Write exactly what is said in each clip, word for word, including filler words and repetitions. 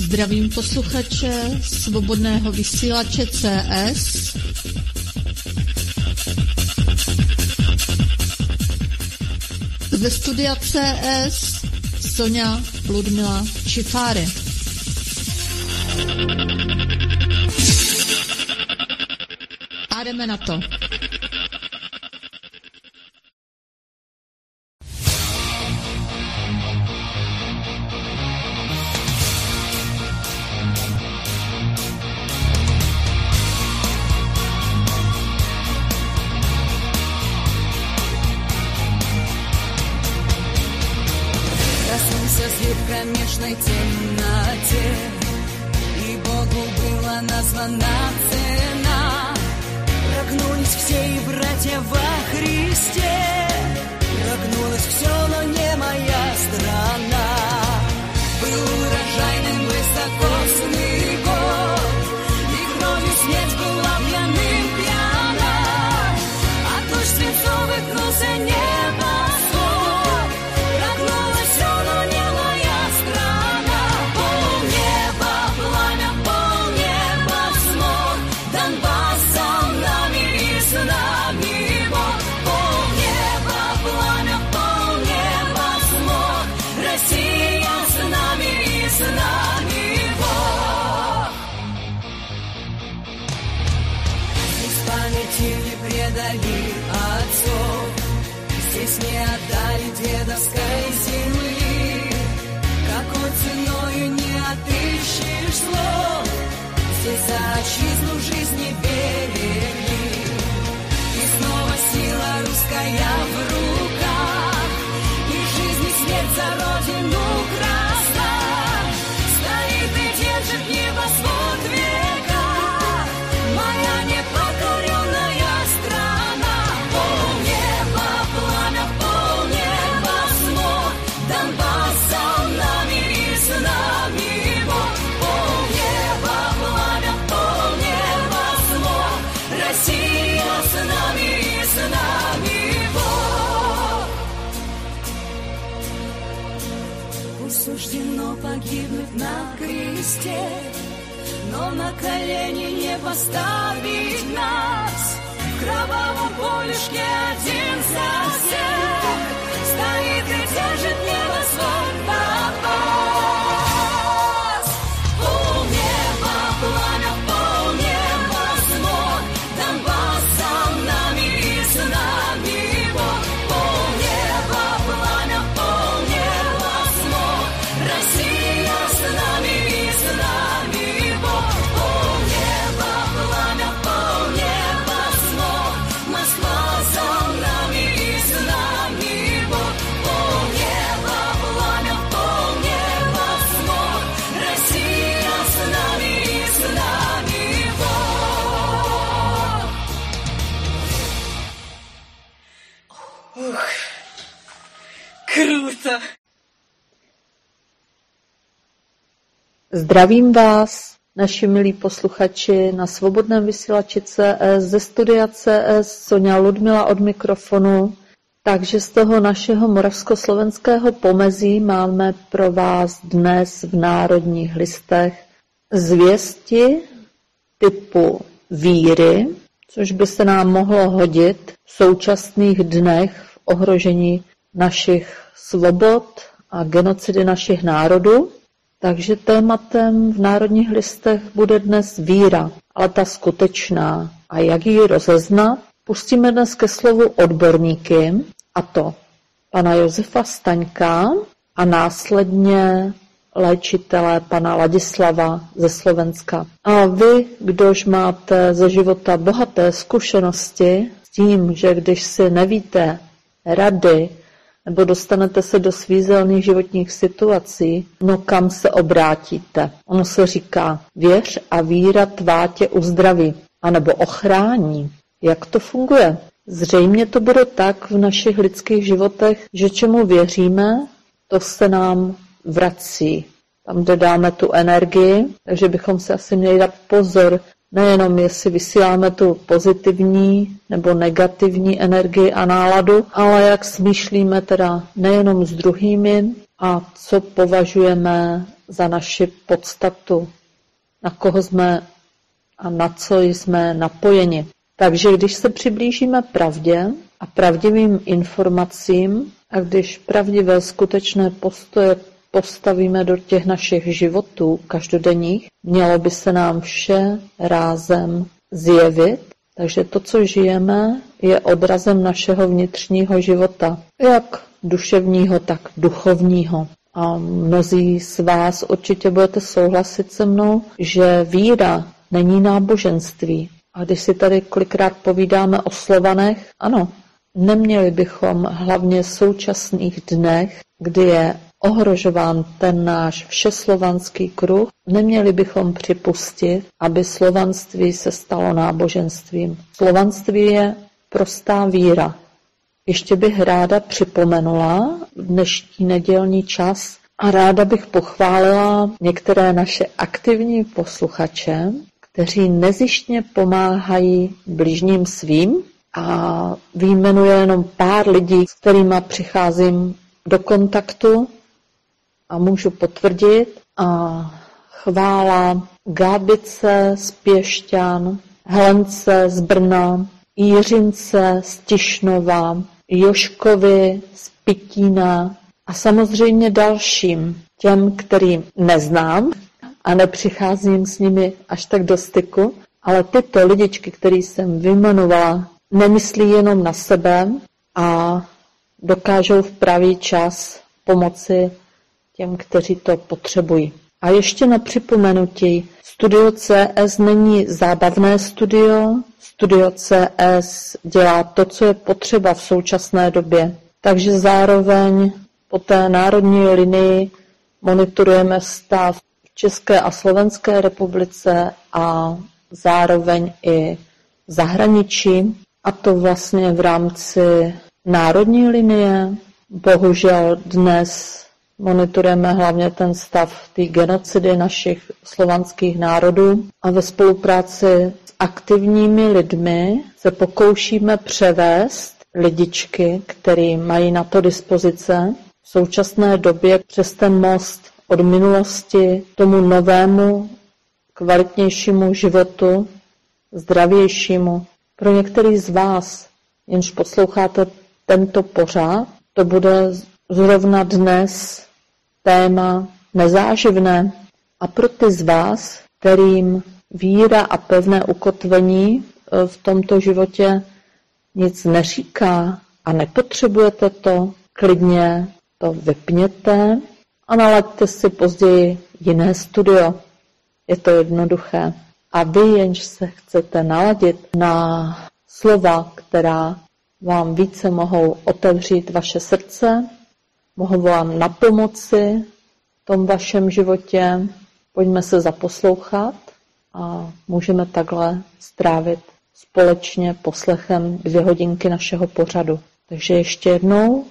Zdravím posluchače svobodného vysílače C S. Ze studia C S Sonja Ludmila Čifáry. A jdeme na to. В кромешной темноте, и Богу была названа цена. Прогнулись все и братья во Христе, прогнулось все, но не моя страна. Был урожайным высокосный год, и кровью смерть была пьяным пьяна, а дождь свинцовый кнулся небо. Предали отцов, здесь не отдали дедовской земли. Какой ценою не отыщешь слов, здесь за отчизну жизни берегли. И снова сила русская в руках, и жизнь и смерть за родину красна. Стоит и держит небосвод века, моя непокоренная. Суждено погибнуть на кресте, но на колени не поставить нас. В кровавом полюшке один за всех стоит и держит небосвод Донбасс. Полнеба пламя, полнеба смог, Донбасс за нами и с нами Бог. Полнеба пламя, полнеба смог, Россия с нами и с нами Бог. Полнеба пламя, полнеба смог, Москва за нами и с нами Бог. Полнеба пламя, полнеба смог, Россия с нами и с нами Бог. Ух, круто! Zdravím vás, naši milí posluchači, na svobodném vysílači C S, ze studia C S, Sonja Ludmila od mikrofonu. Takže z toho našeho moravskoslovenského pomezí máme pro vás dnes v Národních listech zvěsti typu víry, což by se nám mohlo hodit v současných dnech v ohrožení našich svobod a genocidy našich národů. Takže tématem v Národních listech bude dnes víra, ale ta skutečná. A jak ji rozeznat? Pustíme dnes ke slovu odborníky, a to pana Josefa Staňka a následně léčitele pana Ladislava ze Slovenska. A vy, kdož máte ze života bohaté zkušenosti s tím, že když si nevíte rady, nebo dostanete se do svízelných životních situací, no kam se obrátíte? Ono se říká, věř a víra tvá tě uzdraví, anebo ochrání. Jak to funguje? Zřejmě to bude tak v našich lidských životech, že čemu věříme, to se nám vrací. Tam dodáme tu energii, takže bychom se asi měli dát pozor, nejenom jestli vysíláme tu pozitivní nebo negativní energii a náladu, ale jak smýšlíme teda nejenom s druhými, a co považujeme za naši podstatu, na koho jsme a na co jsme napojeni. Takže když se přiblížíme pravdě a pravdivým informacím a když pravdivé skutečné postoje postavíme do těch našich životů každodenních, mělo by se nám vše rázem zjevit. Takže to, co žijeme, je odrazem našeho vnitřního života, jak duševního, tak duchovního. A mnozí z vás určitě budete souhlasit se mnou, že víra není náboženství. A když si tady kolikrát povídáme o Slovanech, ano, neměli bychom hlavně v současných dnech, kdy je ohrožován ten náš všeslovanský kruh, neměli bychom připustit, aby slovanství se stalo náboženstvím. Slovanství je prostá víra. Ještě bych ráda připomenula dnešní nedělní čas a ráda bych pochválila některé naše aktivní posluchače, kteří nezištně pomáhají bližním svým, a vyjmenuje jenom pár lidí, s kterými přicházím do kontaktu a můžu potvrdit. A chvála Gábice z Piešťan, Helence z Brna, Jiřince z Tišnova, Joškovi z Pitína a samozřejmě dalším, těm, kterým neznám a nepřicházím s nimi až tak do styku, ale tyto lidičky, které jsem vyjmenovala, nemyslí jenom na sebe a dokážou v pravý čas pomoci těm, kteří to potřebují. A ještě na připomenutí, Studio C S není zábavné studio, Studio C S dělá to, co je potřeba v současné době. Takže zároveň po té národní linii monitorujeme stav v České a Slovenské republice a zároveň i v zahraničí. A to vlastně v rámci národní linie. Bohužel dnes monitorujeme hlavně ten stav té genocidy našich slovanských národů a ve spolupráci s aktivními lidmi se pokoušíme převést lidičky, který mají na to dispozice v současné době přes ten most od minulosti tomu novému, kvalitnějšímu životu, zdravějšímu. Pro některý z vás, jenž posloucháte tento pořad, to bude zrovna dnes téma nezáživné. A pro ty z vás, kterým víra a pevné ukotvení v tomto životě nic neříká a nepotřebujete to, klidně to vypněte a nalaďte si později jiné studio. Je to jednoduché. A vy, jenž se chcete naladit na slova, která vám více mohou otevřít vaše srdce, mohou vám napomoci v tom vašem životě, pojďme se zaposlouchat a můžeme takhle strávit společně poslechem dvě hodinky našeho pořadu. Takže ještě jednou,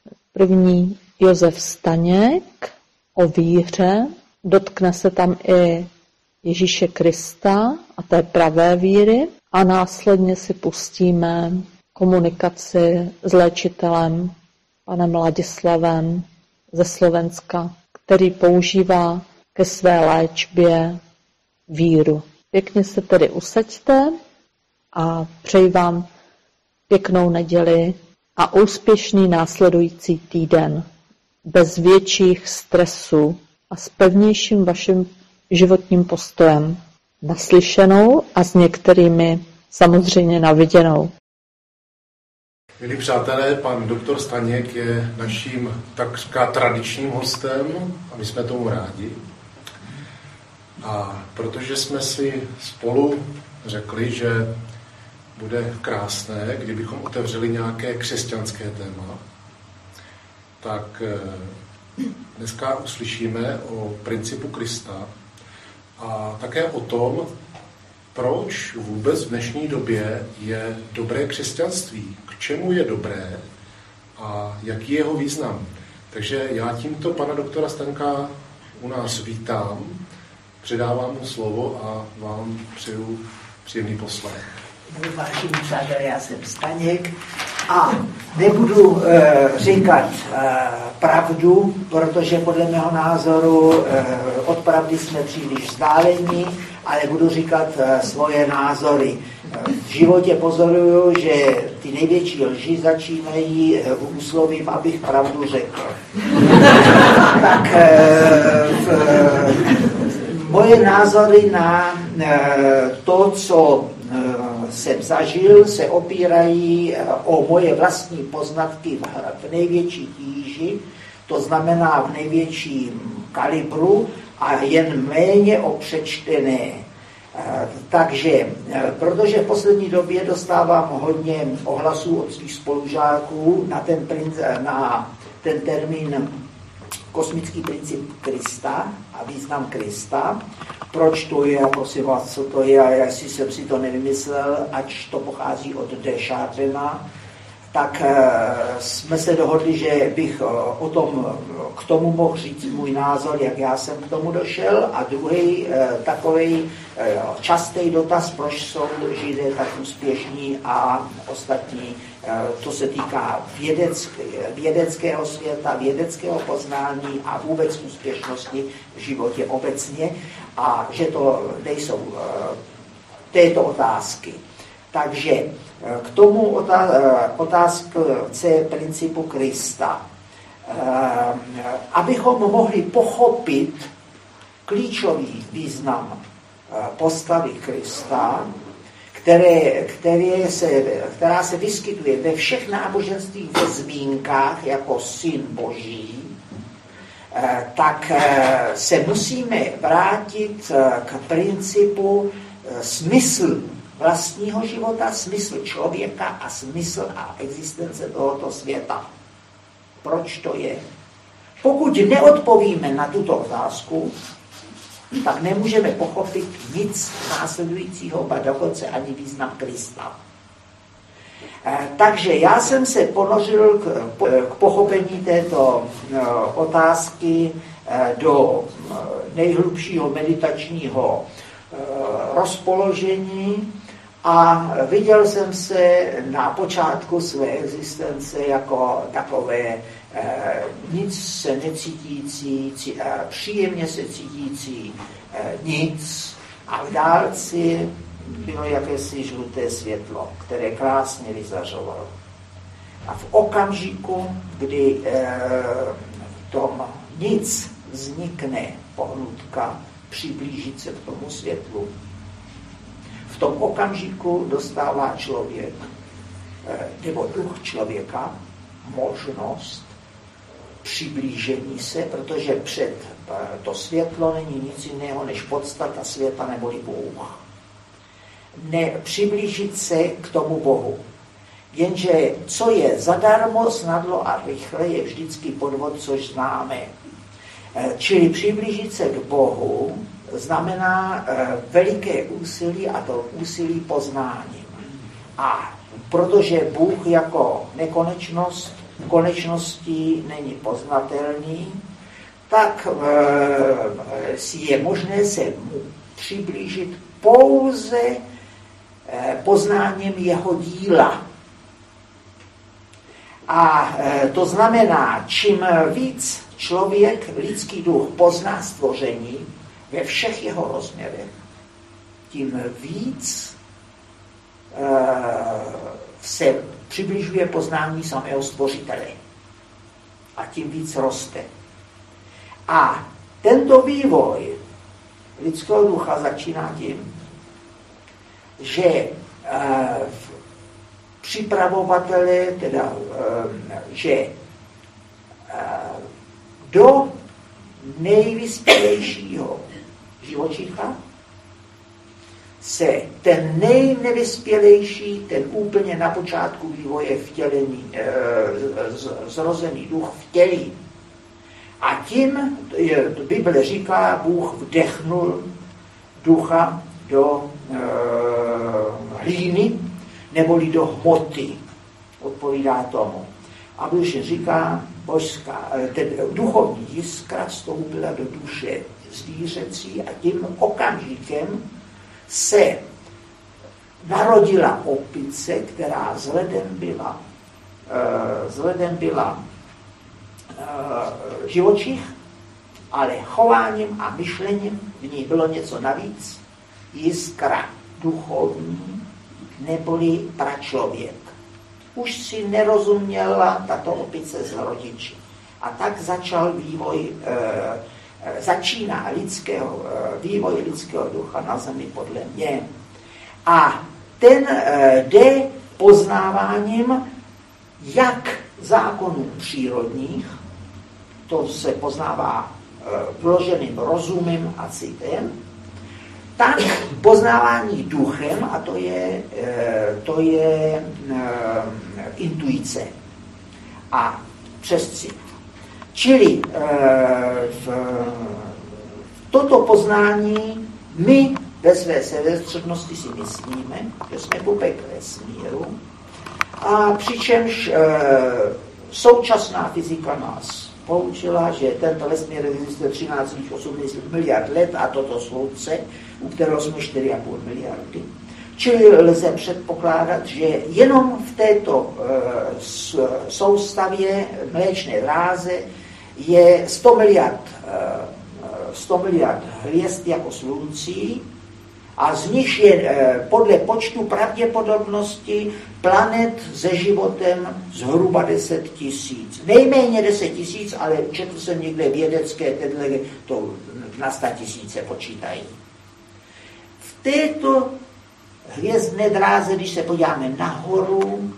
první Josef Staněk o víře, dotkne se tam i Ježíše Krista a té pravé víry a následně si pustíme komunikaci s léčitelem panem Ladislavem ze Slovenska, který používá ke své léčbě víru. Pěkně se tedy usaďte a přeji vám pěknou neděli a úspěšný následující týden bez větších stresů a s pevnějším vaším životním postojem. Naslyšenou a s některými samozřejmě naviděnou. Milí přátelé, pan doktor Staněk je naším takřka tradičním hostem a my jsme tomu rádi. A protože jsme si spolu řekli, že bude krásné, kdybychom otevřeli nějaké křesťanské téma, tak dneska uslyšíme o principu Krista a také o tom, proč vůbec v dnešní době je dobré křesťanství, k čemu je dobré a jaký je jeho význam. Takže já tímto pana doktora Staňka u nás vítám, předávám mu slovo a vám přeju příjemný poslech. Vážení přátelé, já jsem Staněk a nebudu uh, říkat uh, pravdu, protože podle mého názoru uh, od pravdy jsme příliš vzdáleni, ale budu říkat uh, svoje názory. Uh, v životě pozoruju, že ty největší lži začínají uh, úslovím, abych pravdu řekl. Tak uh, uh, moje názory na uh, to, co jsem zažil, se opírají o moje vlastní poznatky v největší tíži, to znamená v největším kalibru a jen méně o přečtené. Takže, protože v poslední době dostávám hodně ohlasů od svých spolužáků na ten, na ten termín kosmický princip Krista a význam Krista. Proč to je, a prosím vás, co to je, a jestli jsem si to nevymyslel, ač to pochází od Deschatrena, tak e, jsme se dohodli, že bych o tom, k tomu mohl říct můj názor, jak já jsem k tomu došel. A druhý e, takový e, častý dotaz, proč jsou Židé tak úspěšní a ostatní. E, to se týká vědecké, vědeckého světa, vědeckého poznání a vůbec úspěšnosti v životě obecně. A že to nejsou e, této otázky. Takže k tomu otázce principu Krista. Abychom mohli pochopit klíčový význam postavy Krista, které, které se, která se vyskytuje ve všech náboženstvích ve zmínkách jako syn Boží, tak se musíme vrátit k principu smysl vlastního života, smysl člověka a smysl a existence tohoto světa. Proč to je? Pokud neodpovíme na tuto otázku, tak nemůžeme pochopit nic následujícího, ba dokonce ani význam Krista. Takže já jsem se ponořil k pochopení této otázky do nejhlubšího meditačního rozpoložení a viděl jsem se na počátku své existence jako takové eh, nic se necítící, cí, eh, příjemně se cítící eh, nic a v dálci bylo jakési žluté světlo, které krásně vyzařovalo. A v okamžiku, kdy eh, v tom nic vznikne pohnutka přiblížit se k tomu světlu, v tom okamžiku dostává člověk, nebo duch člověka, možnost přiblížení se, protože před to světlo není nic jiného než podstata světa neboli Bůh. Ne přiblížit se k tomu Bohu. Jenže co je zadarmo, snadlo a rychle, je vždycky podvod, což známe. Čili přiblížit se k Bohu znamená veliké úsilí, a to úsilí poznáním. A protože Bůh jako nekonečnost konečností není poznatelný, tak je možné se mu přiblížit pouze poznáním jeho díla. A to znamená, čím víc člověk, lidský duch, pozná stvoření ve všech jeho rozměrech, tím víc se přibližuje poznání samého stvořitele. A tím víc roste. A tento vývoj lidského ducha začíná tím, že připravovatelé, teda, že do nejvyspělejšího živočicha se ten nejnevyspělejší, ten úplně na počátku vývoje vtělení, zrozený duch vtělí. A tím, Bible říká, Bůh vdechnul ducha do e, hlíny, neboli do hmoty. Odpovídá tomu. A Bůh říká, božská, ten duchovní jiskra vstoupila do duše zvířecí a tím okamžikem se narodila opice, která vzhledem byla, uh, vzhledem byla uh, živočich, ale chováním a myšlením v ní bylo něco navíc, jiskra duchovní, neboli pračlověk. Už si nerozuměla tato opice s rodiči. A tak začal vývoj, e, začíná lidského, e, vývoj lidského ducha na zemi podle mě. A ten e, jde poznáváním jak zákonů přírodních, to se poznává e, vloženým rozumem a citem, tak poznávání duchem, a to je, to je intuice a přes cit. Čili v toto poznání my ve své sebestřednosti si myslíme, že jsme pupek vesmíru, a přičemž současná fyzika nás poučila, že tento vesmír existuje třináct celá osm miliard let a toto slunce, u kterého jsme čtyři celá pět miliardy. Čili lze předpokládat, že jenom v této uh, soustavě mléčné dráze je sto miliard, uh, sto miliard hvězd jako sluncí a z nich je uh, podle počtu pravděpodobnosti planet se životem zhruba deset tisíc. Nejméně deset tisíc, ale četl jsem někde vědecké, tenhle to na sta tisíce počítají. V této hvězdné dráze, když se podíváme nahoru,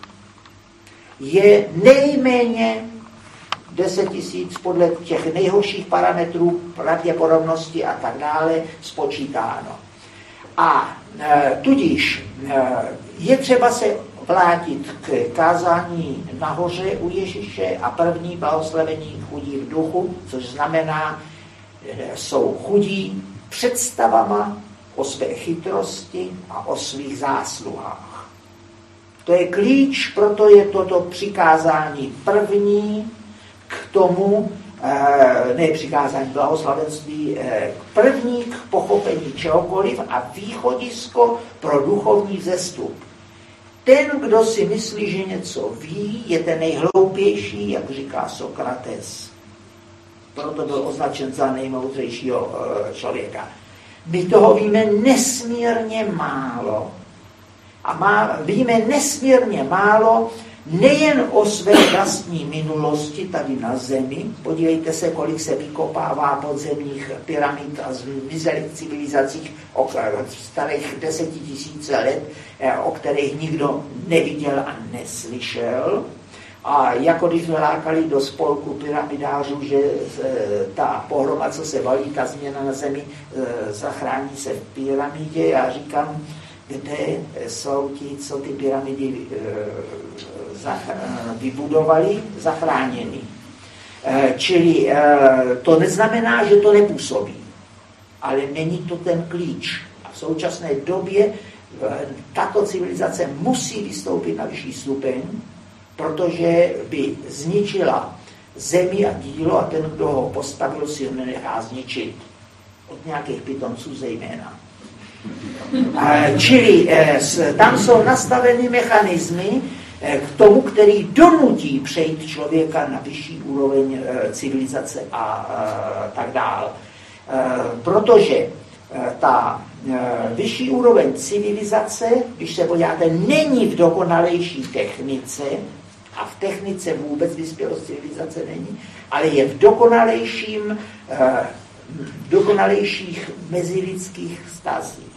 je nejméně deset tisíc podle těch nejhorších parametrů pravděpodobnosti a tak dále spočítáno. A e, tudíž e, je třeba se vrátit k kázání nahoře u Ježíše a první blahoslavení chudí v duchu, což znamená, e, jsou chudí představama o své chytrosti a o svých zásluhách. To je klíč, proto je toto přikázání první k tomu, ne přikázání blahoslavenství, první k pochopení čehokoliv a východisko pro duchovní vzestup. Ten, kdo si myslí, že něco ví, je ten nejhloupější, jak říká Sokrates. Proto byl označen za nejmoudřejšího člověka. My toho víme nesmírně málo. A má, víme nesmírně málo nejen o své vlastní minulosti tady na zemi. Podívejte se, kolik se vykopává podzemních pyramid a zmizelých civilizacích o starých desetitisíce let, o kterých nikdo neviděl a neslyšel. A jako když jsme lákali do spolku pyramidářů, že ta pohroma, co se valí, ta změna na zemi, zachrání se v pyramidě. Já říkám, kde jsou ti, co ty pyramidy vybudovali, zachráněni. Čili to neznamená, že to nepůsobí, ale není to ten klíč. A v současné době tato civilizace musí vystoupit na vyšší stupeň, protože by zničila zemi a dílo a ten, kdo ho postavil, si ho nenechá zničit. Od nějakých pitomců zejména. Čili tam jsou nastaveny mechanismy k tomu, který donutí přejít člověka na vyšší úroveň civilizace a tak dál. Protože ta vyšší úroveň civilizace, když se podíváte, není v dokonalejší technice, a v technice vůbec vyspělost civilizace není, ale je v dokonalejším, v dokonalejších mezilidských vztazích.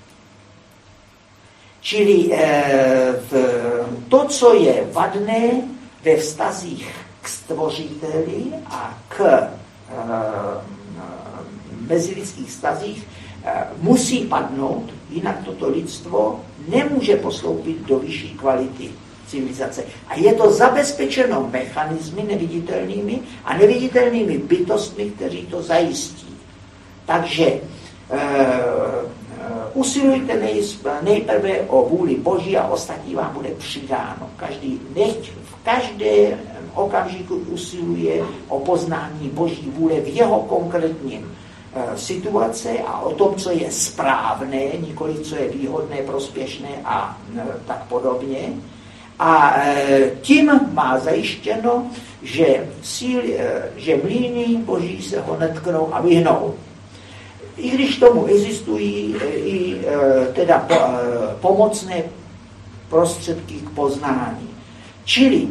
Čili to, co je vadné ve vztazích k stvořiteli a k mezilidských vztazích, musí padnout, jinak toto lidstvo nemůže postoupit do vyšší kvality civilizace. A je to zabezpečeno mechanismy neviditelnými a neviditelnými bytostmi, kteří to zajistí. Takže e, usilujte nej, nejprve o vůli Boží a ostatní vám bude přidáno. Každý nechť v každém okamžiku usiluje o poznání Boží vůle v jeho konkrétním situace a o tom, co je správné, nikoli co je výhodné, prospěšné a tak podobně. A tím má zajištěno, že, síly, že mlýny boží se ho netknou a vyhnou. I když tomu existují i teda pomocné prostředky k poznání. Čili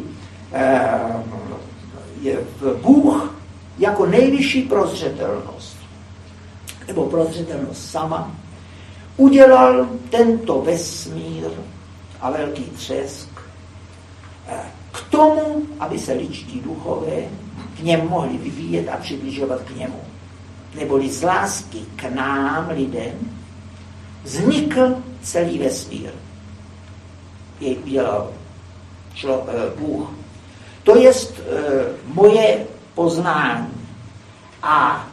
Bůh jako nejvyšší prozřetelnost, nebo prozřetelnost sama, udělal tento vesmír a velký třesk k tomu, aby se lidští duchové k němu mohli vyvíjet a přibližovat k němu. Neboli z lásky k nám, lidem, vznikl celý vesmír. Jej udělal člo, Bůh. To jest e, moje poznání. A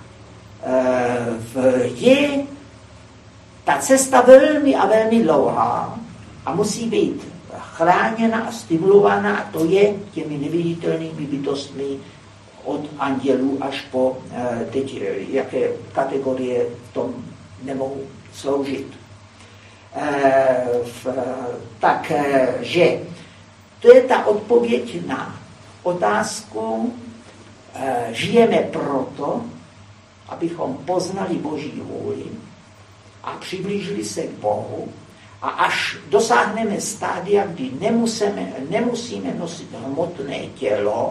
e, je ta cesta velmi a velmi dlouhá a musí být chráněna a stimulována, a to je těmi neviditelnými bytostmi od andělů až po e, teď, jaké kategorie v tom nemohu sloužit. E, v, takže to je ta odpověď na otázku, e, žijeme proto, abychom poznali Boží vůli a přiblížili se k Bohu, a až dosáhneme stádia, kdy nemusíme, nemusíme nosit hmotné tělo,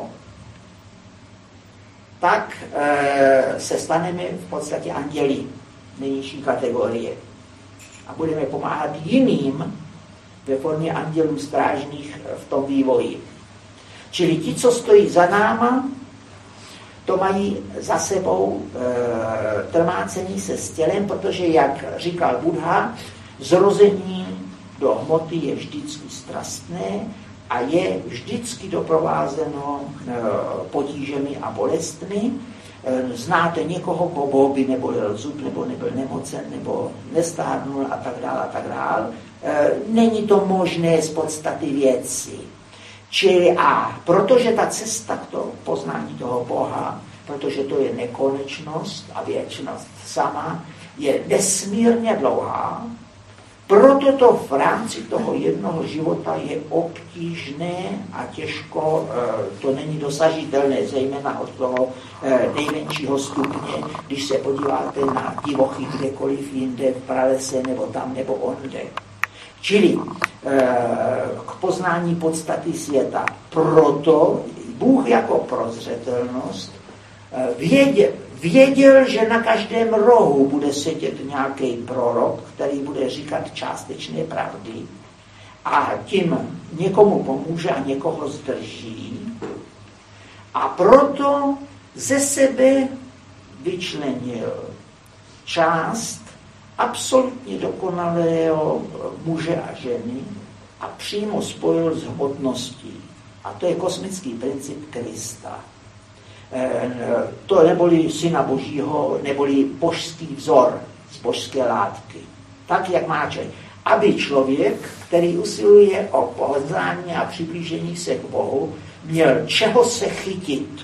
tak e, se staneme v podstatě anděli nejnižší kategorie. A budeme pomáhat jiným ve formě andělů strážných v tom vývoji. Čili ti, co stojí za náma, to mají za sebou e, trmácení se s tělem, protože, jak říkal Buddha, zrození do hmoty je vždycky strastné a je vždycky doprovázeno e, potížemi a bolestmi. E, znáte někoho, koho by nebolel zub, nebo nebyl nemocen, nebo nestárnul a tak dále a tak dále. E, není to možné z podstaty věci. Čili a protože ta cesta k tomu poznání toho Boha, protože to je nekonečnost a věčnost sama, je nesmírně dlouhá, proto to v rámci toho jednoho života je obtížné a těžko, to není dosažitelné, zejména od toho nejmenšího stupně, když se podíváte na divochy kdekoliv jinde, v pralese nebo tam nebo onde. Čili k poznání podstaty světa. Proto Bůh jako prozřetelnost věděl, věděl, že na každém rohu bude sedět nějaký prorok, který bude říkat částečné pravdy a tím někomu pomůže a někoho zdrží. A proto ze sebe vyčlenil část absolutně dokonalého muže a ženy a přímo spojil s hmotností. A to je kosmický princip Krista. To neboli syna Božího, neboli božský vzor z božské látky. Tak, jak má člověk. Aby člověk, který usiluje o poznání a přiblížení se k Bohu, měl čeho se chytit.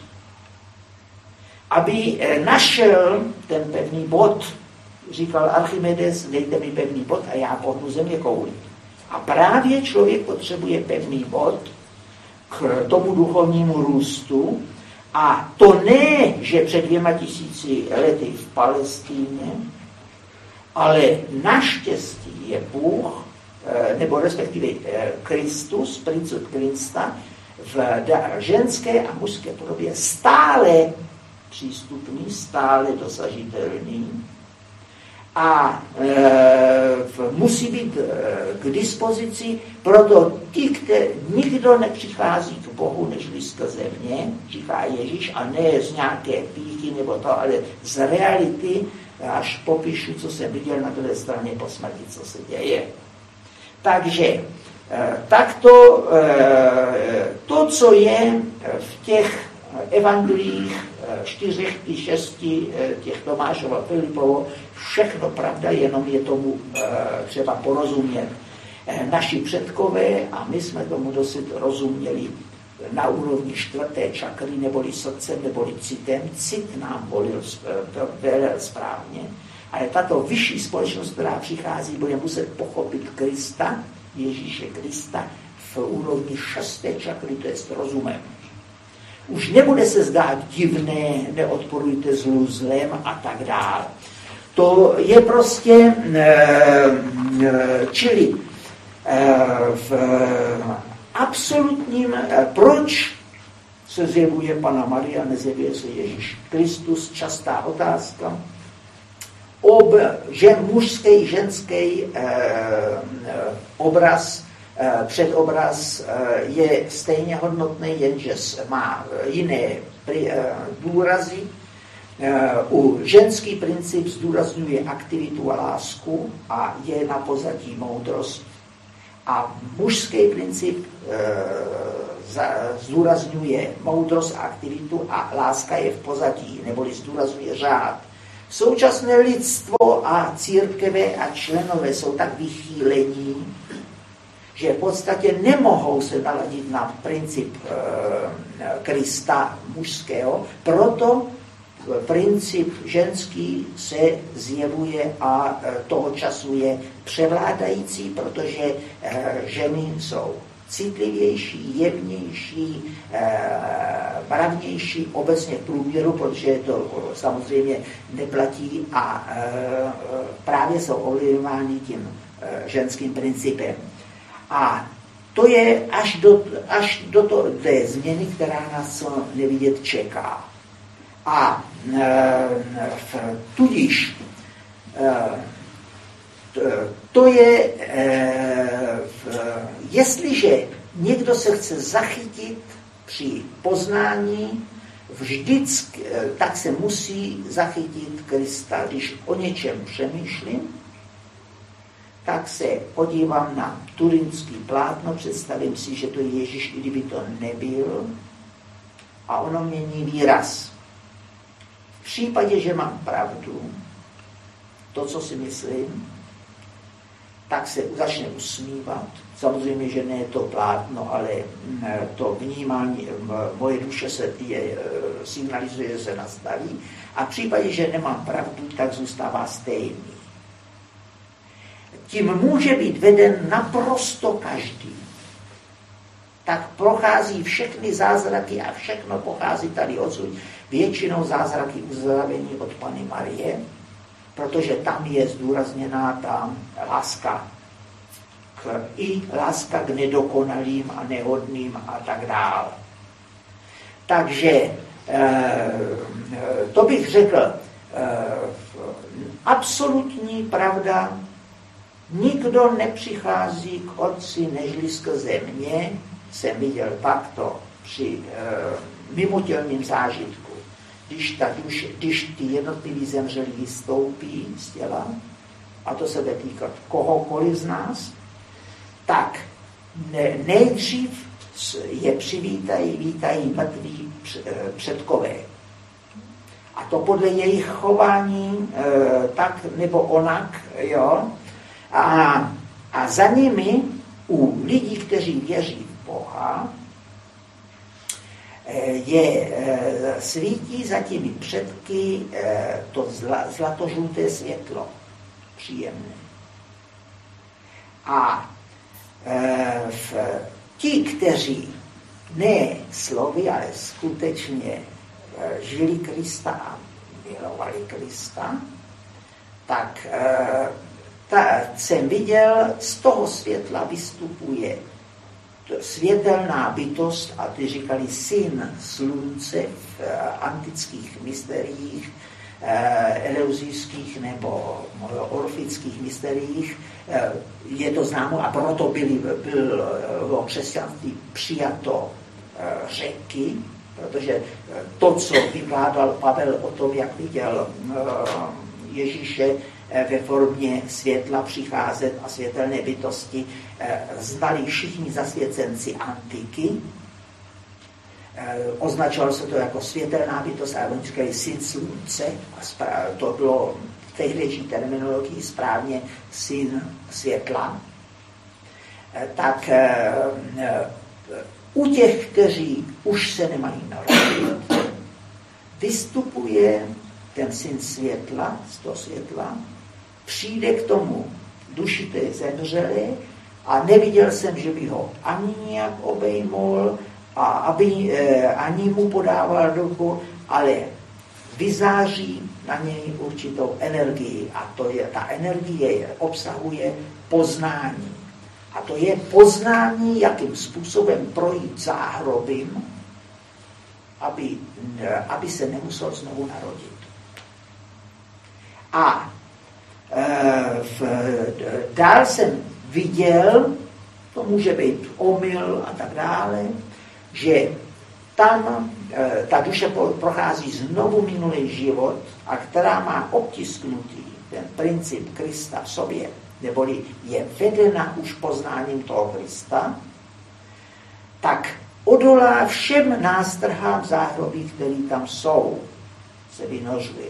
Aby našel ten pevný bod, říkal Archimedes, dejte mi pevný bod a já pohnu země kouli. A právě člověk potřebuje pevný bod k tomu duchovnímu růstu. A to ne, že před dvěma tisíci lety v Palestíně, ale naštěstí je Bůh, nebo respektive Kristus, princip Krista, v ženské a mužské podobě stále přístupný, stále dosažitelný a e, musí být e, k dispozici, proto ti, který, nikdo nepřichází k Bohu nežli skrze mě, říká Ježíš, a ne z nějaké pýchy nebo to, ale z reality, až popíšu, co jsem viděl na druhé straně po smrti, co se děje. Takže e, takto e, to, co je v těch evangelích čtyřech i šesti těch Tomášova, Filipovo, všechno pravda, jenom je tomu třeba porozumět. Naši předkové, a my jsme tomu dosud rozuměli na úrovni čtvrté čakry, neboli srdcem, neboli citem. Cit nám volil, velel správně. Ale tato vyšší společnost, která přichází, bude muset pochopit Krista, Ježíše Krista, v úrovni šesté čakry, to je s rozumem. Už nebude se zdát divné, neodporujte zlu zlem a tak dále. To je prostě, čili v absolutním, proč se zjevuje Panna Maria, nezjevuje se Ježíš Kristus, častá otázka. Ob, žen, mužský, ženský obraz, předobraz je stejně hodnotný, jenže má jiné důrazy. U ženský princip zdůrazňuje aktivitu a lásku a je na pozadí moudrost. A mužský princip zdůrazňuje moudrost a aktivitu a láska je v pozadí, neboli zdůrazňuje řád. Současné lidstvo a církve a členové jsou tak vychýlení, že v podstatě nemohou se naladit na princip e, Krista mužského, proto princip ženský se zjevuje a e, toho času je převládající, protože e, ženy jsou citlivější, jemnější, mravnější obecně v průměru, protože to samozřejmě neplatí a právě jsou ovlivňovány tím ženským principem. A to je až do, až do to, té změny, která nás co nevidět čeká. A tudíž to je, jestliže někdo se chce zachytit při poznání, vždycky, tak se musí zachytit Krista. Když o něčem přemýšlím, tak se podívám na turinský plátno, představím si, že to je Ježíš, i kdyby to nebyl, a ono mění výraz. V případě, že mám pravdu, to, co si myslím, tak se začne usmívat. Samozřejmě, že ne to plátno, ale to vnímání, moje duše se je, signalizuje, že se nastaví. A v případě, že nemám pravdu, tak zůstává stejný. Tím může být veden naprosto každý. Tak prochází všechny zázraky a všechno pochází tady odsud. Většinou zázraky uzdravení od Panny Marie, protože tam je zdůrazněná ta láska k, i láska k nedokonalým a nehodným a tak dále. Takže to bych řekl, absolutní pravda, nikdo nepřichází k Otci nežli skrze mě, jsem viděl takto při mimotělným zážitku. Když, ta duše, když ty jednotliví zemřelí vystoupí z těla, a to se bude týkat kohokoliv z nás, tak ne, nejdřív je přivítají, vítají mrtví předkové. A to podle jejich chování e, tak nebo onak, jo. A, a za nimi u lidí, kteří věří v Boha, je, svítí za těmi předky to zla, zlatožluté světlo. Příjemné. A v, ti, kteří ne slovy, ale skutečně žili Krista a milovali Krista, tak ta, jsem viděl, z toho světla vystupuje světelná bytost, a ty říkali syn slunce v antických mysteriích, eleuzijských nebo orfických mysteriích. Je to známo a proto byly, bylo křesťanství přijato řeky, protože to, co vykládal Pavel o tom, jak viděl Ježíše ve formě světla přicházet a světelné bytosti, znali všichni zasvěcenci antiky. Označovalo se to jako světelná bytost a oni říkali syn slunce. To bylo v tehdejší terminologii správně syn světla. Tak U těch, kteří už se nemají narodit, vystupuje ten syn světla, z toho světla, přijde k tomu duši té zemřelé a neviděl jsem, že by ho ani nějak obejmul a aby eh, ani mu podával ruku, ale vyzáří na něj určitou energii a to je, ta energie obsahuje poznání. A to je poznání, jakým způsobem projít záhrobím, aby, aby se nemusel znovu narodit. A e, v, dál jsem viděl, to může být omyl a tak dále, že tam e, ta duše prochází znovu minulý život a která má obtisknutý ten princip Krista v sobě, neboli je vedena už poznáním toho Krista, tak odolá všem nástrhám záhrobí, které tam jsou, se vynožuje.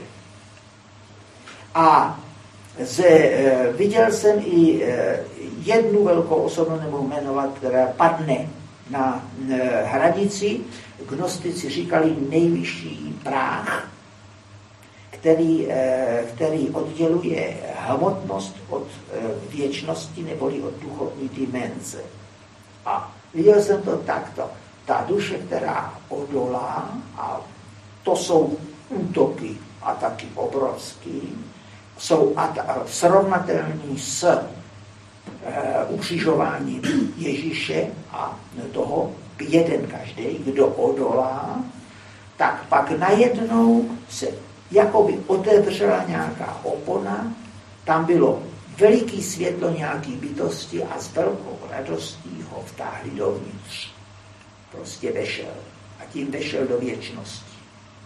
A ze, e, viděl jsem i e, jednu velkou osobu, nebudu jmenovat, která padne na e, hranici. Gnostici říkali nejvyšší práh, který, e, který odděluje hmotnost od e, věčnosti neboli od duchovní dimenze. A viděl jsem to takto. Ta duše, která odolá, a to jsou útoky a taky obrovský, jsou srovnatelní s e, ukřižováním Ježíše a toho jeden každý, kdo odolá, tak pak najednou se jakoby otevřela nějaká opona, tam bylo veliký světlo nějaký bytosti a s velkou radostí ho vtáhli dovnitř. Prostě vešel. A tím vešel do věčnosti.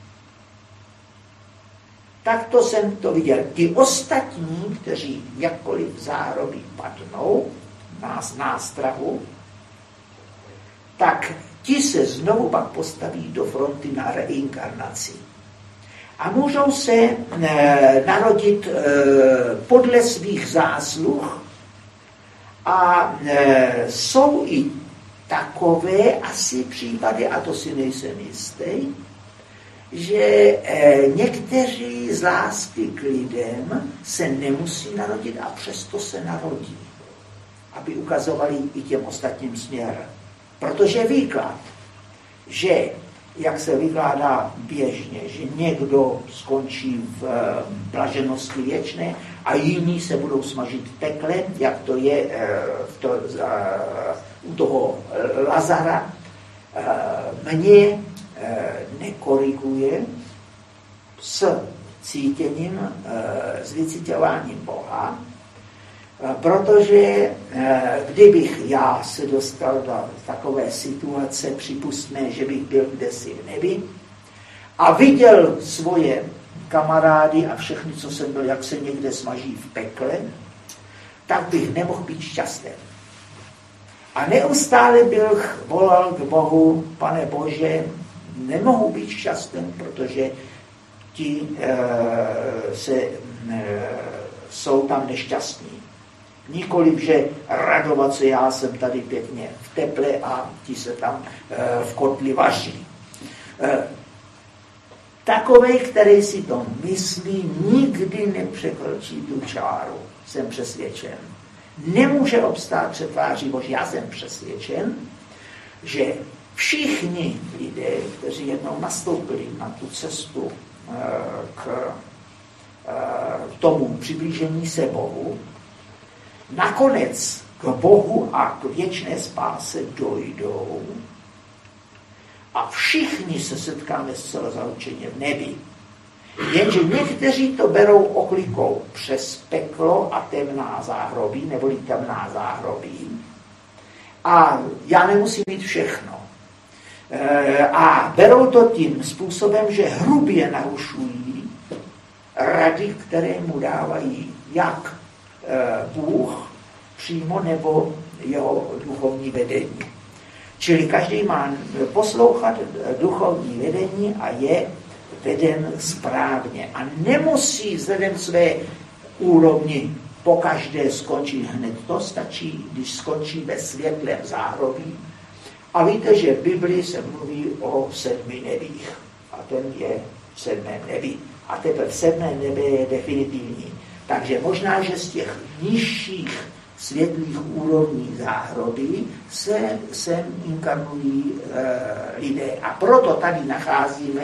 Takto jsem to viděl. Ti ostatní, kteří jakkoliv v záhrobí padnou, nás nástrahu, tak ti se znovu pak postaví do fronty na reinkarnaci. A můžou se e, narodit e, podle svých zásluh a e, jsou i takové asi případy, a to si nejsem jistý, že e, někteří z lásky k lidem se nemusí narodit a přesto se narodí, aby ukazovali i těm ostatním směr. Protože výklad, že jak se vykládá běžně, že někdo skončí v blaženosti věčné a jiní se budou smažit v pekle, jak to je v to, u toho Lazara, mě nekoriguje s cítěním, s vycítěváním Boha, protože kdybych já se dostal do takové situace, připustné, že bych byl kdesi v nebi a viděl svoje kamarády a všechny, co jsem byl, jak se někde smaží v pekle, tak bych nemohl být šťastný. A neustále bych volal k Bohu, Pane Bože, nemohu být šťastný, protože ti e, se, e, jsou tam nešťastní. Nikoliv, že radovat se, já jsem tady pěkně v teple a ti se tam e, v kotli vaří. E, Takovej, který si to myslí, nikdy nepřekročí tu čáru, jsem přesvědčen. Nemůže obstát před tváří Boží. Já jsem přesvědčen, že všichni lidé, kteří jednou nastoupili na tu cestu e, k e, tomu přiblížení se Bohu, nakonec k Bohu a k věčné spáse dojdou a všichni se setkáme zcela zaručeně v nebi. Jenže někteří to berou oklikou přes peklo a temná záhrobí, neboli temná záhrobí. A já nemusím mít všechno. A berou to tím způsobem, že hrubě narušují rady, které mu dávají jak Bůh přímo nebo jeho duchovní vedení. Čili každý má poslouchat duchovní vedení a je veden správně. A nemusí vzhledem své úrovni pokaždé skončit hned. To stačí, když skončí ve světlém záhrobí A víte, že v Biblii se mluví o sedmi nebích. A ten je v sedmém nebi. A teprve v sedmém nebi je definitivní. Takže možná, že z těch nižších světlých úrovní záhrody se sem inkarnují e, lidé. A proto tady nacházíme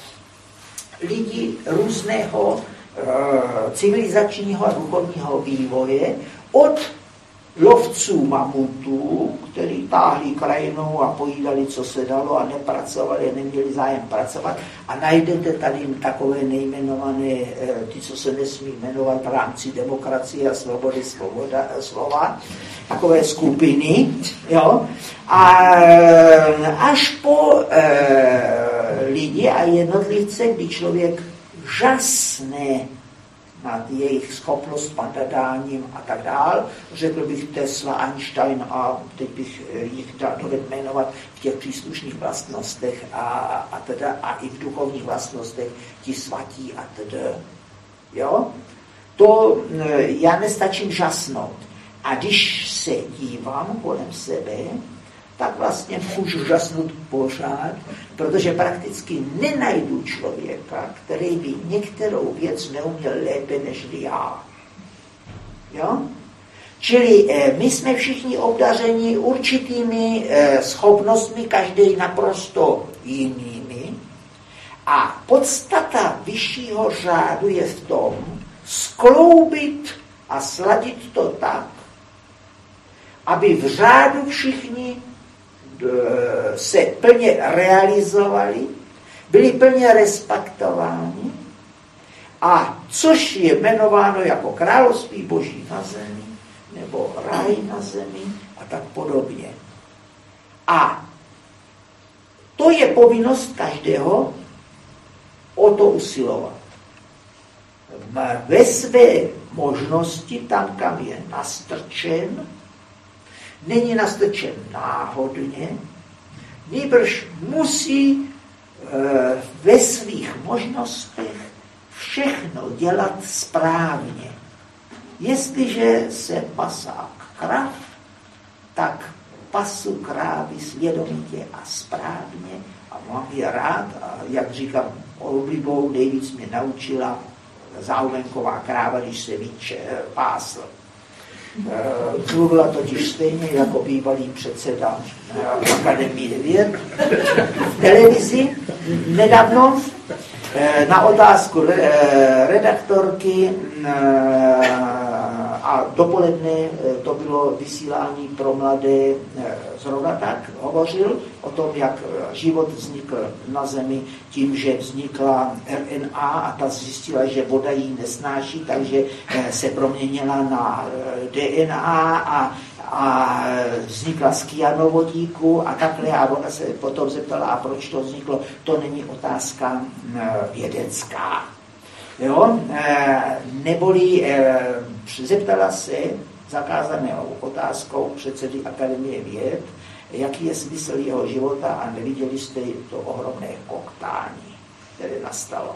lidi různého e, civilizačního a duchovního vývoje, od lovců mamutů, kteří táhli krajinou a pojídali, co se dalo a nepracovali, neměli zájem pracovat. A najdete tady takové nejmenované, ty, co se nesmí jmenovat v rámci demokracie a svobody svoboda, slova, takové skupiny. Jo? A až po e, lidi a jednotlivce, kdy člověk žasne nad jejich schopnost padadáním a tak dál. Řekl bych Tesla, Einstein a teď bych jich dovedl jmenovat v těch příslušných vlastnostech a, a, teda, a i v duchovních vlastnostech ti svatí a teda. Jo? To já nestačím žasnout. A když se dívám kolem sebe, tak vlastně můžu žasnout pořád, protože prakticky nenajdu člověka, který by některou věc neuměl lépe než já. Jo? Čili eh, my jsme všichni obdařeni určitými eh, schopnostmi, každý naprosto jinými. A podstata vyššího řádu je v tom skloubit a sladit to tak, aby v řádu všichni se plně realizovali, byli plně respektováni, a což je jmenováno jako království boží na zemi, nebo ráj na zemi a tak podobně. A to je povinnost každého o to usilovat. Ve své možnosti, tam, kam je nastrčen, není nastrčen náhodně, nýbrž musí e, ve svých možnostech všechno dělat správně. Jestliže se pasá krav, tak pasu krávy svědomitě a správně a mám je rád, a jak říkám, oblibou nejvíc mě naučila záumenková kráva, když se víc pásl. Mluvila totiž stejně jako bývalý předseda Akademie věd v televizi nedávno na otázku redaktorky, a dopoledne to bylo vysílání pro mladé, zrovna tak hovořil o tom, jak život vznikl na Zemi tím, že vznikla R N A a ta zjistila, že voda jí nesnáší, takže se proměnila na D N A a, a vznikla z kyanovodíku a takhle, a ona se potom zeptala, a proč to vzniklo. To není otázka vědecká. Jo? Neboli zeptala se zakázanou otázkou předsedy Akademie věd, jaký je smysl jeho života, a neviděli jste to ohromné koktání, které nastalo.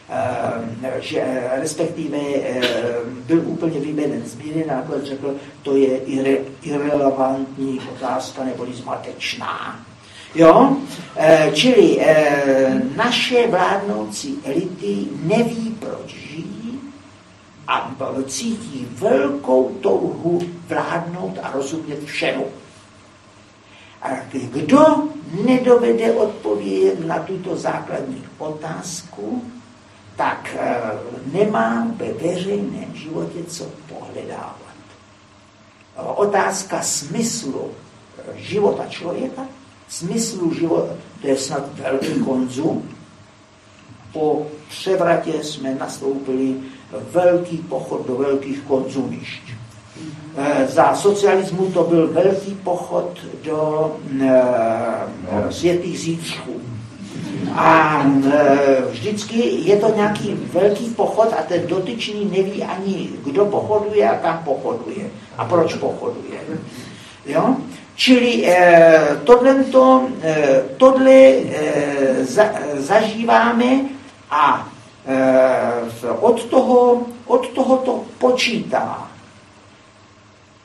Že, respektive byl úplně vybeden z míry, nakonec řekl, to je ire, irelevantní otázka, neboli zmatečná. Jo? E, čili e, naše vládnoucí elity neví, proč žijí, a cítí velkou touhu vládnout a rozumět všemu. A kdo nedovede odpovědět na tuto základní otázku, tak e, nemá ve veřejném životě co pohledávat. Otázka smyslu života člověka, smyslu života, to je snad velký konzum. Po převratě jsme nastoupili velký pochod do velkých konzumišť. Za socialismu to byl velký pochod do světlých zítřků. A vždycky je to nějaký velký pochod a ten dotyčný neví ani, kdo pochoduje a kam pochoduje a proč pochoduje. Jo? Čili eh, tohleto, eh, tohle eh, za, zažíváme a eh, od toho, od toho to počítá.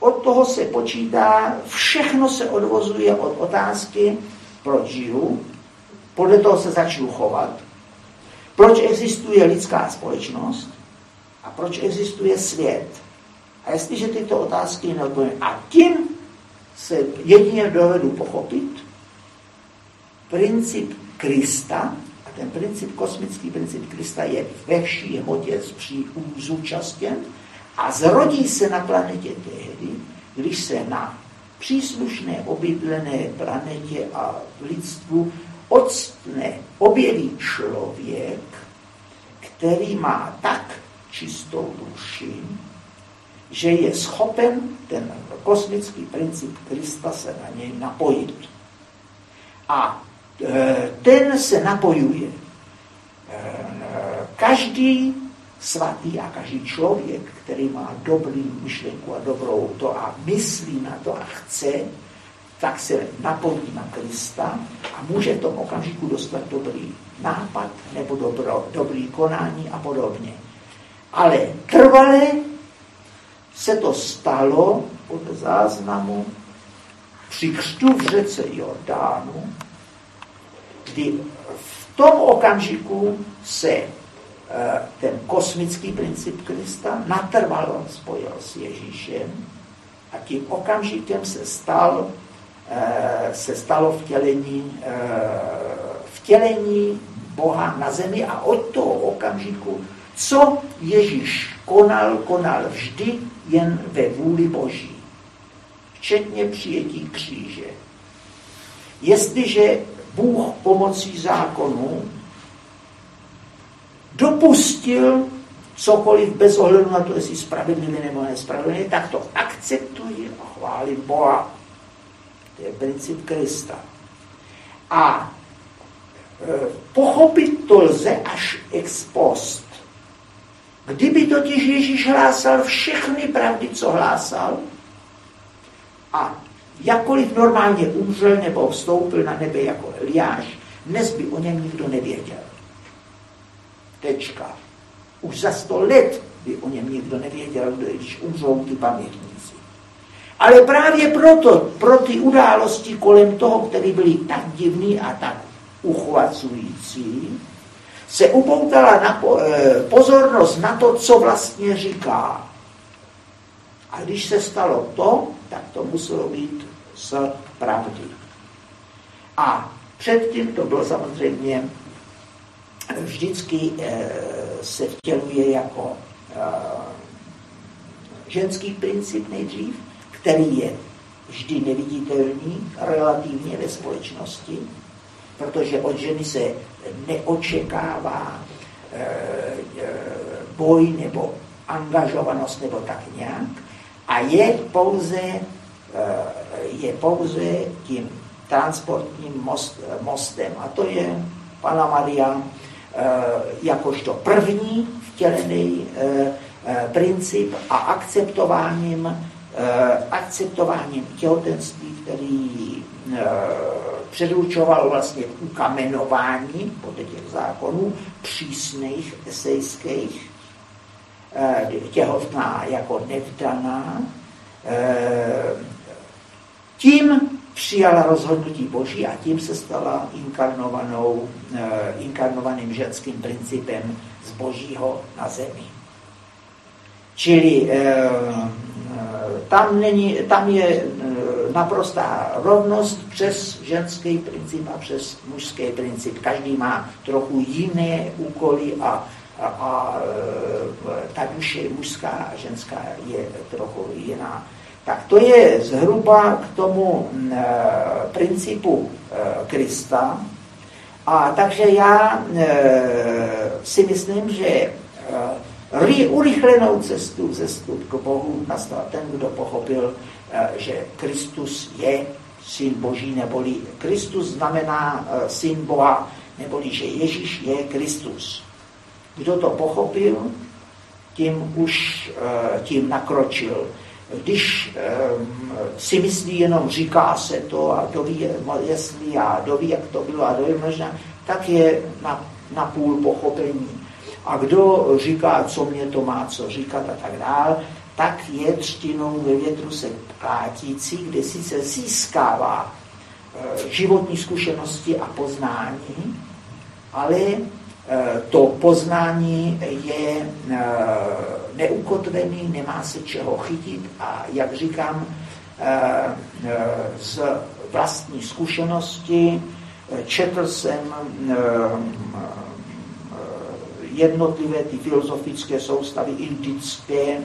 od toho se počítá, všechno se odvozuje od otázky, proč žiju, podle toho se začnu chovat, proč existuje lidská společnost a proč existuje svět. A jestliže tyto otázky neodpovím, a tím se jedině dovedu pochopit princip Krista, a ten princip, kosmický princip Krista je ve vší hmotě zúčastněn a zrodí se na planetě tehdy, když se na příslušné obydlené planetě a v lidstvu octne, objeví člověk, který má tak čistou duši, že je schopen ten kosmický princip Krista se na něj napojit. A e, ten se napojuje. E, každý svatý a každý člověk, který má dobrý myšlenku a dobrou to a myslí na to a chce, tak se napojí na Krista a může v tom okamžiku dostat dobrý nápad nebo dobro, dobrý konání a podobně. Ale trvale se to stalo podle záznamu při křtu v řece Jordánu, kdy v tom okamžiku se ten kosmický princip Krista natrvalo spojil s Ježíšem a tím okamžikem se stal se stalo vtělení, vtělení Boha na zemi a od toho okamžiku, co Ježíš konal, konal vždy jen ve vůli Boží, včetně přijetí kříže. Jestliže Bůh pomocí zákonu dopustil cokoliv bez ohledu na to, jestli spravedlivý nebo nespravedlivý, tak to akceptuji a chválím Boha. To je princip Krista. A e, pochopit to lze až ex post. Kdyby totiž Ježíš hlásal všechny pravdy, co hlásal, a jakkoliv normálně umřel nebo vstoupil na nebe jako Eliáš, dnes by o něm nikdo nevěděl. Tečka. Už za sto let by o něm nikdo nevěděl, když umřou ty pamětníci. Ale právě proto, pro ty události kolem toho, které byly tak divný a tak uchvacující, se upoutala na po, eh, pozornost na to, co vlastně říká. A když se stalo to, tak to muselo být z pravdy. A předtím to bylo samozřejmě vždycky eh, se vtěluje jako eh, ženský princip nejdřív, který je vždy neviditelný relativně ve společnosti, protože od ženy se neočekává e, e, boj nebo angažovanost nebo tak nějak a je pouze, e, je pouze tím transportním most, mostem a to je Panna Maria e, jakožto první vtělený e, e, princip a akceptováním akceptováním těhotenství, který předurčoval vlastně ukamenování podle těch zákonů přísných esejských, těhotná jako nevdaná, tím přijala rozhodnutí Boží a tím se stala inkarnovanou, inkarnovaným ženským principem z Božího na zemi. Čili tam, není, tam je naprostá rovnost přes ženský princip a přes mužský princip. Každý má trochu jiné úkoly a, a, a ta duše mužská a ženská je trochu jiná. Tak to je zhruba k tomu e, principu e, Krista. A takže já e, si myslím, že e, urychlenou cestu, cestu k Bohu nastal ten, kdo pochopil, že Kristus je syn Boží, neboli Kristus znamená syn Boha, neboli že Ježíš je Kristus. Kdo to pochopil, tím už tím nakročil. Když si myslí jenom říká se to a doví, jestli a doví, jak to bylo a doví možná, tak je na, na půl pochopení. A kdo říká, co mě to má co říkat a tak dále, tak je třtinou ve větru se plátící, kde sice získává životní zkušenosti a poznání, ale to poznání je neukotvený, nemá se čeho chytit a jak říkám, z vlastní zkušenosti četl jsem jednotlivé ty filozofické soustavy indické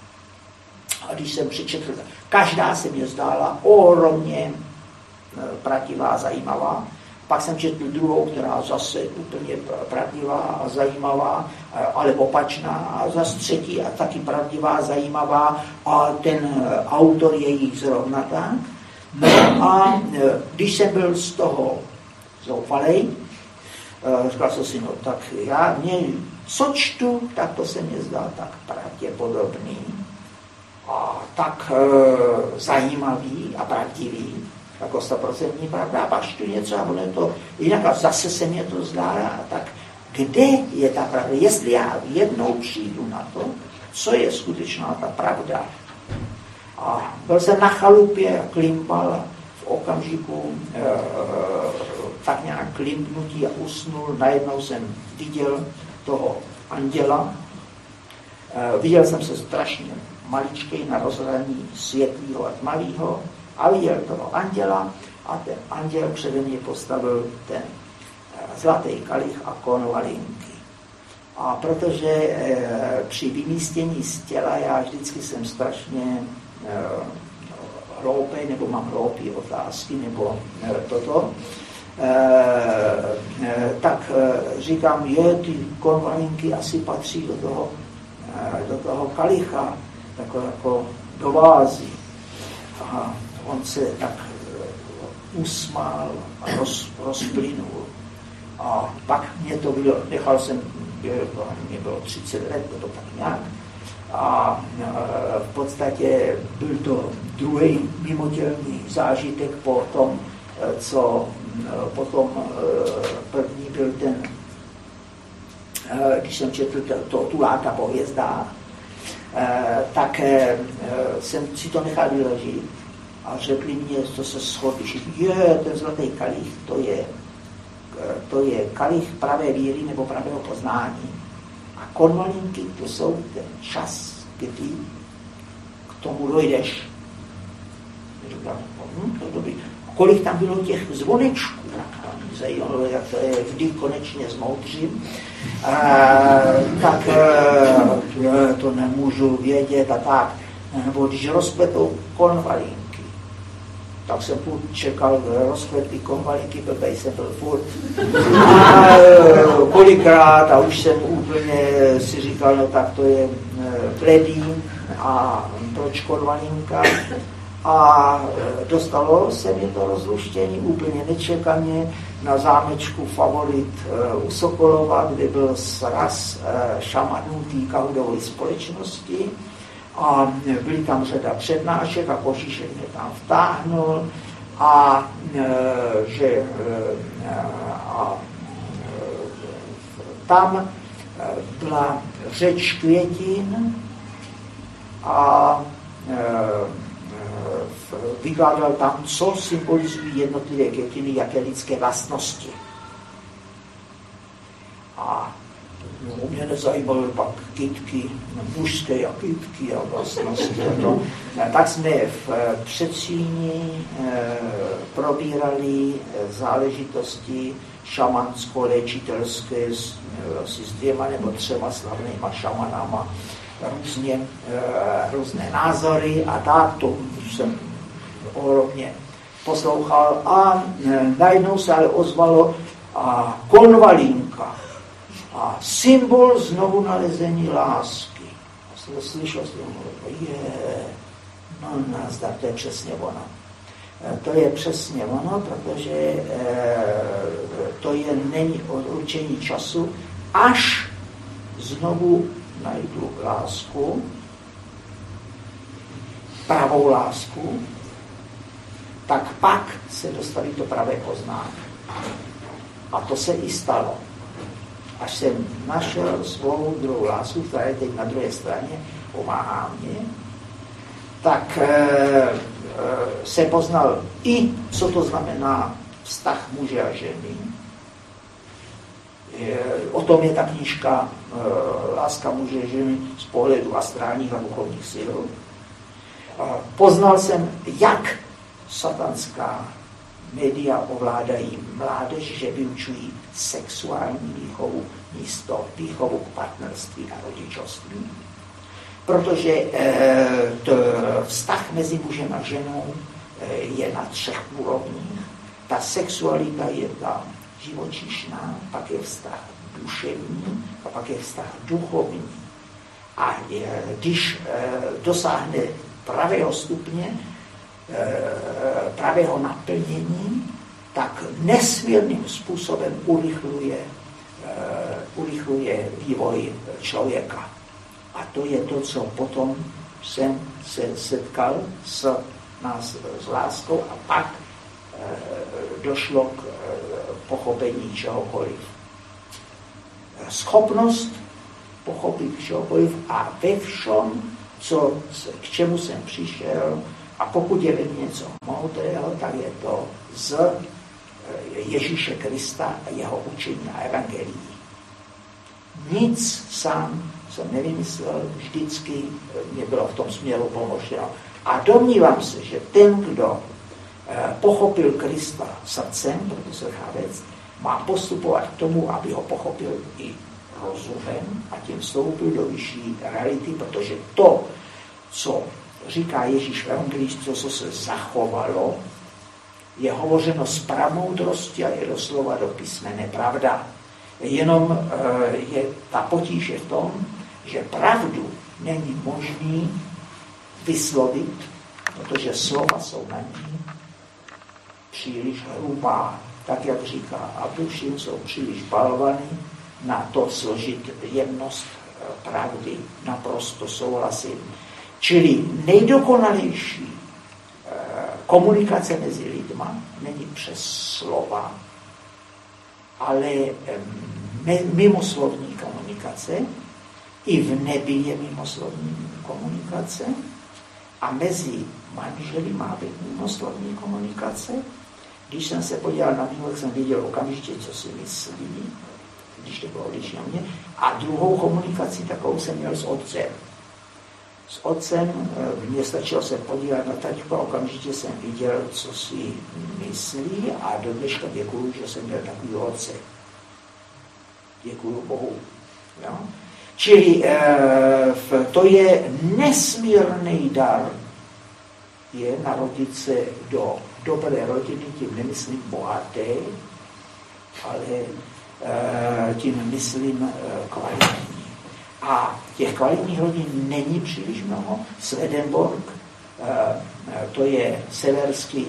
a když jsem přečetl, každá se mě zdála ohromně pravdivá a zajímavá. Pak jsem četl druhou, která zase úplně pravdivá a zajímavá, ale opačná, a zase třetí a taky pravdivá a zajímavá a ten autor je jich zrovna tak. No a když jsem byl z toho zoufalej, říkal jsem si, no tak já, mě, co čtu, tak to se mě zdá tak pravděpodobný a tak e, zajímavý a pravdivý, jako stoprocentní pravda, a pak čtu něco a bude to jinak a zase se mě to zdá, a tak kde je ta pravda? Jestli já jednou přijdu na to, co je skutečná ta pravda. A byl jsem na chalupě a klimpal v okamžiku e, tak nějak klimpnutí a usnul, najednou jsem viděl toho anděla, e, viděl jsem se strašně maličkej na rozhraní světlýho a tmavýho a viděl toho anděla a ten anděl přede mě postavil ten zlatý kalich a konvalinky. A protože e, při vymístění z těla já vždycky jsem strašně e, hloupej, nebo mám hloupý otázky, nebo e, toto, e, e, tak e, říkám, je, ty konvalinky asi patří do toho, e, do toho kalicha, jako, jako do vázy. A on se tak usmál a roz, rozplynul. A pak mě to bylo, nechal jsem, mě bylo třicet let, bylo tak nějak. A v podstatě byl to druhý mimotělný zážitek po tom, co potom první byl ten, když jsem četl to, to tu Láka po hvězdách, tak jsem si to nechal vyložit a řekli mě, to se shodli, že je, ten zlatý kalich, to je, to je kalich pravé víry nebo pravého poznání. A konvalinky, to jsou ten čas, kdy k tomu dojdeš. Říkám, hm, to je dobrý. A kolik tam bylo těch zvonečků? Zajímalo, jak to je, vždy konečně zmoudřím. A, tak a, to nemůžu vědět a tak. Nebo když rozpletou konvalinky, tak jsem furt čekal rozpletý konvalinky, protože jsem byl furt. A kolikrát, a už jsem úplně si říkal, no tak to je bledý a proč konvalinka. A dostalo se mi to rozluštění úplně nečekaně na zámečku Favorit u Sokolova, kde byl sraz šamanů té kaudové společnosti. A byly tam řada přednášek a Kožíšek mě tam vtáhnul a že a, tam byla řeč květin a vykládal tam, co symbolizují jednotlivé květiny, jaké lidské vlastnosti. A no, mě nezajímaly pak kytky, mužské a kytky a vlastnosti. No. Tak jsme v Předsíni e, probírali záležitosti šamansko-léčitelské s, asi s dvěma nebo třema slavnýma šamanama, různě, e, různé názory a tak, to jsem ohromně poslouchal a e, najednou se ale ozvalo a konvalinka. A symbol znovu nalezení lásky. A jsem to slyšel, jsem to je, no nazdar, to je přesně ono. To je přesně ono, protože e, to je není od určení času, až znovu najdu lásku, pravou lásku, tak pak se dostaví to pravé poznání. A to se i stalo. Až jsem našel svou druhou lásku, která je teď na druhé straně, pomáhá mě, tak e, se poznal i, co to znamená vztah muže a ženy. E, o tom je ta knížka e, Láska muže a ženy z pohledu astrálních a duchovních sil. E, poznal jsem, jak satanská média ovládají mládež, že vyučují sexuální výchovu místo výchovu k partnerství a rodičovství. Protože e, to vztah mezi mužem a ženou e, je na třech úrovních. Ta sexualita je ta živočišná, pak je vztah duševní a pak je vztah duchovní. A e, když e, dosáhne pravého stupně, e, pravého naplnění, tak nesmírným způsobem urychluje, e, urychluje vývoj člověka. A to je to, co potom jsem se setkal s, nás, s láskou a pak e, došlo k e, pochopení čehokoliv. Schopnost pochopit čehokoliv a ve všem, co, k čemu jsem přišel, a pokud je ve mně něco moudrého, tak je to z Ježíše Krista a jeho učení a evangelií. Nic sám jsem nevymyslel, vždycky mě bylo v tom směru pomoženo. A domnívám se, že ten, kdo pochopil Krista srdcem, profesor Chavec, má postupovat k tomu, aby ho pochopil i rozumem a tím vstoupil do vyšší reality, protože to, co říká Ježíš v evangelii, to, co se zachovalo, je hovořeno s pramoudrostí a je doslova do písmene pravda. Jenom je ta potíž je v tom, že pravdu není možný vyslovit, protože slova jsou na ní příliš hrubá, tak jak říká Abdušin, jsou příliš balovaný na to složit jemnost pravdy. Naprosto souhlasím. Čili nejdokonalejší komunikace mezi lidma není přes slova, ale mimoslovní komunikace. I v nebi je mimoslovní komunikace a mezi manželi má být mimoslovní komunikace. Když jsem se podíval na vývoj, jsem viděl okamžitě, co si myslí, když to bylo odlišně o mě. A druhou komunikaci takovou jsem měl s otcem. S otcem mě stačilo se podívat na taťku a okamžitě jsem viděl, co si myslí a do dneška děkuju, že jsem měl takový otce. Děkuju Bohu. Jo? Čili e, to je nesmírný dar, je narodit se do dobré rodiny, tím nemyslím bohaté, ale e, tím myslím e, kvalitní. A těch kvalitních rodin není příliš mnoho. Swedenborg, e, to je severský,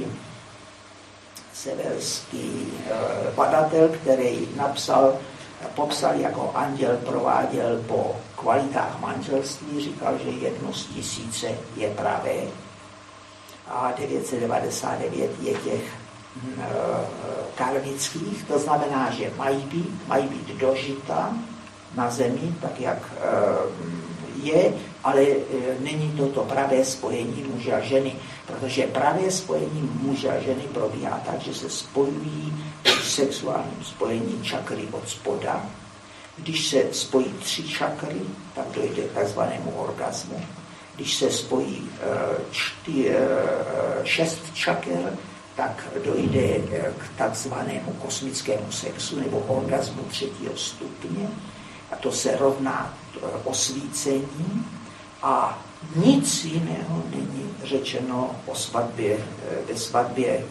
severský e, badatel, který napsal, popsal, jako anděl prováděl po kvalitách manželství, říkal, že jedno z tisíce je pravé a devět set devadesát devět je těch e, karmických, to znamená, že mají být, mají být dožita na zemi, tak jak e, je, ale e, není to to pravé spojení muže a ženy, protože pravé spojení muže a ženy probíhá tak, že se spojují v sexuálním spojení čakry od spoda. Když se spojí tři čakry, tak dojde k takzvanému orgasmu. Když se spojí čty, šest čaker, tak dojde k takzvanému kosmickému sexu nebo orgasmu třetího stupně. A to se rovná osvícení a nic jiného není řečeno o svatbě, ve svatbě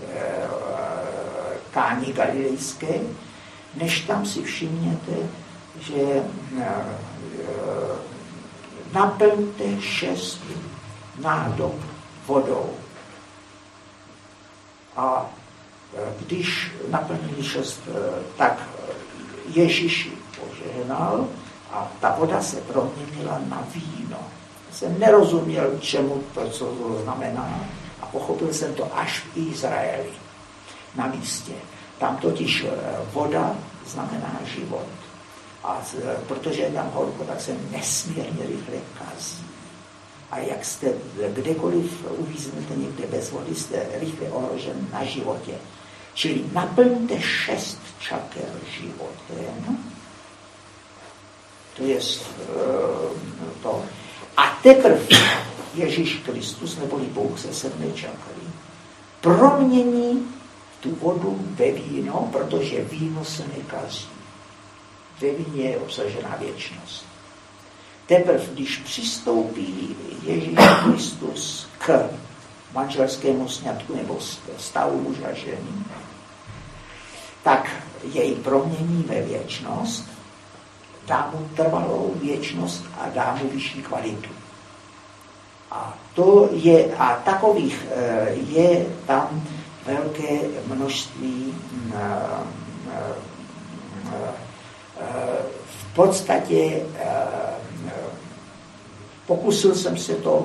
Káni Galilejské, než tam si všimněte, že naplňte šest nádob vodou. A když naplnili šest, tak Ježíši požehnal a ta voda se proměnila na víno. Jsem nerozuměl, čemu to, co to znamená, a pochopil jsem to až v Izraeli, na místě. Tam totiž voda znamená život. A protože je tam horko, tak se nesmírně rychle kazí. A jak jste kdekoliv uvíznete někde bez vody, jste rychle ohrožen na životě. Čili naplňte šest čaker životem. To je to. A teprve Ježíš Kristus, neboli Bůh se sedmi čakry, promění tu vodu ve víno, protože víno se nekazí. Ve víně je obsažená věčnost. Teprve, když přistoupí Ježíš Kristus k manželskému sňatku nebo stavu muže a ženy, tak jej promění ve věčnost, dá mu trvalou věčnost a dá mu vyšší kvalitu. A to je, a takových je tam velké množství. V podstatě pokusil jsem se to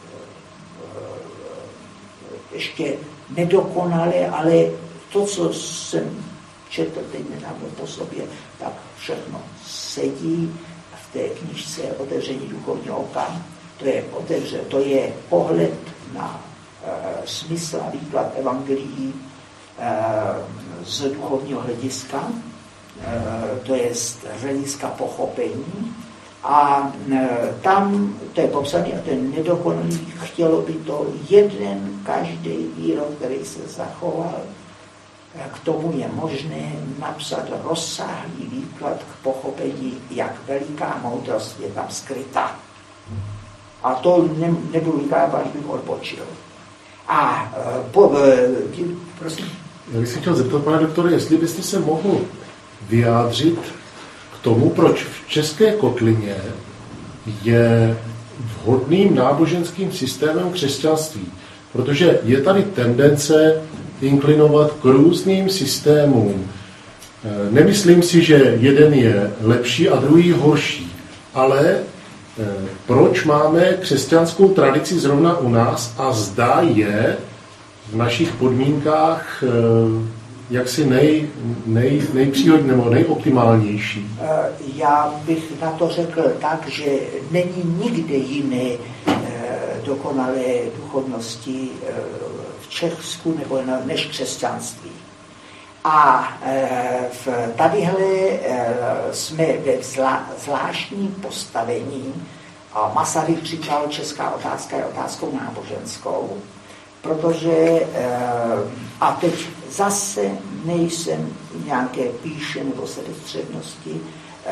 ještě nedokonale, ale to, co jsem četl teď nedávno po sobě, tak všechno sedí v té knižce Otevření duchovního oka. To je, otevře, to je pohled na e, smysl a výklad evangelií e, z duchovního hlediska, e, to je z hlediska pochopení. A e, tam, to je popsané, a to je nedokonalý, chtělo by to jeden každý výrok, který se zachoval. K tomu je možné napsat rozsáhlý výklad k pochopení, jak veliká moudrost je tam skrytá. A to ne, nebudu vykládat, až bych odpočil. A po, prosím. Já bych se chtěl zeptat, pane doktore, jestli byste se mohl vyjádřit k tomu, proč v České kotlině je vhodným náboženským systémem křesťanství. Protože je tady tendence inklinovat k různým systémům. Nemyslím si, že jeden je lepší a druhý horší, ale proč máme křesťanskou tradici zrovna u nás a zda je v našich podmínkách jaksi nej, nej, nejpříhodnější nebo nejoptimálnější? Já bych na to řekl tak, že není nikde jiné dokonalé duchovnosti v Česku nebo než křesťanství. A v tadyhle jsme ve zvláštním postavení. A Masaryk říkal, česká otázka je otázkou náboženskou, protože, a teď zase nejsem nějaké píše nebo sebestřednosti,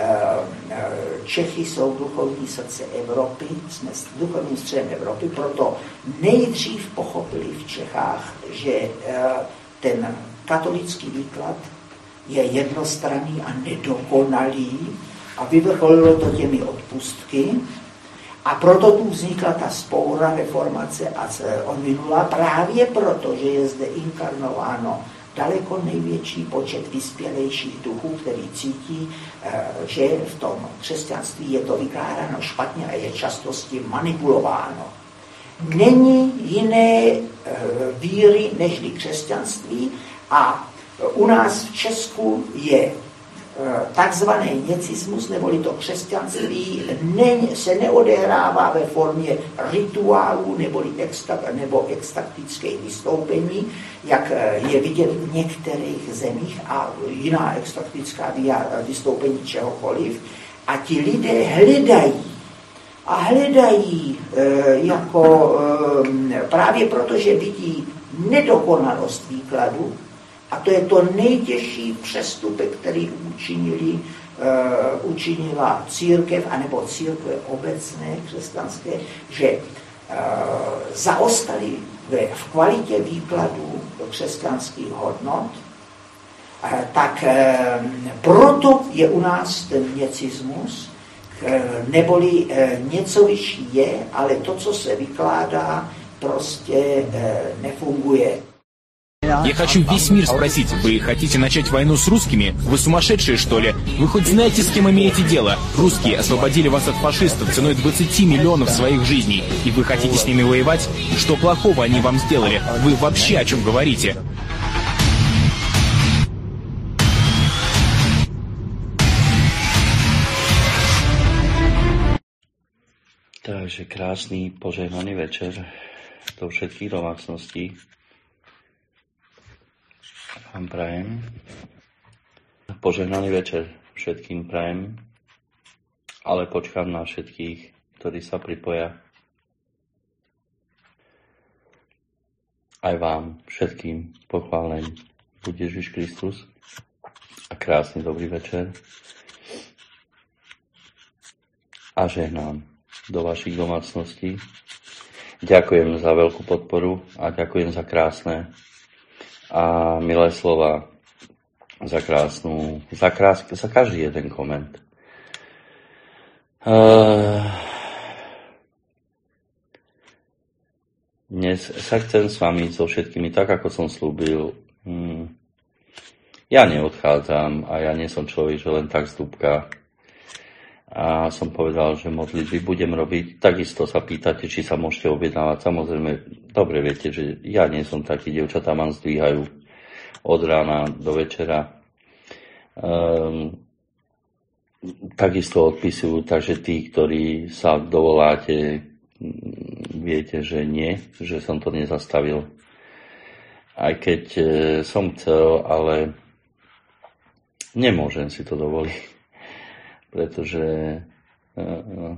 Čechy jsou duchovní srdce Evropy, jsme duchovním středem Evropy, proto nejdřív pochopili v Čechách, že ten katolický výklad je jednostranný a nedokonalý a vyvrcholilo to těmi odpustky a proto tu vznikla ta spoura reformace a on minula právě proto, že je zde inkarnováno daleko největší počet vyspělejších duchů, který cítí, že v tom křesťanství je to vykládáno špatně a je často s tím manipulováno. Není jiné víry nežli křesťanství a u nás v Česku je takzvaný něcismus, neboli to křesťanství, ne, se neodehrává ve formě rituálů neboli extra, nebo extaktických vystoupení, jak je vidět v některých zemích a jiná extaktická vystoupení čehokoliv. A ti lidé hledají a hledají e, jako e, právě proto, že vidí nedokonalost výkladu, a to je to nejtěžší přestupek, který učinili, uh, učinila církev, anebo církve obecné křesťanské, že uh, zaostali v kvalitě výkladu křesťanských hodnot, uh, tak uh, proto je u nás ten něcismus, uh, neboli uh, něco vyšší je, ale to, co se vykládá, prostě uh, nefunguje. Я хочу весь мир спросить, вы хотите начать войну с русскими? Вы сумасшедшие, что ли? Вы хоть знаете, с кем имеете дело? Русские освободили вас от фашистов ценой двадцати миллионов своих жизней. И вы хотите с ними воевать? Что плохого они вам сделали? Вы вообще о чем говорите? Takže krásny požehnaný večer do všetkých domácností vám prajem. Požehnaný večer všetkým prajem, ale počkám na všetkých, ktorí sa pripoja. Aj vám všetkým pochválený buď Ježiš Kristus a krásny dobrý večer. A žehnám do vašich domácností. Ďakujem za veľkú podporu a ďakujem za krásne a milé slova, za krásnu, za, krás, za každý jeden koment. Uh, dnes sa chcem s vami so všetkými, tak ako som slúbil, hmm, ja neodchádzam a ja nie som človek, že len tak z dúbka. A som povedal, že modlitby budem robiť. Takisto sa pýtate, či sa môžete objednávať. Samozrejme, dobre viete, že ja nie som taký, dievčatá ma zdvíhajú od rána do večera. Um, takisto odpisujú, takže tí, ktorí sa dovoláte, viete, že nie, že som to nezastavil. Aj keď e, som chcel, ale nemôžem si to dovoliť. Pretože uh,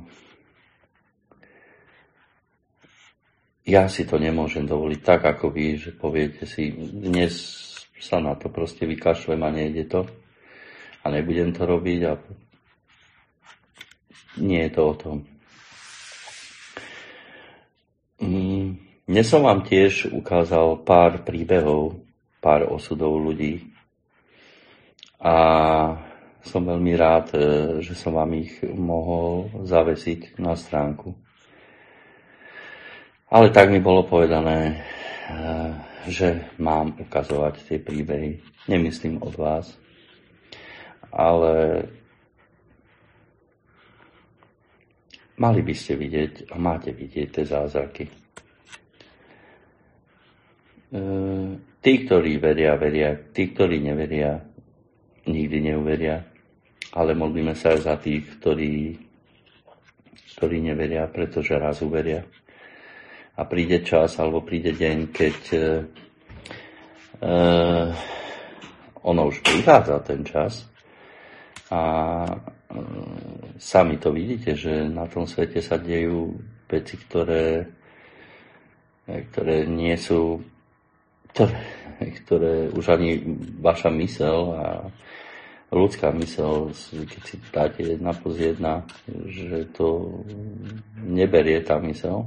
ja si to nemôžem dovoliť tak, ako vy, že poviete si, dnes sa na to proste vykašlem a nejde to a nebudem to robiť a nie je to o tom. Mm, dnes som vám tiež ukázal pár príbehov, pár osudov ľudí a som veľmi rád, že som vám ich mohol zavesiť na stránku. Ale tak mi bolo povedané, že mám ukazovať tie príbehy. Nemyslím od vás, ale mali by ste vidieť a máte vidieť tie zázraky. Tí, ktorí veria, veria. Tí, ktorí neveria, nikdy neuveria. Ale modlíme sa aj za tých, ktorí, ktorí neveria, pretože raz uveria. A príde čas, alebo príde deň, keď uh, ono už prichádza ten čas. A uh, sami to vidíte, že na tom svete sa dejú veci, ktoré, ktoré nie sú, ktoré, ktoré už ani vaša myseľ a ľudská myseľ, keď si dáte jedna plus jedna, že to neberie tá myseľ.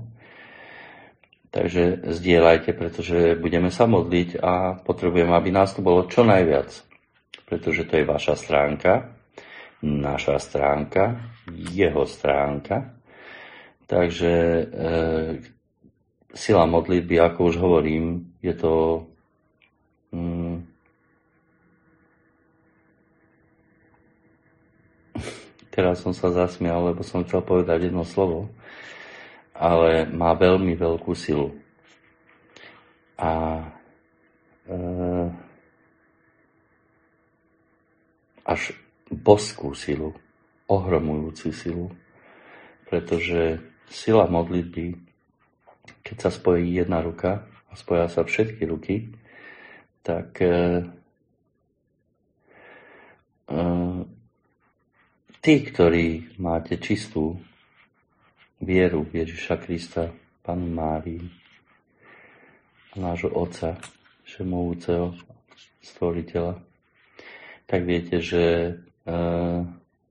Takže zdieľajte, pretože budeme sa modliť a potrebujem, aby nás to bolo čo najviac. Pretože to je vaša stránka, naša stránka, jeho stránka. Takže e, sila modlitby, ako už hovorím, je to mm, teraz som sa zasmial, lebo som chcel povedať jedno slovo, ale má veľmi veľkú silu. A e, až boskú silu, ohromujúcu silu, pretože sila modlitby, keď sa spojí jedna ruka a spoja sa všetky ruky, tak e, e, tí, ktorí máte čistú vieru v Ježiša Krista, Pannu Máriu, nášho Otca, Všemohúceho Stvoriteľa, tak viete, že uh,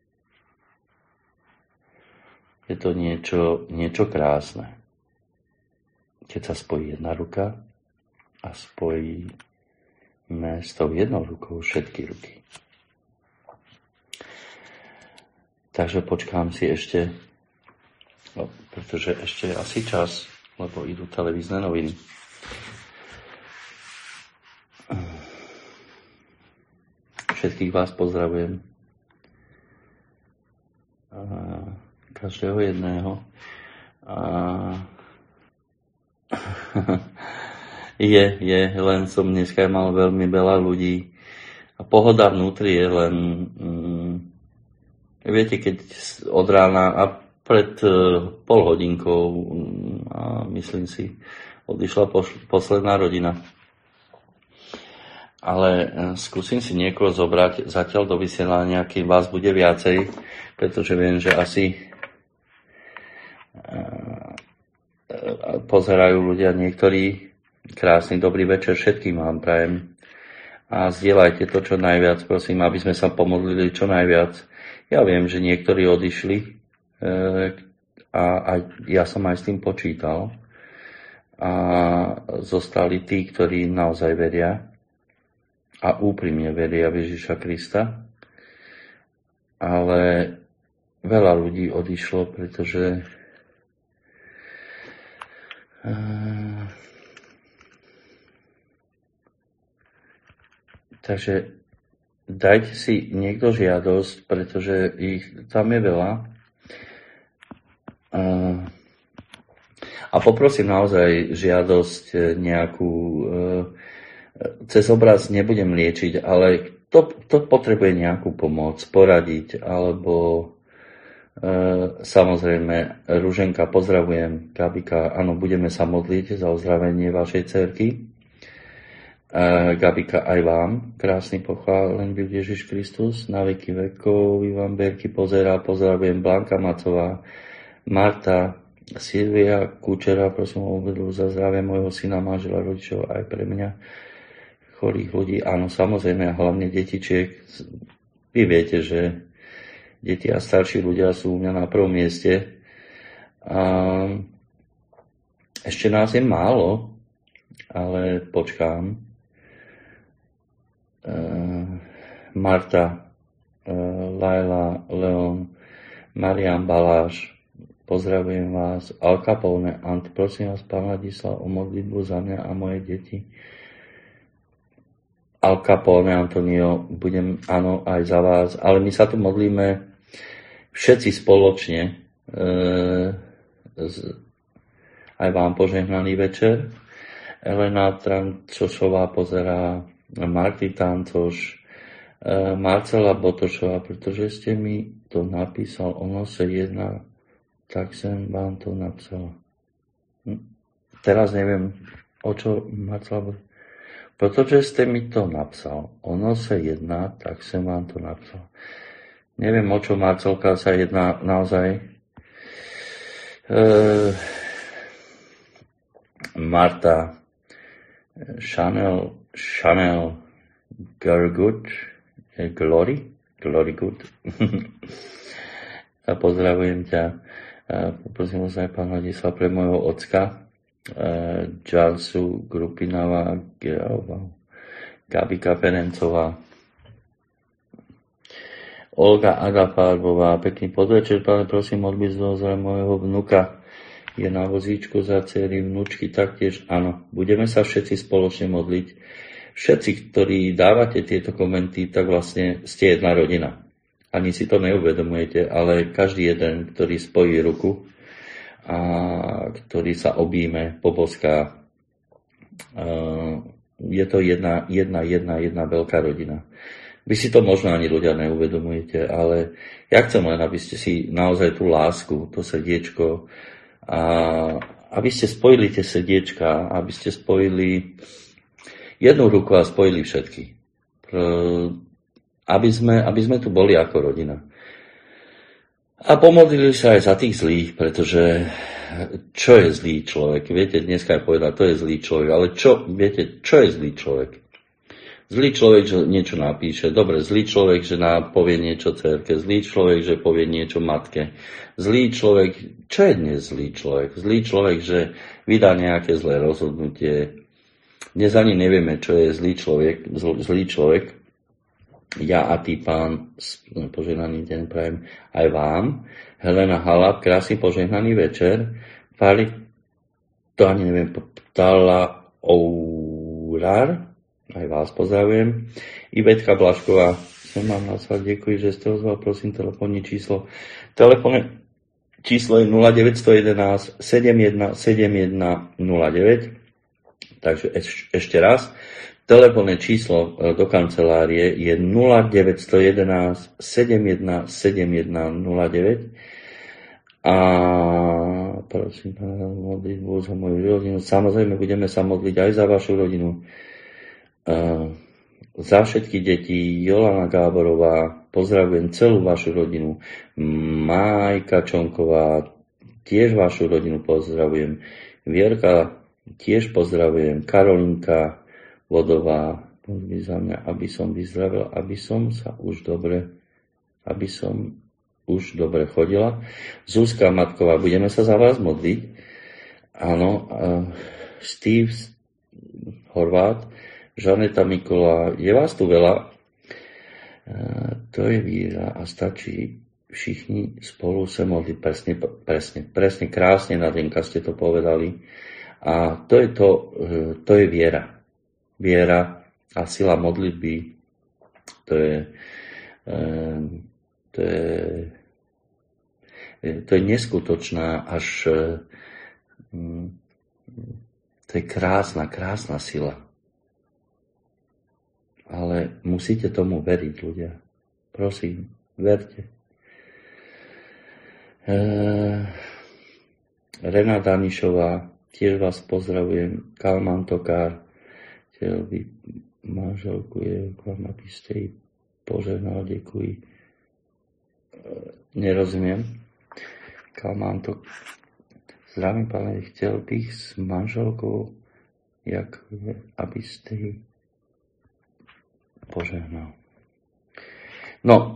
je to niečo, niečo krásne. Keď sa spojí jedna ruka a spojíme s tou jednou rukou všetky ruky. Takže počkám si ešte, no, pretože ešte je asi čas, lebo idú televízne noviny. Všetkých vás pozdravujem. A každého jedného. A je, je, len som dneska mal veľmi veľa ľudí. A pohoda vnútri je len... Mm, viete, keď od rána, a pred pol hodinkou a myslím si, odišla posledná rodina. Ale skúsim si niekoho zobrať zatiaľ do vysielania, kým vás bude viacej, pretože viem, že asi pozerajú ľudia niektorí. Krásny dobrý večer všetkým vám prajem. A zdieľajte to čo najviac, prosím, aby sme sa pomodlili čo najviac. Ja viem, že niektorí odišli a, a ja som aj s tým počítal. A zostali tí, ktorí naozaj veria a úprimne veria v Ježiša Krista. Ale veľa ľudí odišlo, pretože uh, takže dajte si niekto žiadosť, pretože ich tam je veľa. Uh, a poprosím naozaj žiadosť nejakú uh, cez obraz nebudem liečiť, ale to, to potrebuje nejakú pomoc, poradiť, alebo e, samozrejme, Ruženka, pozdravujem, Gabika, áno, budeme sa modliť za ozdravenie vašej dcerky. E, Gabika, aj vám, krásny pochválený Ježiš Kristus, na veky vekov, Ivan Berky pozerá, pozdravujem, Blanka Macová, Marta, Silvia Kučera, prosím o obedru za zdravie môjho syna, manžela, rodičov, aj pre mňa, chorých ľudí, áno, samozrejme, a hlavne detičiek. Vy viete, že deti a starší ľudia sú u mňa na prvom mieste. A ešte nás je málo, ale počkám. E, Marta, e, Laila, Leon, Marian Baláš, pozdravujem vás. Al Capone, Ant, prosím vás, pán Ladislav, o modlitbu za mňa a moje deti. Al Capone, Antonio, budem, áno, aj za vás, ale my sa tu modlíme všetci spoločne. E, z, aj vám požehnaný večer. Elena Trančošová pozerá, Marty Tancoš, e, Marcela Botošová, pretože ste mi to napísal, ono sa jedná, tak som vám to napsal. Hm. Teraz neviem, o čo Marcela Botošová. Protože ste mi to napsal, ono sa jedná, tak som vám to napsal. Neviem, o čo Marcelka sa jedná naozaj. E, Marta, Chanel, Chanel, Gergood, Glory, Glory Good. A pozdravujem ťa. Poprosím vás aj pán Ladislav pre môjho ocka. Jalsu Grupinava, Gabika Ferencová, Olga Agafárbová, pekný podvečer, páne, prosím odbyť za môjho vnuka, je na vozíčku za dcery vnúčky, taktiež áno, budeme sa všetci spoločne modliť. Všetci, ktorí dávate tieto komenty, tak vlastne ste jedna rodina. Ani si to neuvedomujete, ale každý jeden, ktorý spojí ruku a ktorý sa objíme, poboská. Je to jedna, jedna, jedna, jedna veľká rodina. Vy si to možno ani ľudia neuvedomujete, ale ja chcem len, aby ste si naozaj tú lásku, to srdiečko, a aby ste spojili tie srdiečka, aby ste spojili jednu ruku a spojili všetky. Aby sme, aby sme tu boli ako rodina. A pomodlili sa aj za tých zlých, pretože čo je zlý človek? Viete, dneska je povedať, to je zlý človek, ale čo, viete, čo je zlý človek? Zlý človek, že niečo napíše, dobre, zlý človek, že nám povie niečo dcerke, zlý človek, že povie niečo matke, zlý človek, čo je dnes zlý človek? Zlý človek, že vydá nejaké zlé rozhodnutie. Dnes ani nevieme, čo je zlý človek, zlý človek. Ja a ty, pán, požehnaný deň prajem aj vám. Helena Halap, krásny požehnaný večer. Fali, to ani neviem, Tala Ourar, aj vás pozdravujem. Ivetka Blašková, som vám nazval, ďakujem, že ste ozval, prosím, telefónne číslo. Telefónne číslo je nula deväť jedna jedna sedem jeden sedem jeden nula deväť. Takže ešte raz. Telefónne číslo do kancelárie je nula deväť jedna jedna sedem jeden sedem jeden nula deväť A prosím Pána modlitbu za moju rodinu. Samozrejme, budeme sa modliť aj za vašu rodinu. Uh, za všetky deti, Jolana Gáborová, pozdravujem celú vašu rodinu. Majka Čonková, tiež vašu rodinu pozdravujem. Vierka, tiež pozdravujem. Karolinka Vodová, modlí za mňa, aby som vyzdravil, aby som sa už dobre, aby som už dobre chodila. Zuzka Matková, budeme sa za vás modliť. Áno, uh, Steve Horvát, Žaneta Mikola, je vás tu veľa. Uh, to je víra a stačí všichni spolu sa modliť. Presne, presne, presne, krásne, Nadenka, ste to povedali. A to je to, uh, to je viera. Viera a sila modlitby, to je, uh, to je, to je neskutočná, až uh, to je krásna, krásna sila. Ale musíte tomu veriť, ľudia. Prosím, verte. E, Rena Danišová, tiež vás pozdravujem. Kalman Tokár, chcel by manželku je k vám, aby ste jej požehnal, děkuji. E, nerozumiem. Kalman Tokár, zdravím, pane, chtěl bych s manželkou, jak je, aby ste jej požehnal. No,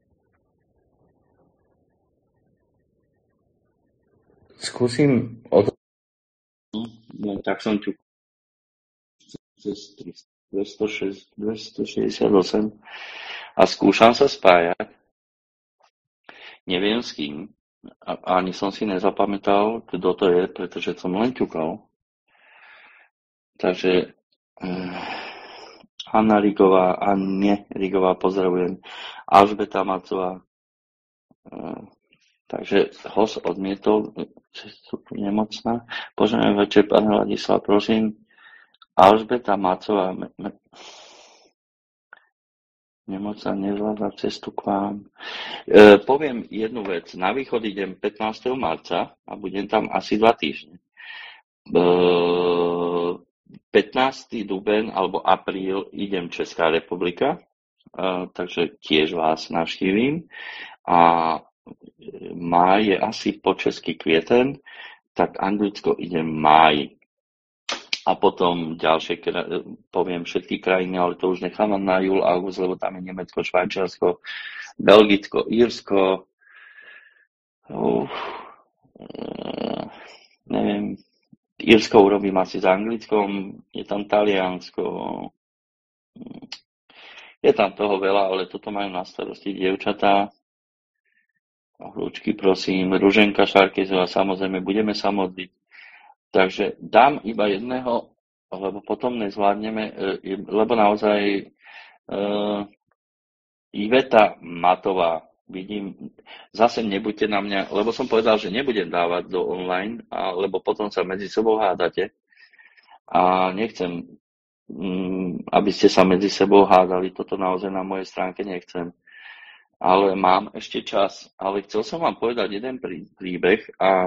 skúsim od... No, tak som tu cez dvestošesťdesiatosem a skúšam sa spájať. Neviem s kým. A ani som si nezapamätal, kto to je, pretože som len ťukal. Takže... Um... Anna Rigová, Anne Rigová, pozdravujem. Alžbeta Macová. Takže host odmietol, že sú tu nemocná. Požehnaj večer, pán Ladislav, prosím. Alžbeta Macová. Me, me, nemocná, nezvláda cestu k vám. E, poviem jednu vec. Na východ idem pätnásteho marca a budem tam asi dva týždne. E, pätnásteho duben alebo apríl idem Česká republika, uh, takže tiež vás navštívim. A máj je asi po český kvieten, tak Anglicko idem máj. A potom ďalšie, poviem všetky krajiny, ale to už nechám na júl, august, lebo tam je Nemecko, Švajčiarsko, Belgicko, Írsko, uh, uh, neviem, Írsko urobím asi s Anglickom, je tam Taliansko, je tam toho veľa, ale toto majú na starosti dievčatá. Hľúčky, prosím, Ruženka Šarkezová, samozrejme, budeme sa modliť. Takže dám iba jedného, lebo potom nezvládneme, lebo naozaj uh, Iveta Matová, vidím, zase nebuďte na mňa, lebo som povedal, že nebudem dávať do online, a, lebo potom sa medzi sebou hádate a nechcem, mm, aby ste sa medzi sebou hádali, toto naozaj na mojej stránke nechcem. Ale mám ešte čas, ale chcel som vám povedať jeden prí, príbeh a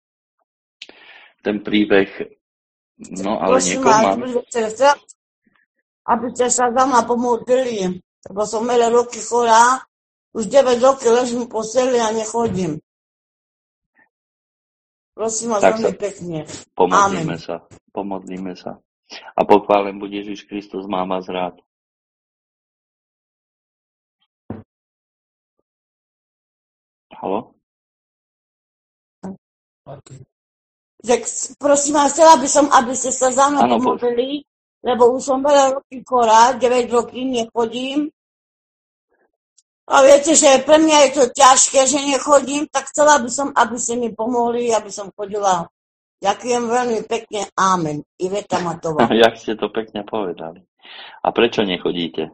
ten príbeh, no ale Prosím niekoho vás, mám. aby ste sa za mňa pomodlili, lebo som veľa roky chorá. Už deväť rokov ležím v posteli a nechodím. Prosím vás veľmi pekne. Pomodlíme Amen. sa. Pomodlíme sa. A pochválen bude Ježiš Kristus, má vás rád. Haló? Tak, prosím vás, chcela by som, aby ste sa za mňa Áno, pomodlili, lebo už som veľa roky chorá, deväť rokov nechodím. A viete, že pre mňa je to ťažké, že nechodím, tak chcela by som, aby ste mi pomohli, aby som chodila. Ďakujem veľmi pekne. Amen. Iveta Matová. Jak ste to pekne povedali. A prečo nechodíte?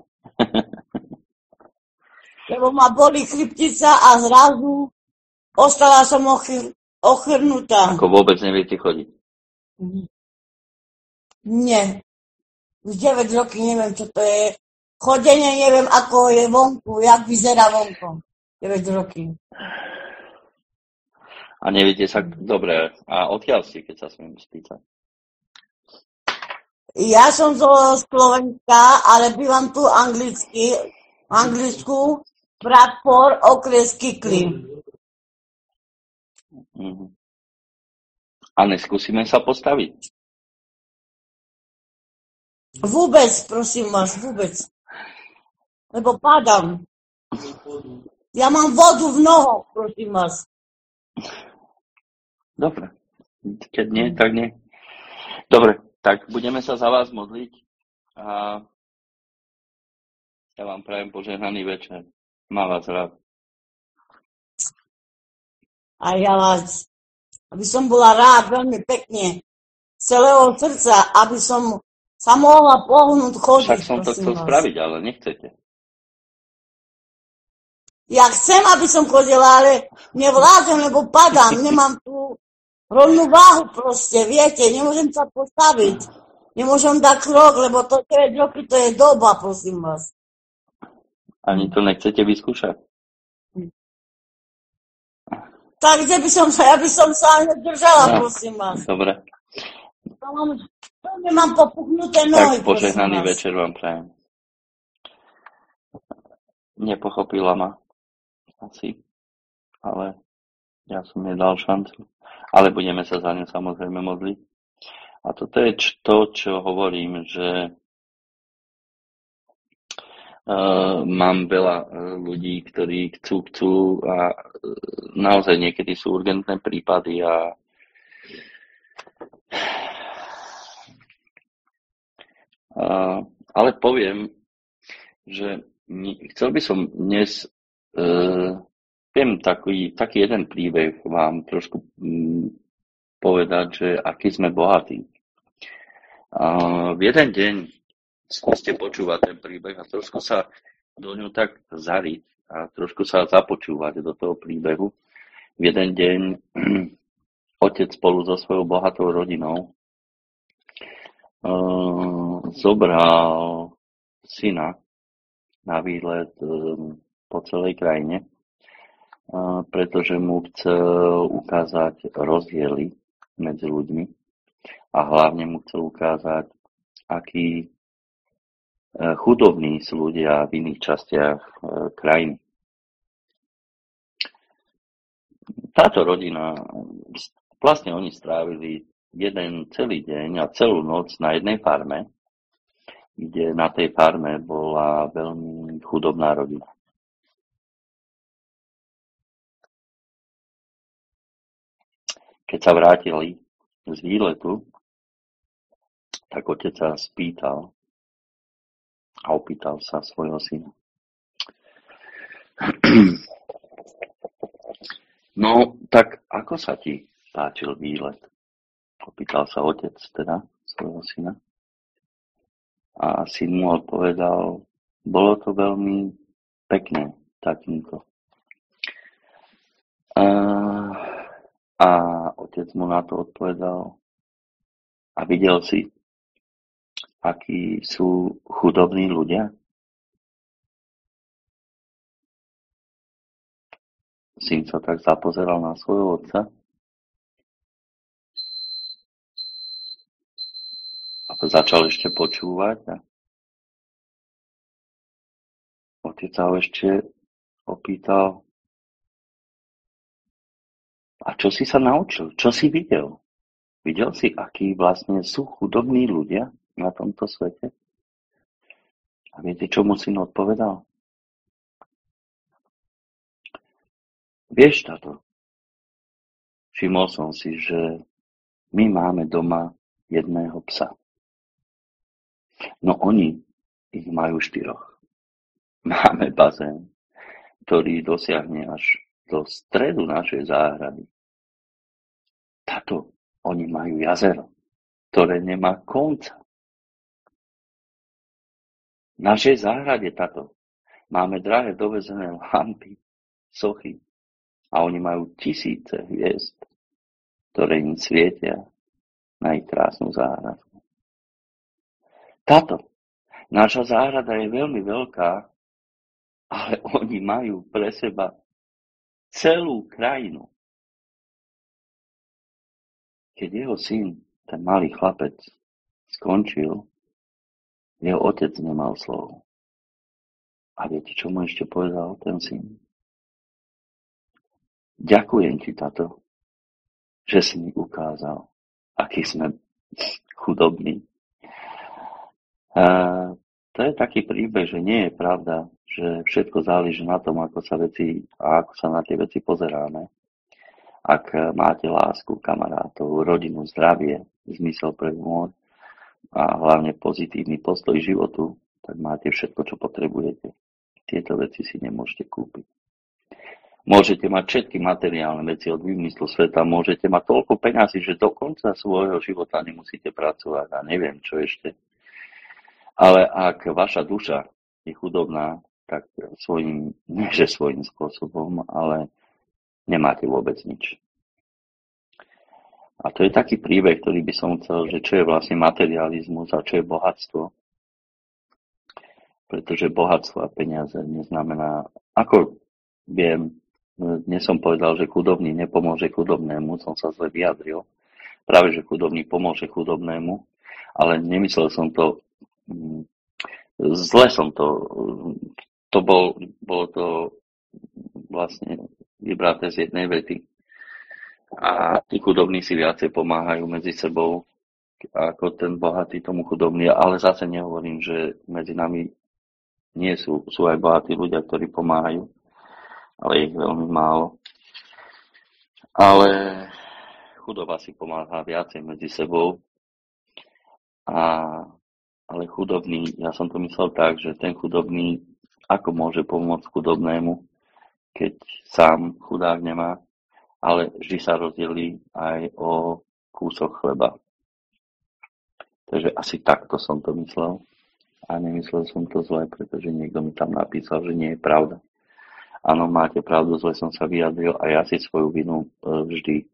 Lebo ma boli chrbtica a zrazu ostala som ochr- ochrnutá. Ako vôbec neviete chodiť? Nie. Už deväť rokov neviem, čo to je. Chodenie neviem, ako je vonku, jak vyzerá vonku. deväť rokov. A neviete sa, dobre, a odkiaľ ste, keď sa smiem spýtať? Ja som zo Slovenska, ale bývam tu anglicky, v Anglicku, Bradford, okres Kikli. Mhm. A neskúsime sa postaviť? Vôbec, prosím vás, vôbec. Lebo padám. Ja mám vodu v nohoch, prosím vás. Dobre. Keď nie, tak nie. Dobre, tak budeme sa za vás modliť a ja vám prajem požehnaný večer. Mám vás rád. A ja vás, aby som bola rád veľmi pekne, z celého srdca, aby som sa mohla pohnúť, chodiť, Však som to prosím chcel vás. spraviť, ale nechcete. Ja chcem, aby som chodila, ale nevládzem, lebo padám, nemám tú rovnú váhu proste, viete, nemôžem sa postaviť. Nemôžem dať krok, lebo to deväť roky, to je doba, prosím vás. Ani to nechcete vyskúšať? Tak, kde by som sa, ja by som sa nedržala, No, prosím vás. dobre. To mám, to nemám popuchnuté nohy, Tak požehnaný prosím vás. večer vám prajem. Nepochopila ma asi, ale ja som jej dal šancu. Ale budeme sa za ňu samozrejme modliť. A toto je č- to, čo hovorím, že uh, mám veľa uh, ľudí, ktorí chcú, chcú a uh, naozaj niekedy sú urgentné prípady a uh, ale poviem, že ni- chcel by som dnes uh, viem taký, taký jeden príbeh vám trošku mm, povedať, že aký sme bohatí. Uh, v jeden deň skúste počúvať ten príbeh a trošku sa do ňu tak zariť a trošku sa započúvať do toho príbehu. V jeden deň otec spolu so svojou bohatou rodinou uh, zobral syna na výlet um, po celej krajine, uh, pretože mu chcel ukázať rozdiely medzi ľuďmi a hlavne mu chcel ukázať, akí uh, chudobní sú ľudia v iných častiach uh, krajiny. Táto rodina, vlastne oni strávili jeden celý deň a celú noc na jednej farme, kde na tej farme bola veľmi chudobná rodina. Keď sa vrátili z výletu, tak otec sa spýtal a opýtal sa svojho syna. No, tak ako sa ti páčil výlet? Opýtal sa otec teda svojho syna. A syn mu odpovedal, bolo to veľmi pekné, tatínko. A, a otec mu na to odpovedal, a videl si, akí sú chudobní ľudia? Syn sa tak zapozeral na svojho otca a začal ešte počúvať a otec sa ho ešte opýtal, a čo si sa naučil? Čo si videl? Videl si, akí vlastne sú chudobní ľudia na tomto svete? A viete, čo mu syn odpovedal? Vieš, táto, všimol som si, že my máme doma jedného psa. No oni ich majú štyroch. Máme bazén, ktorý dosiahne až do stredu našej záhrady. Táto, oni majú jazero, ktoré nemá konca. V našej záhrade, táto, máme drahé dovezené lampy, sochy, a oni majú tisíce hviezd, ktoré im svietia na ich krásnu záhradu. Táto, naša záhrada je veľmi veľká, ale oni majú pre seba celú krajinu. keď jeho syn, ten malý chlapec, skončil, jeho otec nemal slovo. A viete, čo mu ešte povedal ten syn? Ďakujem ti, tato, že si mi ukázal, aký sme chudobní. A to je taký príbeh, že nie je pravda, že všetko záleží na tom, ako sa veci a ako sa na tie veci pozeráme. Ak máte lásku, kamarátov, rodinu, zdravie, zmysel pre humor a hlavne pozitívny postoj životu, tak máte všetko, čo potrebujete. Tieto veci si nemôžete kúpiť. Môžete mať všetky materiálne veci od výmyslu sveta, môžete mať toľko peňazí, že do konca svojho života nemusíte pracovať a neviem, čo ešte. Ale ak vaša duša je chudobná, tak svojím, nie že svojím spôsobom, ale nemáte vôbec nič. A to je taký príbeh, ktorý by som chcel, že čo je vlastne materializmus a čo je bohatstvo. Pretože bohatstvo a peniaze neznamená, ako viem, dnes som povedal, že chudobný nepomôže chudobnému, som sa zle vyjadril. Práve, že chudobný pomôže chudobnému, ale nemyslel som to, zle som to, to bol, bolo to vlastne vybraté z jednej vety. A tí chudobní si viacej pomáhajú medzi sebou, ako ten bohatý tomu chudobný. Ale zase nehovorím, že medzi nami nie sú, sú aj bohatí ľudia, ktorí pomáhajú, ale ich veľmi málo. Ale chudoba si pomáha viacej medzi sebou. A, ale chudobný, ja som to myslel tak, že ten chudobný, ako môže pomôcť chudobnému, keď sám chudák nemá, ale vždy sa rozdelí aj o kúsok chleba. Takže asi takto som to myslel. A nemyslel som to zle, pretože niekto mi tam napísal, že nie je pravda. Áno, máte pravdu, zle som sa vyjadril a ja si svoju vinu e, vždy e,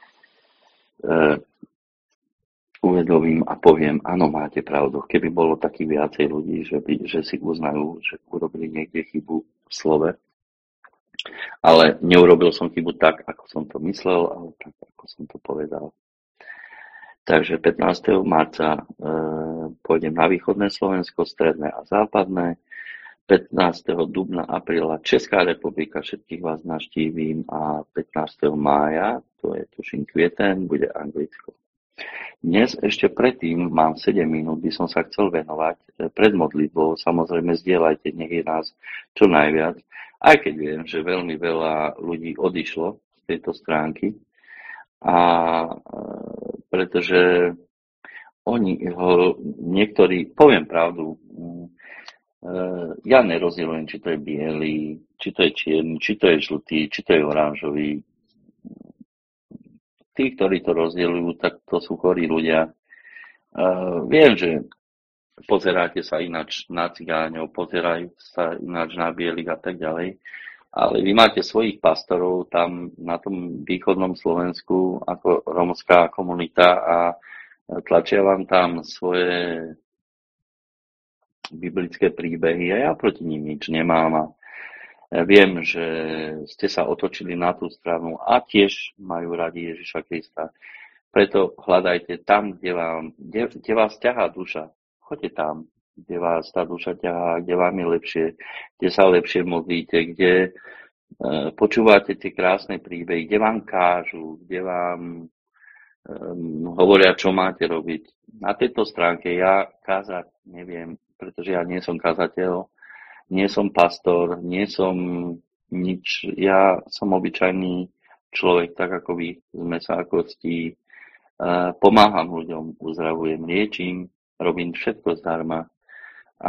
uvedomím a poviem, áno, máte pravdu. Keby bolo taký viacej ľudí, že, by, že si uznajú, že urobili niekde chybu v slove, ale neurobil som chybu tak, ako som to myslel, ale tak, ako som to povedal. Takže pätnásteho marca e, pôjdem na východné Slovensko, stredné a západné. pätnásteho dubna, apríla Česká republika, všetkých vás navštívim a pätnásteho mája, to je tuším kvieten, bude Anglicko. Dnes ešte predtým, mám sedem minút, by som sa chcel venovať pred modlitbou. Samozrejme zdieľajte, nech je nás čo najviac. Aj keď viem, že veľmi veľa ľudí odišlo z tejto stránky. A pretože oni ho, niektorí, poviem pravdu, ja nerozdeľujem, či to je biely, či to je čierny, či to je žltý, či to je oranžový. Tí, ktorí to rozdeľujú, tak to sú chorí ľudia. Uh, viem, že pozeráte sa ináč na cigáňov, pozerajú sa ináč na bielých a tak ďalej, ale vy máte svojich pastorov tam na tom východnom Slovensku ako rómska komunita a tlačia vám tam svoje biblické príbehy a ja proti ním nič nemám a viem, že ste sa otočili na tú stranu a tiež majú radi Ježiša Krista. Preto hľadajte tam, kde, vám, kde, kde vás ťahá duša. Choďte tam, kde vás tá duša ťahá, kde vám je lepšie, kde sa lepšie modlíte, kde e, počúvate tie krásne príbehy, kde vám kážu, kde vám e, hovoria, čo máte robiť. Na tejto stránke ja kázať neviem, pretože ja nie som kazateľ, nie som pastor, nie som nič, ja som obyčajný človek, tak ako vy, z mesa a kostí, pomáham ľuďom, uzdravujem, liečím, robím všetko zdarma a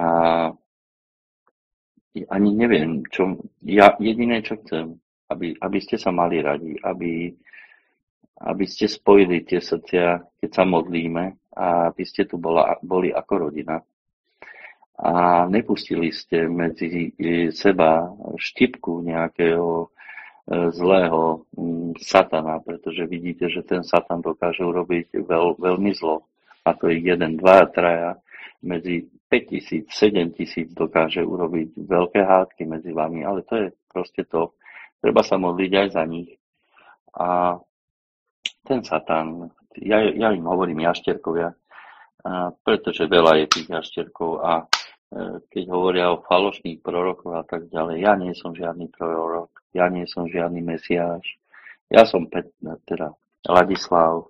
ani neviem, čo, ja jediné, čo chcem, aby, aby ste sa mali radi, aby, aby ste spojili tie srdcia, keď sa modlíme a aby ste tu bola, boli ako rodina. A nepustili ste medzi seba štipku nejakého zlého satana, pretože vidíte, že ten satan dokáže urobiť veľ, veľmi zlo. A to je jeden, dva, traja, medzi päťtisíc, sedemtisíc dokáže urobiť veľké hádky medzi vami, ale to je proste to. Treba sa modliť aj za nich. A ten Satan, ja, ja im hovorím jašterkovia, a pretože veľa je tých jašterkov a e, keď hovoria o falošných prorokoch a tak ďalej, ja nie som žiadny prorok, ja nie som žiadny mesiáš, ja som Pet, teda Ladislav.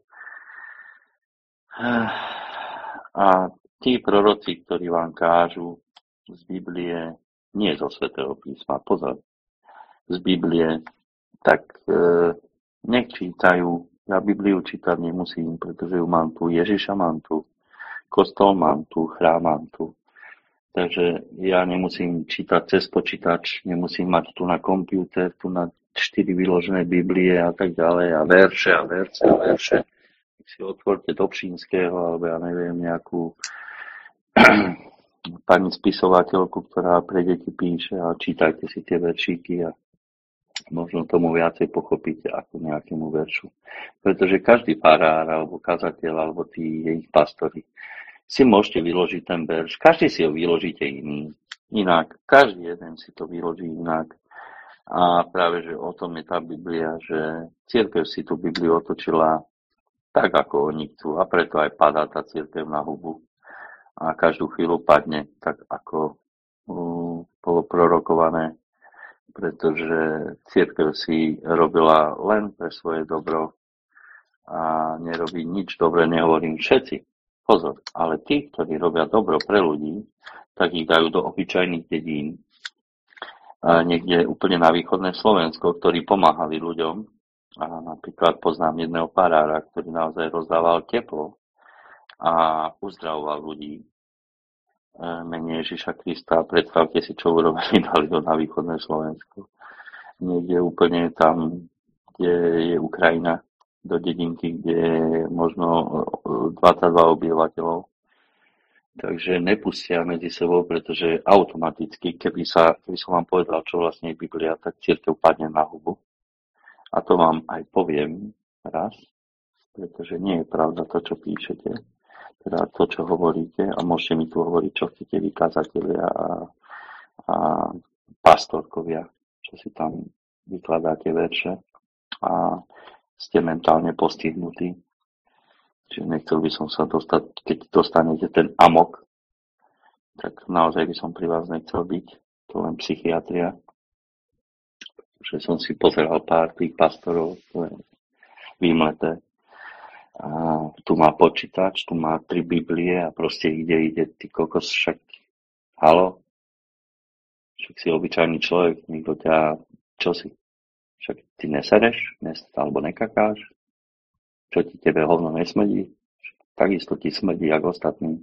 A tí proroci, ktorí vám kážu z Biblie, nie zo Svätého písma, pozor, z Biblie, tak e, nech čítajú. Ja Bibliu čítať nemusím, pretože ju mám tu, Ježiša mám tu, kostol mám tu, chrám mám tu. Takže ja nemusím čítať cez počítač, nemusím mať tu na počítač, tu na štyri vyložené Biblie a tak ďalej a verše a verše a verše. Si otvorte Dobšinského alebo ja neviem nejakú pani spisovateľku, ktorá pre deti píše a čítajte si tie veršíky a možno tomu viacej pochopíte ako nejakému veršu. Pretože každý farár alebo kazateľ alebo tí ich pastori si môžete vyložiť ten verš. Každý si ho vyložíte iný. Inak. Každý jeden si to vyloží inak. A práve, že o tom je tá Biblia, že cirkev si tú Bibliu otočila tak, ako oni chcú. A preto aj padá tá cirkev na hubu. A každú chvíľu padne, tak ako uh, bolo prorokované. Pretože cirkev si robila len pre svoje dobro a nerobí nič dobre, nehovorím všetci. Pozor, ale tí, ktorí robia dobro pre ľudí, tak ich dajú do obyčajných dedín, a niekde úplne na východné Slovensko, ktorí pomáhali ľuďom. A napríklad poznám jedného farára, ktorý naozaj rozdával teplo a uzdravoval ľudí. Mene Ježiša Krista, predstavte si, čo urobili, dali ho na východné Slovensko. Niekde úplne tam, kde je Ukrajina, do dedinky, kde je možno dvadsaťdva obyvateľov. Takže nepustia medzi sebou, pretože automaticky, keby, sa, keby som vám povedal, čo vlastne je Biblia, tak cirkev padne na hubu. A to vám aj poviem raz, pretože nie je pravda to, čo píšete. Teda to, čo hovoríte, a môžete mi tu hovoriť, čo chcete vy, kazatelia a, a pastorkovia, čo si tam vykladáte verše a ste mentálne postihnutí. Čiže nechcel by som sa dostať, keď dostanete ten amok, tak naozaj by som pri vás nechcel byť, to len psychiatria. Že som si pozeral pár tých pastorov, to je vymleté. A tu má počítač, tu má tri Biblie a proste ide, ide, ty kokos, však, halo? Však si obyčajný človek, niekto ťa, čo si? Však ty nesereš, nes, alebo nekakáš? Čo ti tebe hovno nesmedí? Takisto ti smedí, ako ostatní.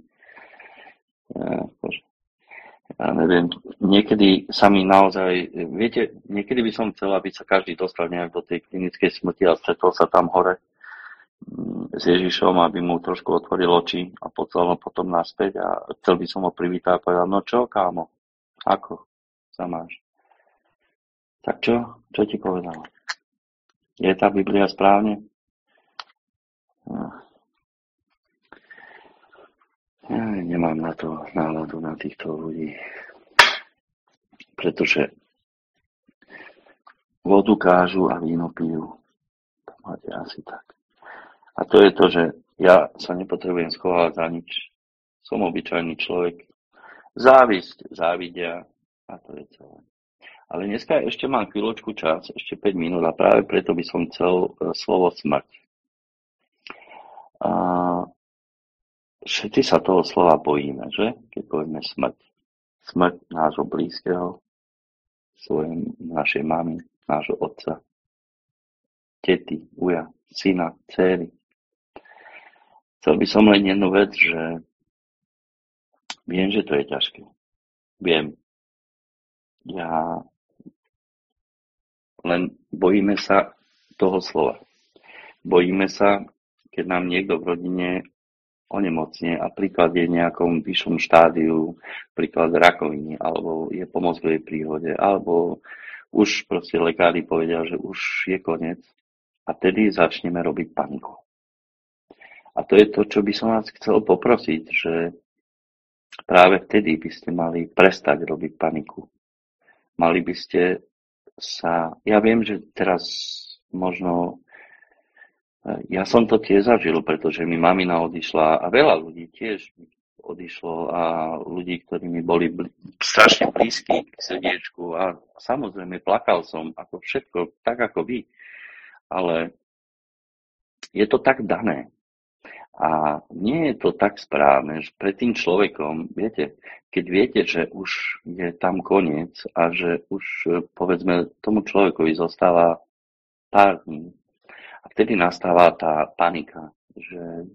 Ja, ja neviem, niekedy sa mi naozaj, viete, niekedy by som chcel, aby sa každý dostal nejak do tej klinickej smrti a stretol sa tam hore s Ježišom, aby mu trošku otvoril oči a poslal ho potom naspäť a chcel by som ho privítať a povedal, no čo, kámo, ako sa máš? Tak čo? Čo ti povedal? Je tá Biblia správne? Ja nemám na to náladu na týchto ľudí. Pretože vodu kážu a víno pijú. To máte asi tak. A to je to, že ja sa nepotrebujem schovať za nič. Som obyčajný človek. Závisť, závidia a to je celé. Ale dneska ešte mám chvíľočku čas, ešte päť minút a práve preto by som chcel slovo smrť. A všetci sa toho slova bojíme, že? Keď povieme smrť. Smrť nášho blízkeho, svojej, našej mamy, nášho otca, tety, uja, syna, dcery. Chcel by som len jednu vec, že viem, že to je ťažké. Viem. Ja len bojíme sa toho slova. Bojíme sa, keď nám niekto v rodine onemocnie a príklad je v nejakom vyššom štádiu, príklad rakoviny, alebo je po mozgovej príhode, alebo už proste lekári povedia, že už je koniec a tedy začneme robiť paniku. A to je to, čo by som vás chcel poprosiť, že práve vtedy by ste mali prestať robiť paniku. Mali by ste sa, ja viem, že teraz možno Ja som to tiež zažil, pretože mi mamina odišla a veľa ľudí tiež odišlo a ľudí, ktorí mi boli bl- strašne blízki k srdiečku a samozrejme plakal som ako všetko, tak ako vy, ale je to tak dané a nie je to tak správne, že pred tým človekom, viete, keď viete, že už je tam koniec a že už povedzme tomu človekovi zostáva pár dní, a vtedy nastáva tá panika, že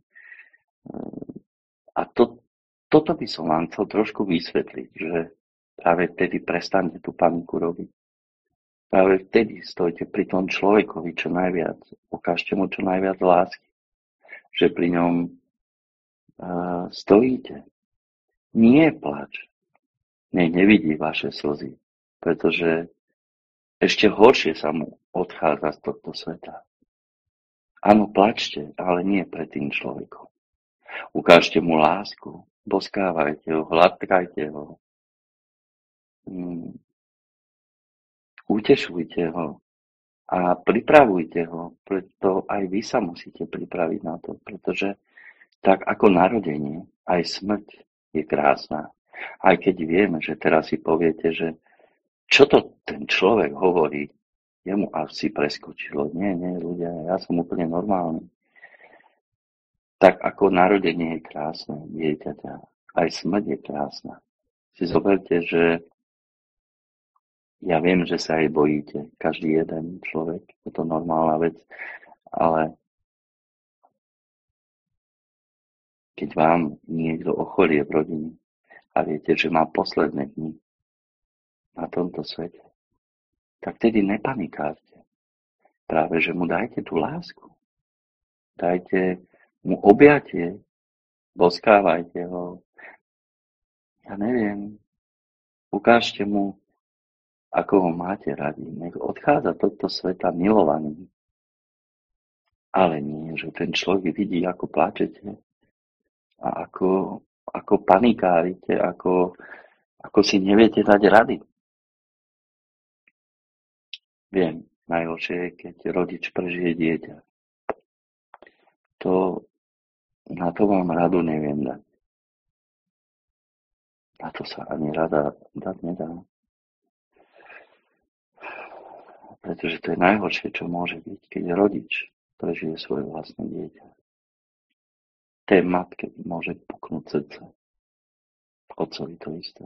a to, toto by som vám chcel trošku vysvetliť, že práve vtedy prestaňte tú paniku robiť. Práve vtedy stojte pri tom človekovi čo najviac, ukážte mu čo najviac lásky, že pri ňom uh, stojíte. Nie plač, nech nevidí vaše slzy, pretože ešte horšie sa mu odchádza z tohto sveta. Áno, plačte, ale nie pred tým človekom. Ukážte mu lásku, boskávajte ho, hladkajte ho. Mm. Utešujte ho a pripravujte ho, preto aj vy sa musíte pripraviť na to, pretože tak ako narodenie, aj smrť je krásna. Aj keď vieme, že teraz si poviete, že čo to ten človek hovorí, jemu asi preskočilo. Nie, nie, ľudia, ja som úplne normálny. Tak ako narodenie je krásne, dieťaťa, aj smrť je krásna. Si zoberte, že ja viem, že sa aj bojíte, každý jeden človek, je to normálna vec, ale keď vám niekto ochorie v rodine a viete, že má posledné dni na tomto svete, tak tedy nepanikárte. Práve, že mu dajte tú lásku. Dajte mu objatie, boskávajte ho. Ja neviem, ukážte mu, ako ho máte radi. Nech odchádza tohto sveta milovaný. Ale nie, že ten človek vidí, ako plačete a ako, ako panikárite, ako, ako si neviete dať rady. Viem, najhoršie je, keď rodič prežije dieťa. To, na to vám radu neviem dať. Na to sa ani rada dať nedá. Pretože to je najhoršie, čo môže byť, keď rodič prežije svoje vlastné dieťa. Tej matke môže puknúť srdce. Otcovi to isté.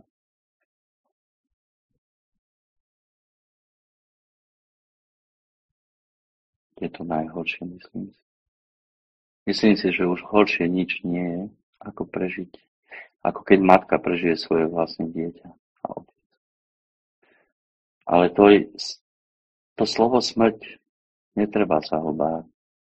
Je to najhoršie, myslím si. Myslím si, že už horšie nič nie je, ako prežiť. Ako keď matka prežije svoje vlastné dieťa a otec. Ale to, je, to slovo smrť, netreba sa ho báť.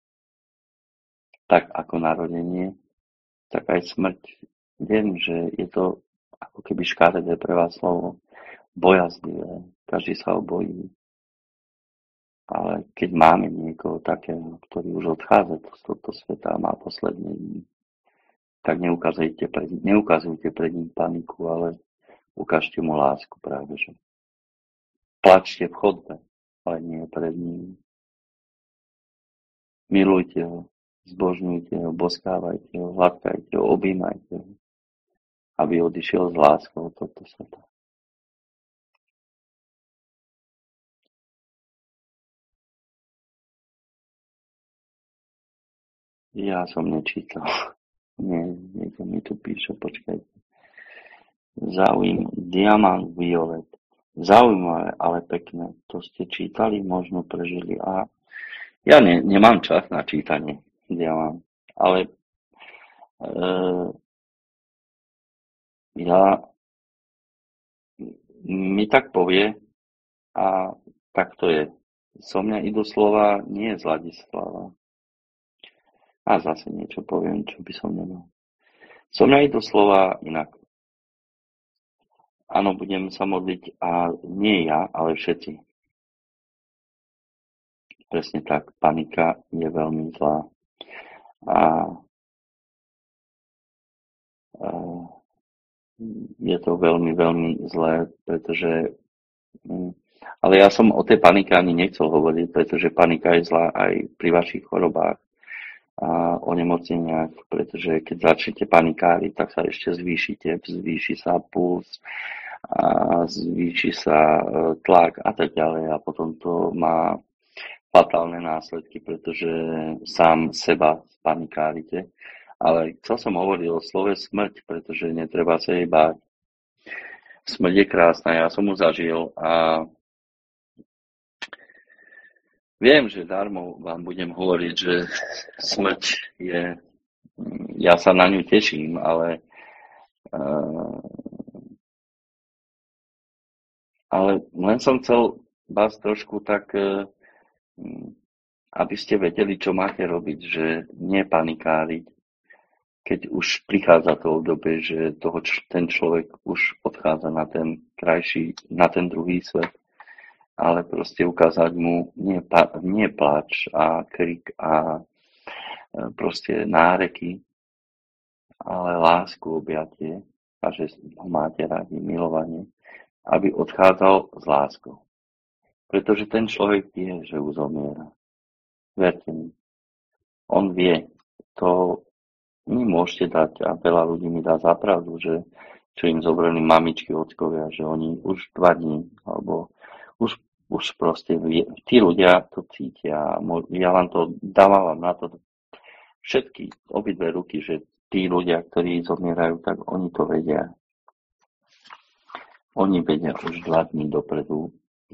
Tak ako narodenie, tak aj smrť. Viem, že je to ako keby škaredé pre vás slovo, bojazlivé. Každý sa ho bojí. Ale keď máme niekoho takého, ktorý už odchádza z tohto sveta a má posledné dni, tak neukazujte pred, neukazujte pred ním paniku, ale ukážte mu lásku práve, že plačte v chodbe, ale nie pred ním. Milujte ho, zbožňujte ho, boskávajte ho, hladkajte ho, objímajte ho, aby odišiel s láskou od tohto sveta. Ja som nečítal. Nie, niekto mi tu píše, počkajte. Zaujím, diamant violet. Zaujímavé, ale pekné. To ste čítali, možno prežili. A ja ne, nemám čas na čítanie diamant. Ale e, ja mi tak povie a tak to je. So mňa idú slova, nie z Ladislava. A zase niečo poviem, čo by som nemal. So mňa idú slova inak. Áno, budem sa modliť a nie ja, ale všetci. Presne tak, panika je veľmi zlá. A, a je to veľmi, veľmi zlé, pretože... Ale ja som o tej panike ani nechcel hovoriť, pretože panika je zlá aj pri vašich chorobách. a onemocneniach, pretože keď začnete panikáriť, tak sa ešte zvýšite, zvýši sa puls, a zvýši sa tlak a tak ďalej a potom to má fatálne následky, pretože sám seba spanikárite. Ale chcel som hovoriť o slove smrť, pretože netreba sa jej báť. Smrť je krásna, ja som ju zažil a viem, že darmo vám budem hovoriť, že smrť je, ja sa na ňu teším, ale uh, ale len som chcel vás trošku tak, uh, aby ste vedeli, čo máte robiť, že nepanikáriť, keď už prichádza to obdobie, že toho, ten človek už odchádza na ten krajší, na ten druhý svet, ale proste ukázať mu nie, nie plač a krik a proste náreky, ale lásku, objatie a že ho máte radi, milovanie, aby odchádzal s láskou. Pretože ten človek vie, že už zomiera. Verte mi. On vie. To mi môžete dať a veľa ľudí mi dá za pravdu, že čo im zobrali mamičky, ockovia, že oni už dva dní, alebo už, už proste tí ľudia to cítia. Ja vám to dávam na to všetky obidve ruky, že tí ľudia, ktorí zomierajú, tak oni to vedia. Oni vedia už dva dní dopredu,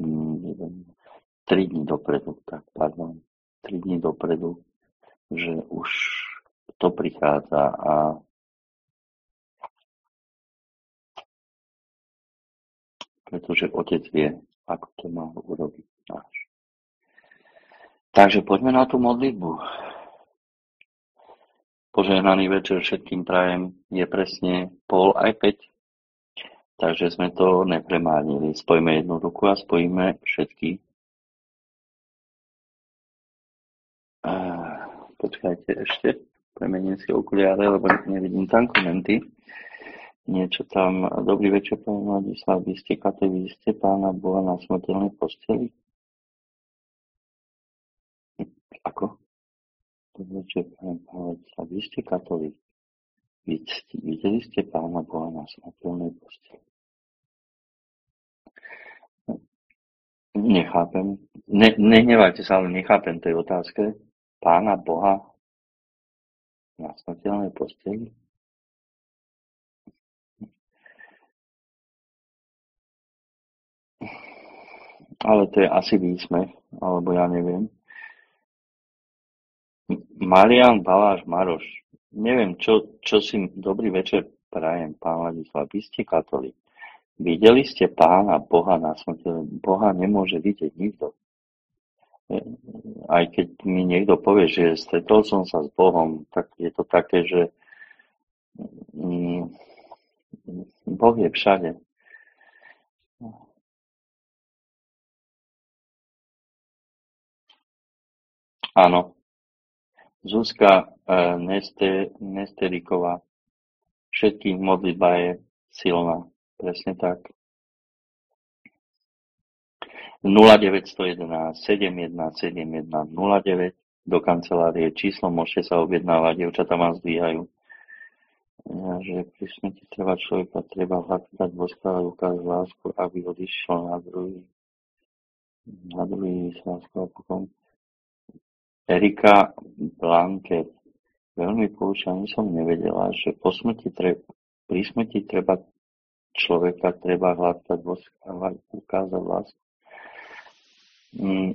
tri dní dopredu, tak pardon, tri dní dopredu, že už to prichádza a pretože Otec vie, ako to má urobiť náš. Takže poďme na tú modlitbu. Požehnaný večer všetkým prajem, je presne pol aj päť. Takže sme to nepremárnili. Spojme jednu ruku a spojíme všetky. A počkajte ešte. Premením si okuliare, lebo nevidím tam komenty. Niečo tam. Dobrý večer, pán Vladislav. Vy ste katolík, vy ste Pána Boha na smrteľnej posteli? Ako? Dobrý večer, pán Vladislav. Vy ste katolík. Videli ste Pána Boha na smrteľnej posteli? Nechápem. Ne, nehnevajte sa, ale nechápem tej otázke. Pána Boha na smrteľnej posteli? Ale to je asi výsmech, alebo ja neviem. Marián Baláš Maroš. Neviem, čo, čo si... Dobrý večer prajem, pán Ladislav. Vy ste katolík. Videli ste Pána Boha na smrteľnej? Boha nemôže vidieť nikto. Aj keď mi niekto povie, že stretol som sa s Bohom, tak je to také, že mm, Boh je všade. Áno. Zuzka e, Neste, Nesteriková. Všetkých modlitba je silná. Presne tak. nula deväť jedna jedna sedem jedna sedem jedna nula deväť do kancelárie. Číslo môžete sa objednávať, dievčatá vám zdvíhajú. Ja, že pri smrti treba človeka, treba hľadať boska a ukázať lásku, aby odišiel na druhý. Na druhý s láskou a pokom. Erika Blanket. Veľmi poučaný som nevedela, že po smrti treba, pri smrti treba človeka, treba hľadať boska a ukázať lásku. Mm.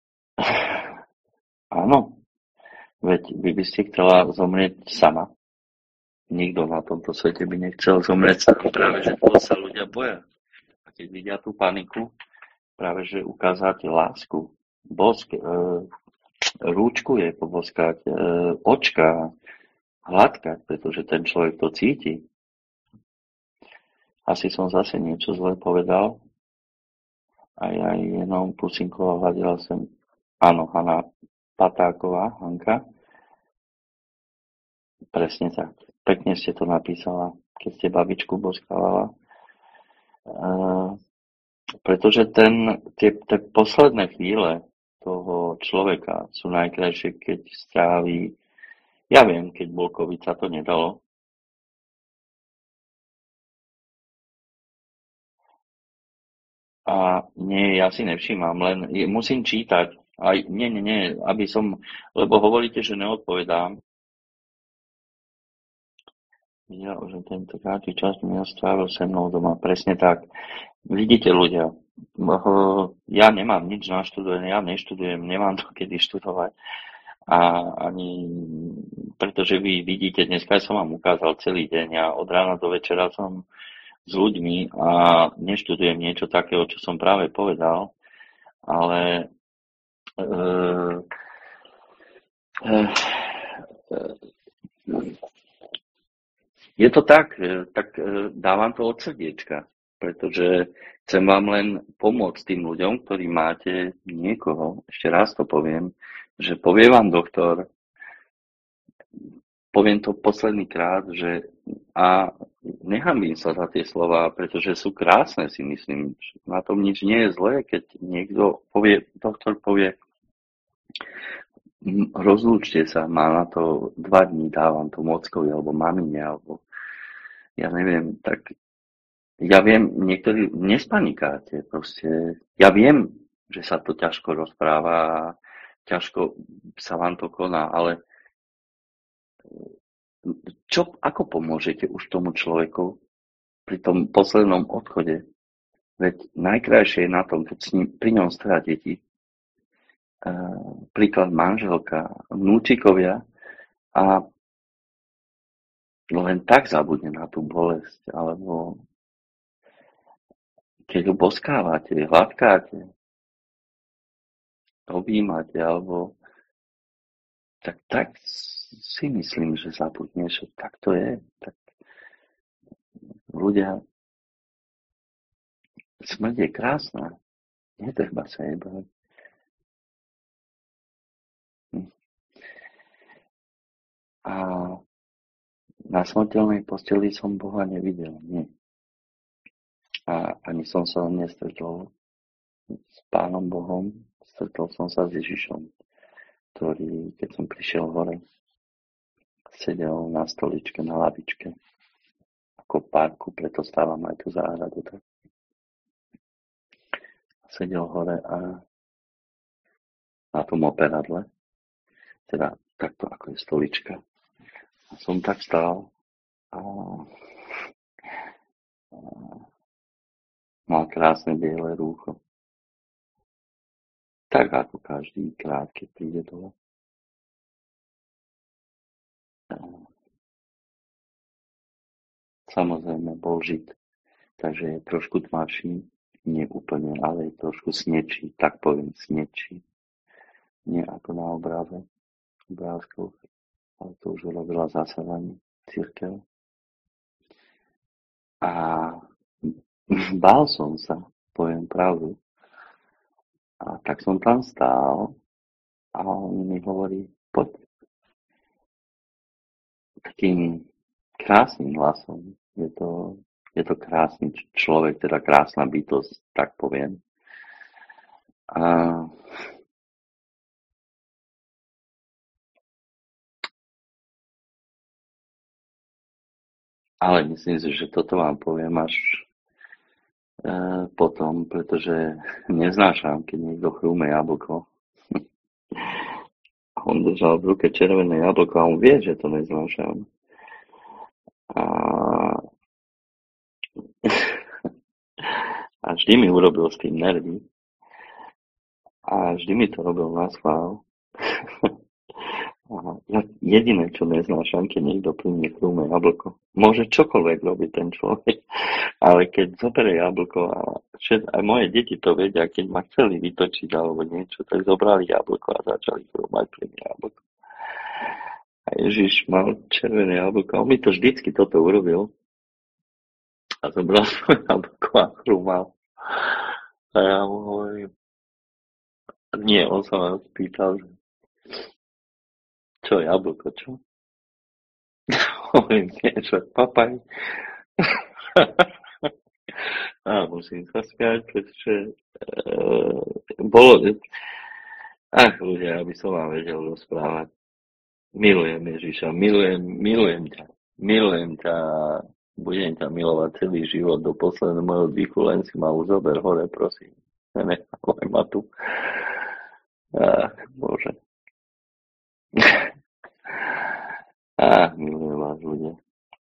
Áno, veď vy by ste chcela zomrieť sama. Nikto na tomto svete by nechcel zomrieť sama. Práve, že toho sa ľudia boja. A keď vidia tú paniku, práve, že ukázať lásku, bosk, e, rúčku je poboskať, e, očka, hladkať, pretože ten človek to cíti. Asi som zase niečo zle povedal. Aj aj jenom pusinkovo hľadila sem. Áno, Hanna Patáková, Hanka. Presne tak. Pekne ste to napísala, keď ste babičku boskávala. E, pretože ten, tie, tie posledné chvíle toho človeka sú najkrajšie, keď stráví Ja viem, keď bol COVID, sa to nedalo. A nie, ja si nevšímam, len je- musím čítať. Aj, nie, nie, nie, aby som, lebo hovoríte, že neodpovedám. Ja už tento krátky čas mi strávil se mnou doma. Presne tak. Vidíte, ľudia, eh, ja nemám nič naštudované, ja neštudujem, nemám to kedy študovať. A ani, pretože vy vidíte, dneska som vám ukázal celý deň, ja od rána do večera som s ľuďmi a neštudujem niečo takého, čo som práve povedal, ale e, e, je to tak, e, tak e, dávam to od srdiečka, pretože chcem vám len pomôcť tým ľuďom, ktorí máte niekoho, ešte raz to poviem, že povie vám doktor, poviem to posledný krát, že a nehambím sa za tie slova, pretože sú krásne, si myslím. Na tom nič nie je zlé, keď niekto povie, doktor povie, "M, rozlúčte sa, má na to dva dní, dávam to mockovi, alebo mamine, alebo ja neviem, tak ja viem, niektorí nespanikáte, proste, ja viem, že sa to ťažko rozpráva, ťažko sa vám to koná, ale čo, ako pomôžete už tomu človeku pri tom poslednom odchode? Veď najkrajšie je na tom, keď s ním, pri ňom stará deti, uh, príklad manželka, vnúčikovia a len tak zabudne na tú bolesť, alebo keď ho boskávate, hladkáte, objímate, alebo tak, tak si myslím, že zabudne, že tak to je. Tak ľudia, smrť je krásna. Netreba sa jej báť. A na smrteľnej posteli som Boha nevidel. Nie. A ani som sa nestretol s Pánom Bohom. Stretol som sa s Ježišom, ktorý, keď som prišiel hore, sedel na stoličke, na lavičke, ako parku, preto stávam aj tu záhradu. Tak. Sedel hore a na tom operadle, teda takto ako je stolička. A som tak stál a, a mal krásne biele rúcho. Tak ako každý krát, keď príde dole. Samozrejme bol Žid, takže je trošku tmavší, nie úplne, ale je trošku snečí, tak poviem snečí. Nie ako na obraze, obrázkoch, ale to už robila zasadaní cirkev. A bál som sa, poviem pravdu. A tak som tam stál a on mi hovorí, poď. Takým krásnym hlasom. Je to, je to krásny človek, teda krásna bytosť, tak poviem. A ale myslím si, že toto vám poviem až e, potom, pretože neznášam, keď niekto chrúme jablko. On držal v ruke červené jablko a on vie, že to neznášam. A, a vždy mi urobil s tým nervy. A vždy mi to robil na schvál. A ja jediné, čo neznášam, keď niekto pri mne chrúme jablko. Môže čokoľvek robiť ten človek, ale keď zoberie jablko a všet, aj moje deti to vedia, keď ma chceli vytočiť alebo niečo, tak zobrali jablko a začali chrúmať pri mne jablko. A Ježiš mal červené jablko a on mi to vždycky toto urobil a zobral svoje jablko a chrúmal. A ja mu hovorím, nie, on sa ma spýtal, že čo, jablko, čo? Hovorím, nie, čo, papaj. A musím sa smiať, pretože e, bolo... Ach, ľudia, aby som vám vedel rozprávať. Milujem Ježiša, milujem, milujem ťa. Milujem ťa, budem ťa milovať celý život do posledného môjho dýchu, len si ma uzober hore, prosím. Nenechaj ma tu. Ach, Bože. Ach, milujem vás, ľudia.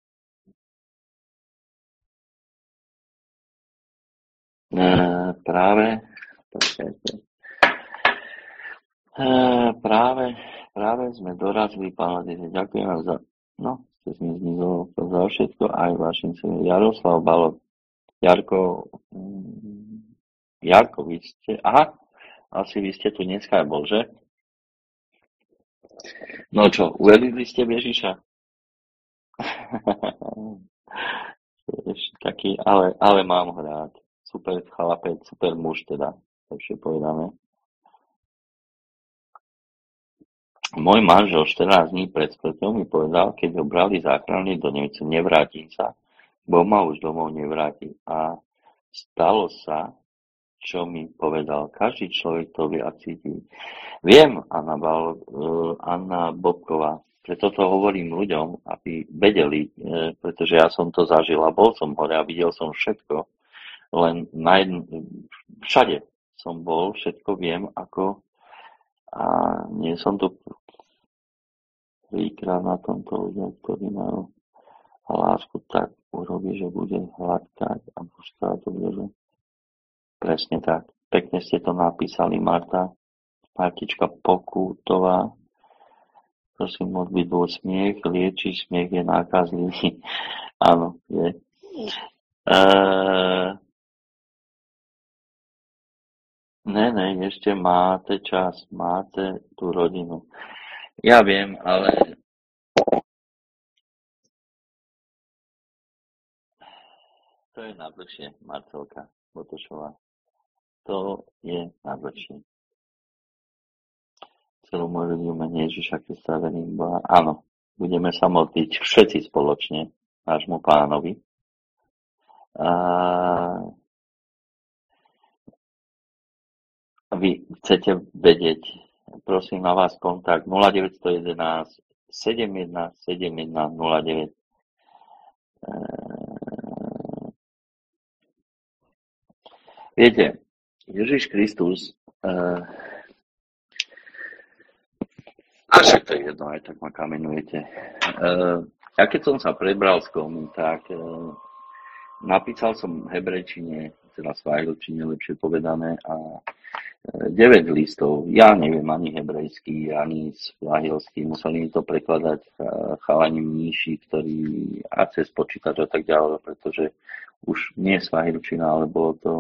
Uh, práve, počkajte. Uh, práve, práve sme dorazili, pán Ladice, ďakujem vám za, no, ste zmiznilo za všetko, aj vašim synom. Jaroslav Balot, Jarko, um, Jarko, vy ste, aha, asi vy ste tu dneska bol, že? No čo, uvedli ste Ježiša? Taký, ale, ale mám ho rád. Super chlapec, super muž teda, takže povedané. Môj manžel štrnásť dní pred smrťou mi povedal, keď ho brali záchranní do Nemca, nevrátim sa, bo ma už domov nevráti. A stalo sa, čo mi povedal. Každý človek to vie a cíti. Viem, Anna, Bal, uh, Anna Bobková, preto to hovorím ľuďom, aby vedeli, uh, pretože ja som to zažil a bol som hore a videl som všetko. Len na jedn... všade som bol, všetko viem, ako a nie som tu príkrát na tomto ľudia, ktorí majú lásku, tak urobí, že bude hladkať a pušťať to bude, že presne tak. Pekne ste to napísali, Marta. Martička Pokutová. Prosím, modlitbou smiech, lieči, smiech je nákazlivý. Áno, je. Eee... Ne, ne, ešte máte čas, máte tú rodinu. Ja viem, ale to je najdlhšie, Marcelka Botošová. To je najdlhšie. Celú moju rodinu mene Ježiša Krista verím Boha. Áno, budeme sa modliť všetci spoločne nášmu Pánovi. A vy chcete vedieť, prosím na vás kontakt nula deväť jedna jedna sedem jedna sedem jedna nula deväť. Viete, Ježiš Kristus, uh, a však to je jedno, aj tak ma kamenujete. Uh, ja keď som sa prebral s komu, tak uh, napísal som v hebrejčine, teda svahilčine lepšie povedané, a deväť listov. Ja neviem ani hebrejský, ani svahilský. Museli to prekladať chalani mníši, ktorí a cez počítač a tak ďalej, pretože už nie je svahilčina, ale bolo to...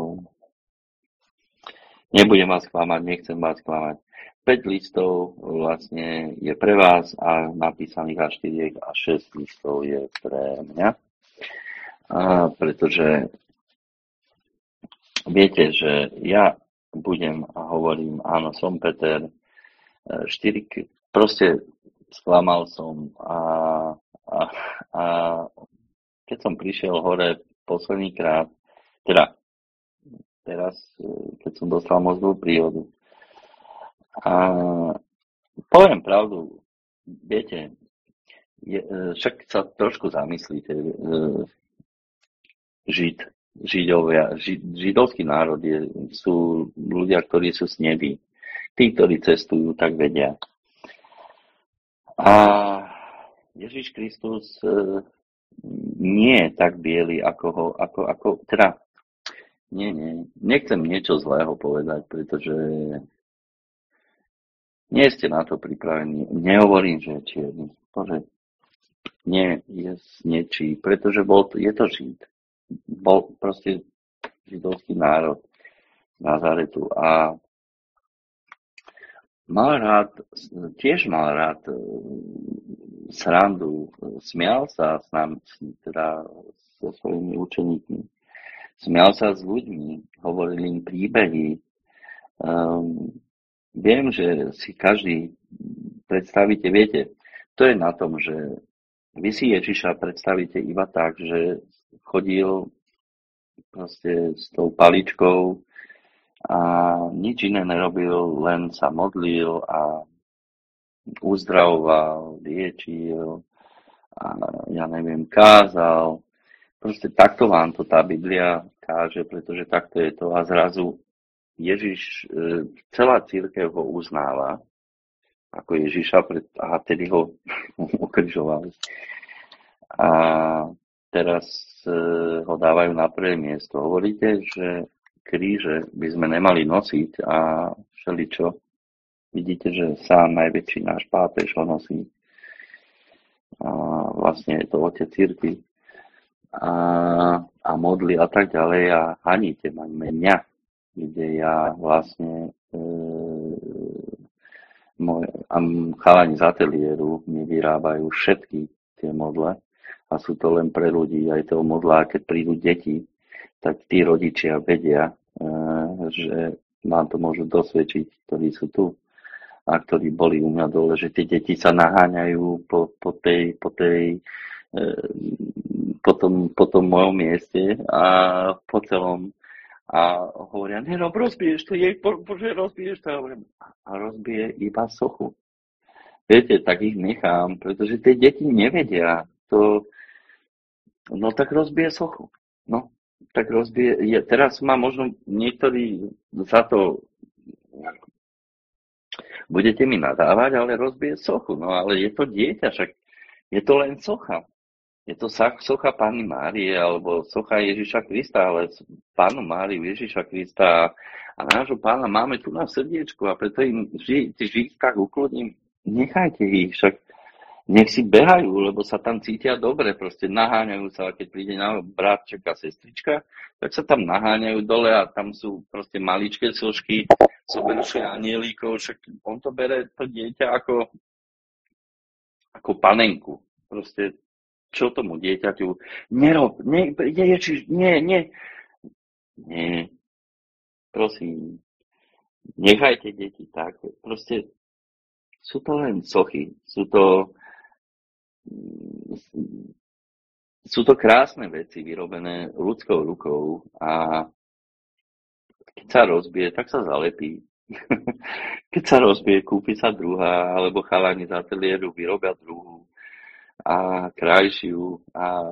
Nebudem vás klamať, nechcem vás klamať. päť listov vlastne je pre vás a napísaných a štyri a šesť listov je pre mňa. A pretože viete, že ja budem a hovorím, áno, som Peter, štyri, proste sklamal som a, a, a keď som prišiel hore posledný krát, teda teraz, keď som dostal mozgovú príhodu, a poviem pravdu, viete, je, však sa trošku zamyslíte, Žid, Židovia, žid, židovský národ je, sú ľudia, ktorí sú z nebi. Tí, ktorí cestujú, tak vedia. A Ježiš Kristus e, nie je tak biely, ako ho, ako, ako, teda, nie, nie, nechcem niečo zlého povedať, pretože nie ste na to pripravení. Nehovorím, že je čierny. Bože, nie je z niečí, pretože bol, je to Žid. Bol proste židovský národ Nazaretu a mal rád, tiež mal rád srandu, smial sa s nami, teda so svojimi učeníkmi, smial sa s ľuďmi, hovoril im príbehy. Um, viem, že si každý predstavíte, viete, to je na tom, že vy si Ježiša predstavíte iba tak, že chodil proste s tou paličkou a nič iné nerobil, len sa modlil a uzdravoval, liečil, a ja neviem, kázal. Proste takto vám to tá Biblia káže, pretože takto je to. A zrazu Ježiš, celá cirkev ho uznáva ako Ježiša, a tedy ho ukrižovali. A teraz ho dávajú na prvé miesto. Hovoríte, že kríže by sme nemali nosiť a všeličo. Vidíte, že sám najväčší náš pápež ho nosí. A vlastne je to otec cirkvi. A, a modli a tak ďalej a haníte ma mňa, kde ja vlastne e, môj, a chalani z ateliéru mi vyrábajú všetky tie modle a sú to len pre ľudí, aj to modla, keď prídu deti, tak tí rodičia vedia, e, že vám to môžu dosvedčiť, ktorí sú tu a ktorí boli u mňa dole, že tie deti sa naháňajú po, po tej, po tej Po tom, po tom mojom mieste a po celom a hovoria, ne, no rozbiješ to, jej, bože, rozbiješ to, a hovorím, a rozbije iba sochu. Viete, tak ich nechám, pretože tie deti nevedia, to, no tak rozbije sochu, no, tak rozbije, je, teraz má možno niektorí za to, budete mi nadávať, ale rozbije sochu, no ale je to dieťa, však je to len socha. Je to socha Panny Márie alebo socha Ježiša Krista, ale Pannu Máriu, Ježiša Krista a nášho Pána máme tu na srdiečku a preto im v žítkach uklodním. Nechajte ich, však nech si behajú, lebo sa tam cítia dobre, proste naháňajú sa, keď príde na bratček a sestrička, tak sa tam naháňajú dole a tam sú proste maličké sošky, sú veľké anielíkov, však on to bere to dieťa ako, ako panenku. Proste čo tomu dieťaťu, nerob, ne, Ježiš, nie, nie, nie, prosím, nechajte deti tak, proste sú to len sochy, sú to, sú to krásne veci vyrobené ľudskou rukou a keď sa rozbije, tak sa zalepí. Keď sa rozbije, kúpi sa druhá, alebo chalani z ateliéru vyrobia druhú a krajšiu. A,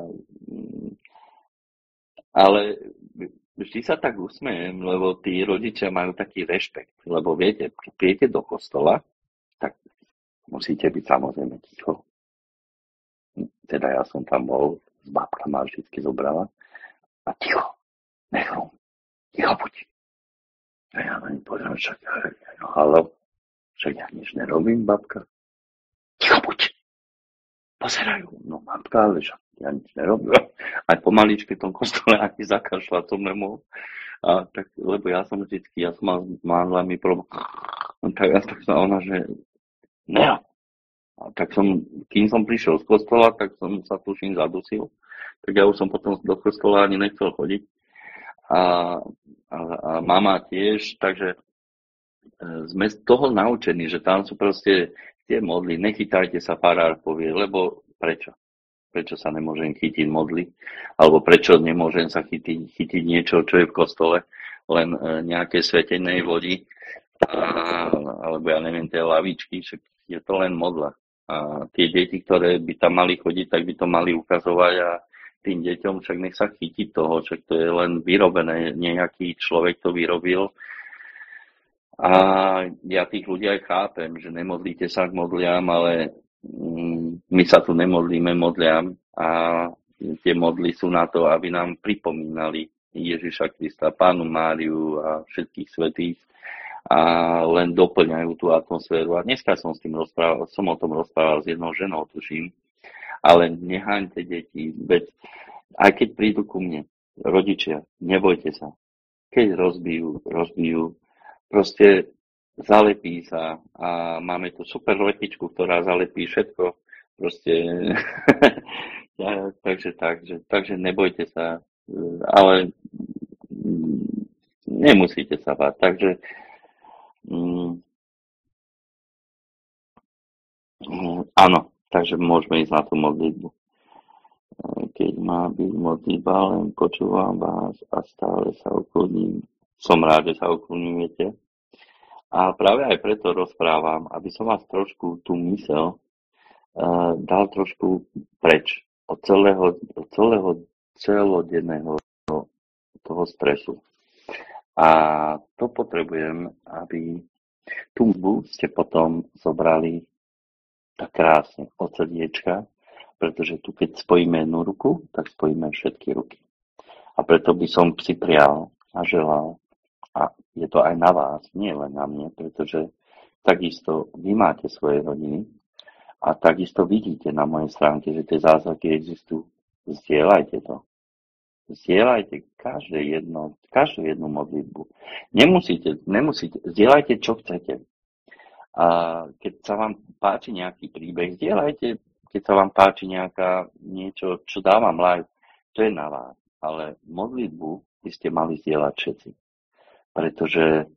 ale vždy sa tak usmejem, lebo tí rodičia majú taký rešpekt. Lebo viete, keď prijete do kostola, tak musíte byť samozrejme ticho. Teda ja som tam bol, babka ma vždycky zobrala. A ticho, nechom, ticho buď. A ja na ní povedal, však, no halo, však ja nič nerobím, babka. Ticho buď. Pozerajú, no mamka, ale však ja nič nerobím. Aj pomaličky v tom kostole ani zakašľať som nemohol. A tak, lebo ja som vždycky, ja som mal s mandlami problém. Tak, tak sa ona, že ne. A tak som, kým som prišiel z kostola, tak som sa tuším zadusil. Tak ja už som potom do kostola ani nechcel chodiť. A, a, a mama tiež, takže sme z toho naučení, že tam sú proste tie modly, nechytajte sa, farár povie, lebo prečo? Prečo sa nemôžem chytiť modly? Alebo prečo nemôžem sa chytiť, chytiť niečo, čo je v kostole, len e, nejaké svetenej vodi, a, alebo ja neviem, tie lavičky, však je to len modla. A tie deti, ktoré by tam mali chodiť, tak by to mali ukazovať a tým deťom však nech sa chytiť toho, však to je len vyrobené, nejaký človek to vyrobil. A ja tých ľudí aj chápem, že nemodlíte sa k modliam, ale my sa tu nemodlíme modliam a tie modly sú na to, aby nám pripomínali Ježiša Krista, Pannu Máriu a všetkých svätých a len doplňajú tú atmosféru. A dneska som s tým rozprával, som o tom rozprával s jednou ženou, tuším, ale nehaňte deti, veď aj keď prídu ku mne, rodičia, nebojte sa, keď rozbijú, rozbijú, proste zalepí sa a máme tu super lepičku, ktorá zalepí všetko. Proste, ja, takže, takže, takže nebojte sa, ale nemusíte sa báť. Takže mm, áno, takže môžeme ísť na tú modlitbu. Keď má byť modlitba, len počúvam vás a stále sa ukludním. Som rád, že sa ukludňujete. A práve aj preto rozprávam, aby som vás trošku tú myseľ uh, dal trošku preč od celého, od celého celodenného toho stresu. A to potrebujem, aby tú hudbu ste potom zobrali tak krásne od srdiečka, pretože tu keď spojíme jednu ruku, tak spojíme všetky ruky. A preto by som si prial a želal, a je to aj na vás, nie len na mne, pretože takisto vy máte svoje rodiny a takisto vidíte na mojej stránke, že tie zázraky existujú. Zdieľajte to. Zdieľajte každé jedno, každú jednu modlitbu. Nemusíte, nemusíte, zdieľajte, čo chcete. A keď sa vám páči nejaký príbeh, zdieľajte, keď sa vám páči nejaká niečo, čo dávam live, to je na vás. Ale modlitbu by ste mali zdieľať všetci. Pretože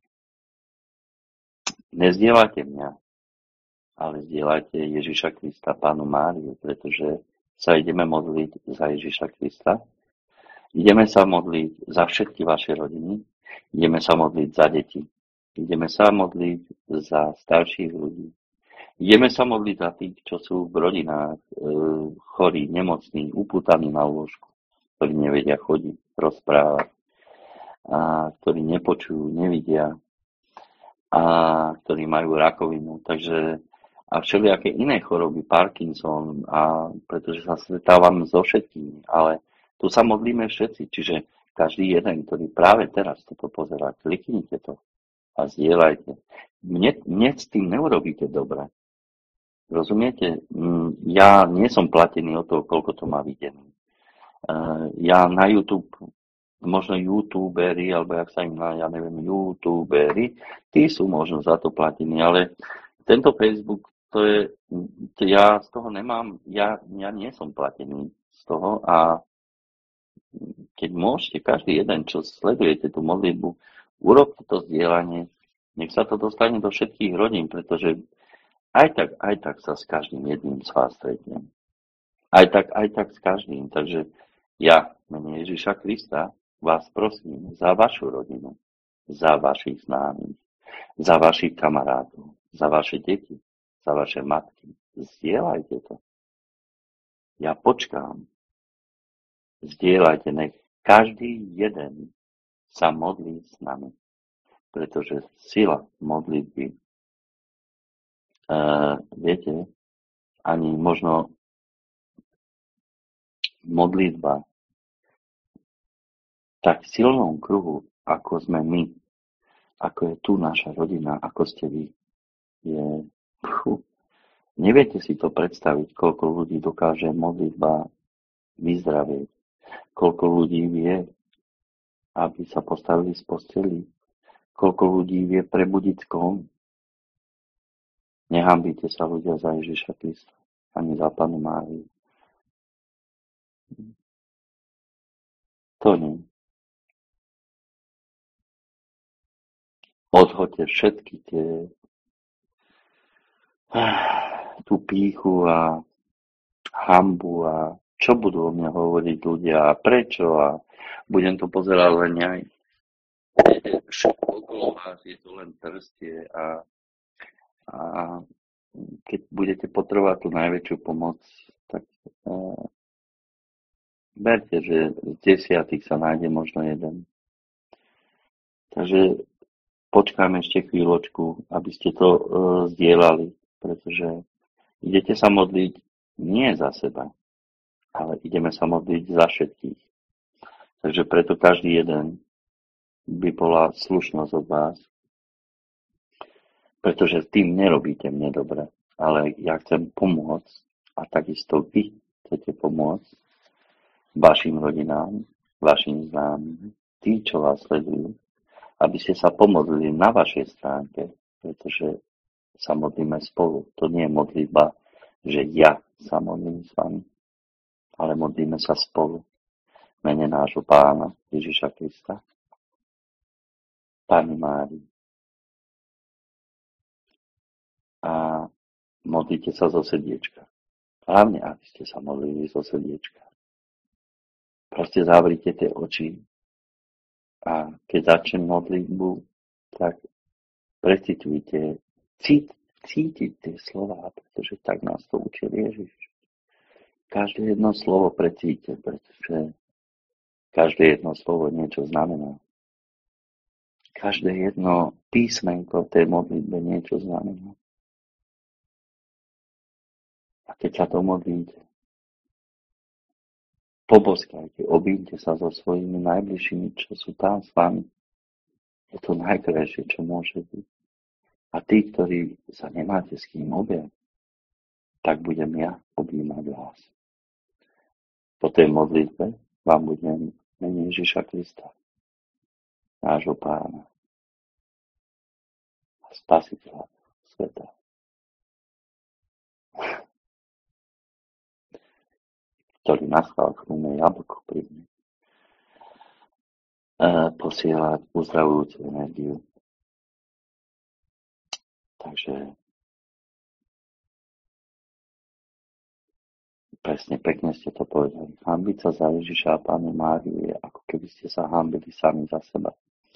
nezdieľajte mňa, ale zdieľajte Ježiša Krista, Pánu Máriu, pretože sa ideme modliť za Ježiša Krista. Ideme sa modliť za všetky vaše rodiny, ideme sa modliť za deti, ideme sa modliť za starších ľudí, ideme sa modliť za tých, čo sú v rodinách e, chorí, nemocní, upútaní na lôžku, ktorí nevedia chodiť, rozprávať, a ktorí nepočujú, nevidia a ktorí majú rakovinu. Takže a všelijaké iné choroby, Parkinson, a pretože sa stretávam so všetkými, ale tu sa modlíme všetci, čiže každý jeden, ktorý práve teraz toto pozerá, kliknite to a zdieľajte. Mne, mne s tým neurobíte dobre. Rozumiete? Ja nie som platený o to, koľko to má videný. Ja na YouTube, možno youtuberi, alebo jak sa im, ja neviem, youtuberi, tí sú možno za to platení, ale tento Facebook, to je, to ja z toho nemám, ja, ja nie som platený z toho a keď môžete, každý jeden, čo sledujete tú modlitbu, urobte to zdieľanie, nech sa to dostane do všetkých rodín, pretože aj tak, aj tak sa s každým jedným z vás stretnem. Aj tak, aj tak s každým. Takže ja, mene Ježiša Krista, vás prosím za vašu rodinu, za vašich známych, za vašich kamarátov, za vaše deti, za vaše matky. Zdieľajte to. Ja počkám. Zdieľajte, nech každý jeden sa modlí s nami. Pretože sila modlitby, uh, viete, ani možno modlitba tak silnom kruhu, ako sme my, ako je tu naša rodina, ako ste vy, je... Pfu, neviete si to predstaviť, koľko ľudí dokáže modlitba vyzdravieť, koľko ľudí vie, aby sa postavili z posteli, koľko ľudí vie prebudiť skon. Nehambíte sa ľudia za Ježiša Krista, ani za Pannu Máriu. To nie. Odhoďte všetky tie tú pýchu a hanbu a čo budú o mňa hovoriť ľudia a prečo a budem to pozerať len aj. Všetko okolo vás je to len trstie a, a keď budete potrebovať tú najväčšiu pomoc, tak uh, berte, že z desiatých sa nájde možno jeden. Takže počkáme ešte chvíľočku, aby ste to uh, zdieľali, pretože idete sa modliť nie za seba, ale ideme sa modliť za všetkých. Takže preto každý jeden by bola slušnosť od vás. Pretože tým nerobíte mne dobre, ale ja chcem pomôcť a takisto vy chcete pomôcť vašim rodinám, vašim známym, tí, čo vás sledujú, aby ste sa pomodlili na vašej stránke, pretože sa modlíme spolu. To nie je modlitba, že ja sa modlím s vami, ale modlíme sa spolu. Mene nášho Pána Ježiša Krista, Panny Márii. A modlite sa zo srdiečka. Hlavne, aby ste sa modlili zo srdiečka. Proste zavrite tie oči a keď začnem modlitbu, tak Preciťujte, cít, cítiť tie slova, pretože tak nás to učil Ježiš. Každé jedno slovo precíťte, pretože každé jedno slovo niečo znamená. Každé jedno písmenko v tej modlitbe niečo znamená. A keď sa to modlíte, poboskajte, objímte sa so svojimi najbližšími, čo sú tam s vami. Je to najkrajšie, čo môže byť. A tí, ktorí sa nemáte s kým objať, tak budem ja objímať vás. Po tej modlitbe vám budem mene Ježiša Krista, nášho Pána a Spasiteľa sveta. Ktorý nastal chrúme jablko pri mne, posielať uzdravujúcu energiu. Takže presne, pekne ste to povedali. Hanbiť sa za Ježiša a Pánu Máriu je ako keby ste sa hanbili sami za seba.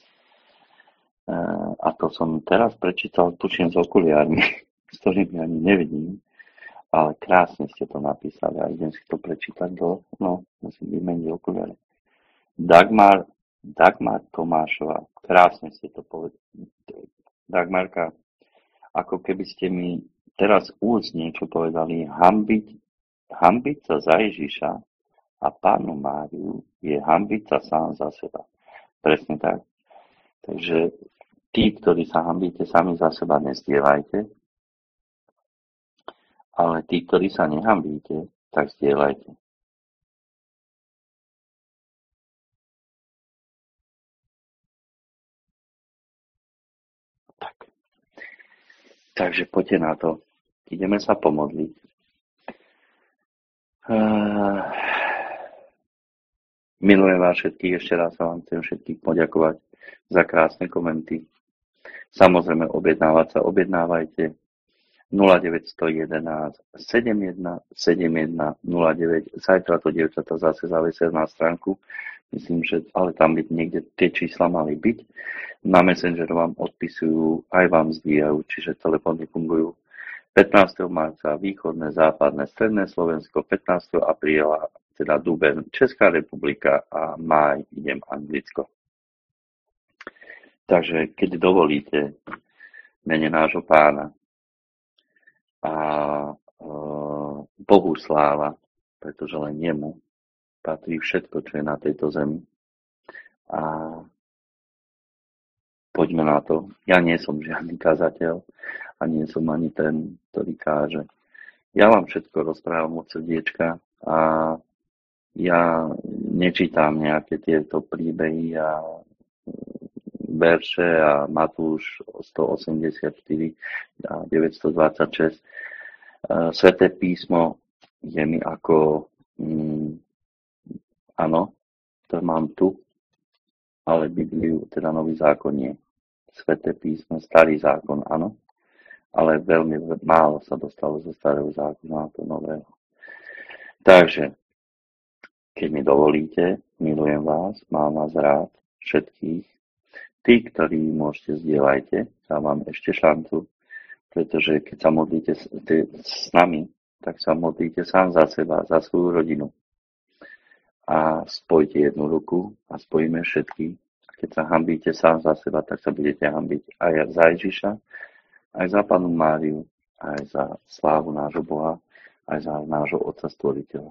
A to som teraz prečítal, tučím s okuliármi, s ktorými ani nevidím, ale krásne ste to napísali a idem si to prečítať do, no, musím vymeniť okuliare. Dagmar, Dagmar Tomášová, krásne ste to povedali. Dagmarka, ako keby ste mi teraz úst niečo povedali, hanbiť, hanbiť sa za Ježiša a Pánu Máriu je hanbiť sa sám za seba. Presne tak. Takže tí, ktorí sa hanbíte sami za seba, nezdieľajte, ale tí, ktorí sa nehanbíte, tak zdieľajte. Tak. Takže poďte na to. Ideme sa pomodliť. Uh, milujem vás všetkých, ešte raz sa vám chcem všetkých poďakovať za krásne komenty. Samozrejme, objednávať sa, objednávajte nula deväť jedna jedna sedem jeden sedem jeden nula deväť. Zajtra to dievčatá zase zavesia na stránku. Myslím, že ale tam by niekde tie čísla mali byť. Na Messenger vám odpisujú, aj vám zdvíjajú, čiže telefóny fungujú. pätnásteho marca východné, západné, stredné Slovensko, pätnásteho apríla, teda duben Česká republika a máj idem Anglicko. Takže keď dovolíte, mene nášho Pána a e, Bohu sláva, pretože len jemu patrí všetko, čo je na tejto zemi. A poďme na to. Ja nie som žiadny kazateľ a nie som ani ten, ktorý káže. Ja vám všetko rozprávam od srdiečka a ja nečítam nejaké tieto príbehy a verše a Matúš stoosemdesiatštyri a deväťstodvadsaťšesť. Sväté písmo je mi ako mm, áno, to mám tu, ale Bibliu, teda Nový zákon nie. Sväté písmo, Starý zákon, áno, ale veľmi málo sa dostalo zo Starého zákona do Nového. Takže, keď mi dovolíte, milujem vás, mám vás rád, všetkých. Tí, ktorí môžete, zdieľajte, dám vám ešte šancu, pretože keď sa modlíte s, s nami, tak sa modlíte sám za seba, za svoju rodinu. A spojte jednu ruku a spojíme všetky. Keď sa hanbíte sám za seba, tak sa budete hanbiť aj za Ježiša, aj za Pannu Máriu, aj za slávu nášho Boha, aj za nášho Otca Stvoriteľa.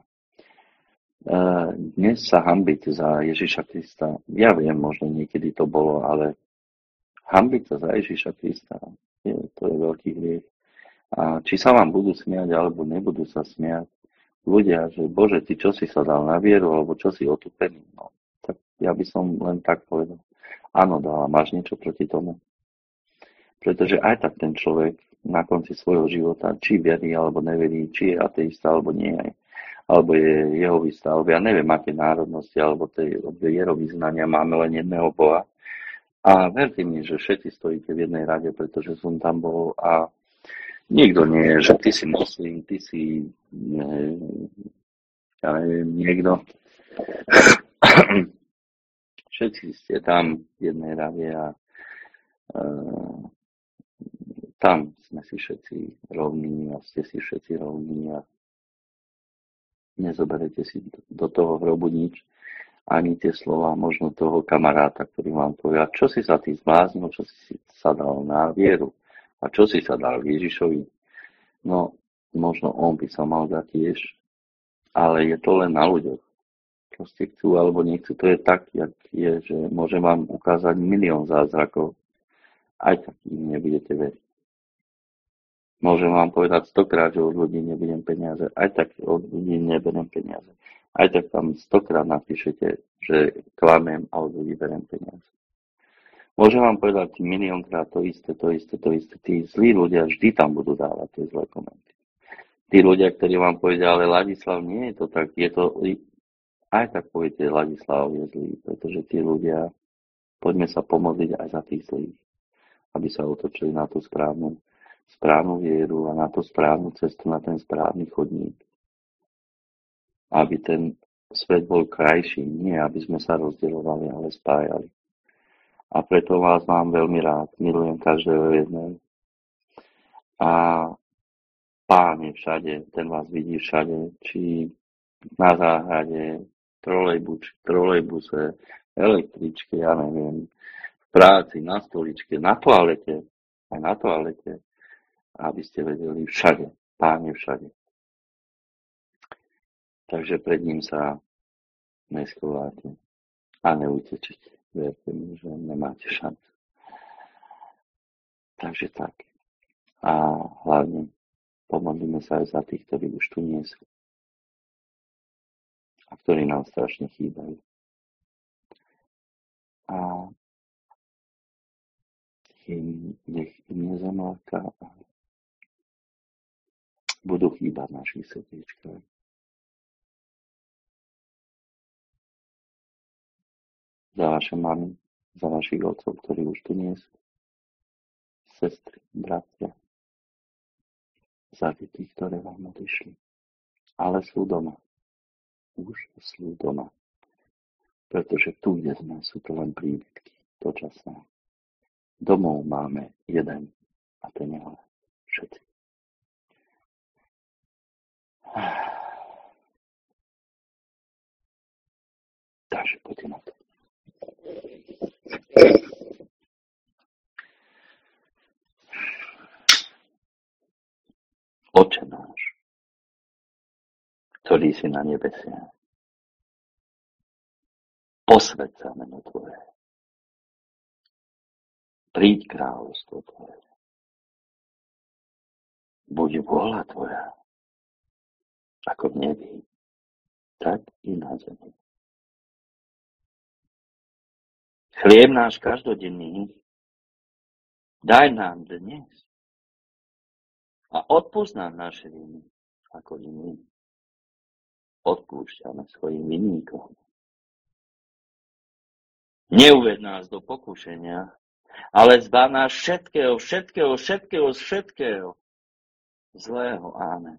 Dnes sa hanbiť za Ježiša Krista. Ja viem, možno niekedy to bolo, ale hanbiť sa za Ježiša Krista, je, to je veľký hriech. A či sa vám budú smiať, alebo nebudú sa smiať ľudia, že Bože, ty čo si sa dal na vieru, alebo čo si otupený. No, tak ja by som len tak povedal. Áno, dala, máš niečo proti tomu. Pretože aj tak ten človek na konci svojho života, či verí, alebo neverí, či je ateista, alebo nie je, alebo je jehovista, alebo ja neviem, aké národnosti, alebo tie vierovyznania, máme len jedného Boha. A verte mi, že všetci stojíte v jednej rade, pretože som tam bol a nikto nie je, že ty si moslim, ty si, ne, ja neviem, niekto. Všetci ste tam v jednej rade a uh, tam sme si všetci rovní a ste si všetci rovní a nezoberete si do toho hrobu nič, ani tie slova možno toho kamaráta, ktorý vám povie, čo si sa ty zbláznil, čo si sa dal na vieru a čo si sa dal Ježišovi. No, možno on by sa mal dať tiež, ale je to len na ľuďoch. Proste chcú alebo nechcú, to je tak, jak je, že môžem vám ukázať milión zázrakov, aj tak im nebudete veriť. Môžem vám povedať stokrát, že od ľudí nebudem peniaze, aj tak od ľudí neberiem peniaze. Aj tak tam stokrát napíšete, že klamem a od ľudí beriem peniaze. Môžem vám povedať miliónkrát to isté, to isté, to isté. Tí zlí ľudia vždy tam budú dávať tie zlé komenty. Tí ľudia, ktorí vám povedia, ale Ladislav, nie je to tak, je to... Aj tak poviete, Ladislav je zlý, pretože tí ľudia, poďme sa pomodliť aj za tých zlých, aby sa otočili na tú správnu, správnu vieru a na tú správnu cestu, na ten správny chodník. Aby ten svet bol krajší, nie aby sme sa rozdielovali, ale spájali. A preto vás mám veľmi rád, milujem každého jedného. A Pán je všade, ten vás vidí všade, či na záhrade, trolejbus, trolejbuse, električke, ja neviem, v práci, na stoličke, na toalete, aj na toalete, aby ste vedeli všade, Pán je všade. Takže pred ním sa neschováte a neutečete. Verte mi, že nemáte šancu. Takže tak. A hlavne pomodlíme sa aj za tých, ktorí už tu nie sú. A ktorí nám strašne chýbajú. A im, nech im nezamláka a budú chýbať našich srdcičkách. Za vaše mamy, za vašich otcov, ktorí už tu nie sú. Sestry, bratia. Za tých, ktoré vám odišli. Ale sú doma. Už sú doma. Pretože tu, kde sme, sú to len príbytky. Dočasné. Domov máme jeden. A ten je ale všetci. Takže poďte na to. Oče náš, ktorý si na nebesiach, posväť sa meno Tvoje. Príď kráľovstvo Tvoje. Buď vôľa Tvoja, ako v nebi, tak i na zemi. Chlieb náš každodenný daj nám dnes a odpúsť nám naše viny, ako i my odpúšťame svojim vinníkom. Neuved nás do pokušenia, ale zbav nás všetkého, všetkého, všetkého, všetkého zlého. Amen.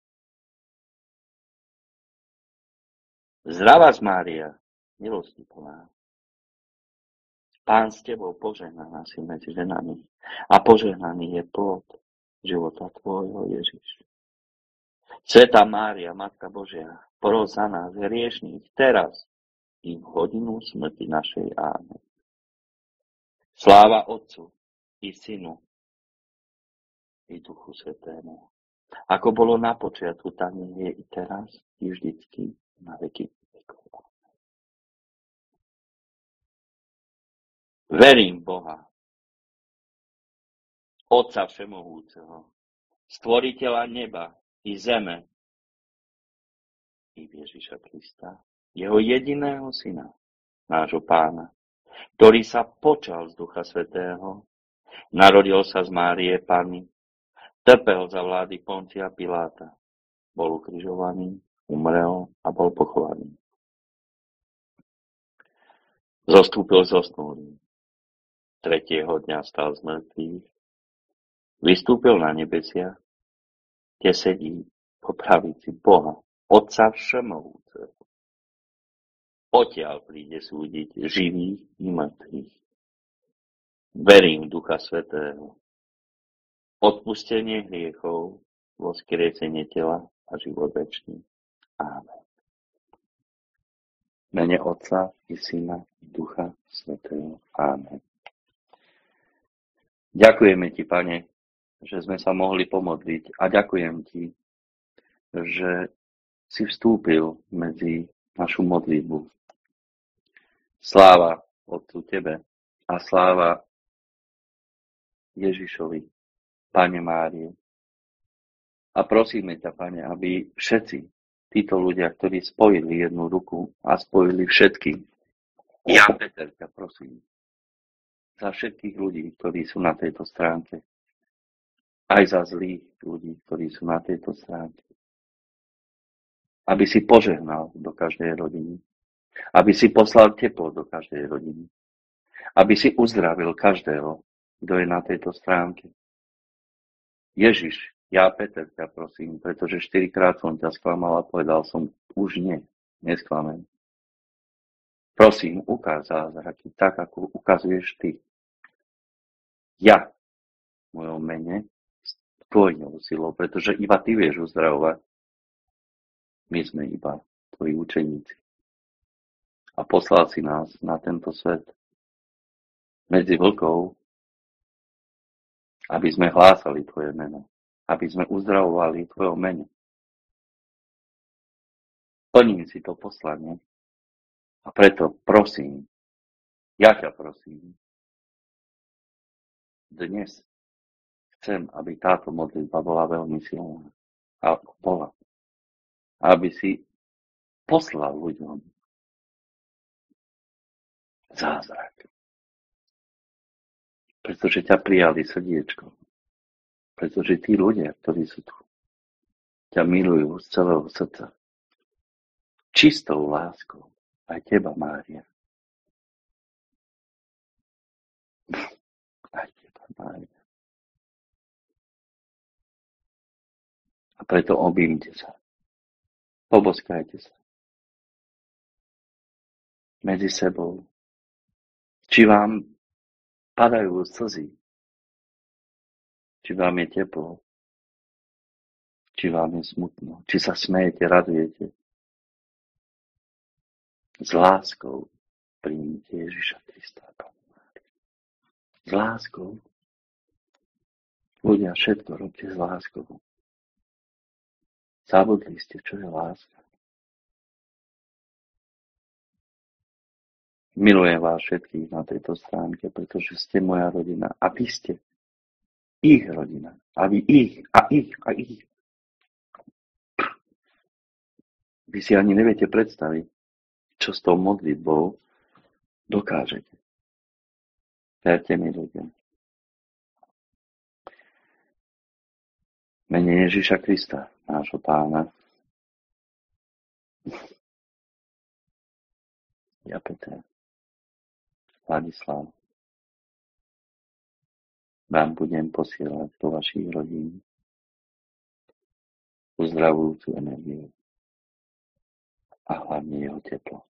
Zdravá Mária, milosti plná. Pán s tebou, požehnaná si medzi ženami a požehnaný je plod života tvojho, Ježiš. Svätá Mária, Matka Božia, pros za nás hriešných teraz i v hodinu smrti našej. Amen. Sláva Otcu i Synu i Duchu Svätému, ako bolo na počiatku, tak je i teraz, i vždycky, na veky vekov. Verím v Boha, Otca Všemohúceho, Stvoriteľa neba i zeme, i Ježiša Krista, jeho jediného Syna, nášho Pána, ktorý sa počal z Ducha Svätého, narodil sa z Márie Panny, trpel za vlády Poncia Piláta, bol ukrižovaný, umrel a bol pochovaný. Zostúpil z zosnulých. Tretieho dňa stal z mŕtvych, vystúpil na nebesia, kde sedí po pravici Boha, Otca Všemohúceho. Odtiaľ príde súdiť živých i mŕtvych. Verím v Ducha Svätého, odpustenie hriechov, voskriesenie tela a život večný. Amen. V mene Otca i Syna i Ducha Svätého. Amen. Ďakujeme Ti, Pane, že sme sa mohli pomodliť a ďakujem Ti, že si vstúpil medzi našu modlitbu. Sláva Otcu Tebe a sláva Ježišovi, Pane Márie. A prosíme ťa, Pane, aby všetci títo ľudia, ktorí spojili jednu ruku a spojili všetky, ja, Peter, ťa prosím, za všetkých ľudí, ktorí sú na tejto stránke, aj za zlých ľudí, ktorí sú na tejto stránke, aby si požehnal do každej rodiny, aby si poslal teplo do každej rodiny, aby si uzdravil každého, kto je na tejto stránke. Ježiš, ja, Peter, ťa prosím, pretože štyrikrát som ťa sklamal a povedal som, už nie, nesklamem. Prosím, ukáž zázraky, tak ako ukazuješ ty. Ja, v mojom mene, s tvojou silou, pretože iba ty vieš uzdravovať. My sme iba tvoji učeníci. A poslal si nás na tento svet medzi vlkov, aby sme hlásali tvoje meno, aby sme uzdravovali tvojom mene. Plním si to poslanie a preto prosím, ja ťa prosím, dnes chcem, aby táto modlitba bola veľmi silná a bola. Aby si poslal ľuďom zázrak. Pretože ťa prijali srdiečko. Pretože tí ľudia, ktorí sú tu, ťa milujú z celého srdca. Čistou láskou. Aj teba, Mária. Aj teba, Mária. A preto objímte sa. Poboskajte sa. Medzi sebou. Či vám padajú slzy. Či vám je teplo. Či vám je smutno. Či sa smejete, radujete. S láskou príjmite Ježiša Krista. S láskou. Ľudia, všetko robte s láskou. Zabudli ste, čo je láska. Milujem vás všetkých na tejto stránke, pretože ste moja rodina a vy ste ich rodina. A vy ich, a ich, a ich. Vy si ani neviete predstaviť, čo s tou modlitbou dokážete. Verte mi, ľudia. Mene Ježiša Krista, nášho Pána. Ja, Peter, Vladislav, vám budem posielať do vašich rodín uzdravujúcu energiu a hlavne jeho teplo.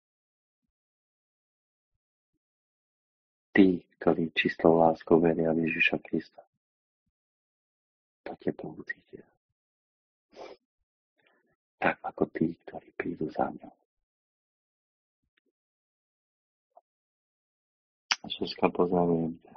Tí, ktorí čistou láskou veria v Ježiša Krista, to teplo ucítia. Tak ako tí, ktorí prídu za mňou. Zuzka, pozdravujem ťa.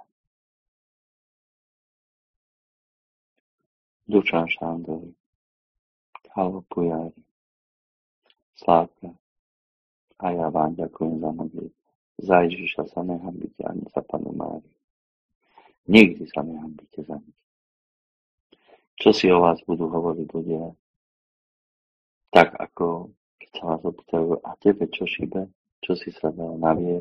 Dušan Šándor, Halo Pujári, Slávka, a ja vám ďakujem za modlitbu. Za Ježiša sa nehambíte ani za Pannu Máriu. Nikdy sa nehambíte za nič. Čo si o vás budú hovoriť ľudia? Tak ako keď sa vás opýtajú, a tebe čo šibe? Čo si sa dal na vieru?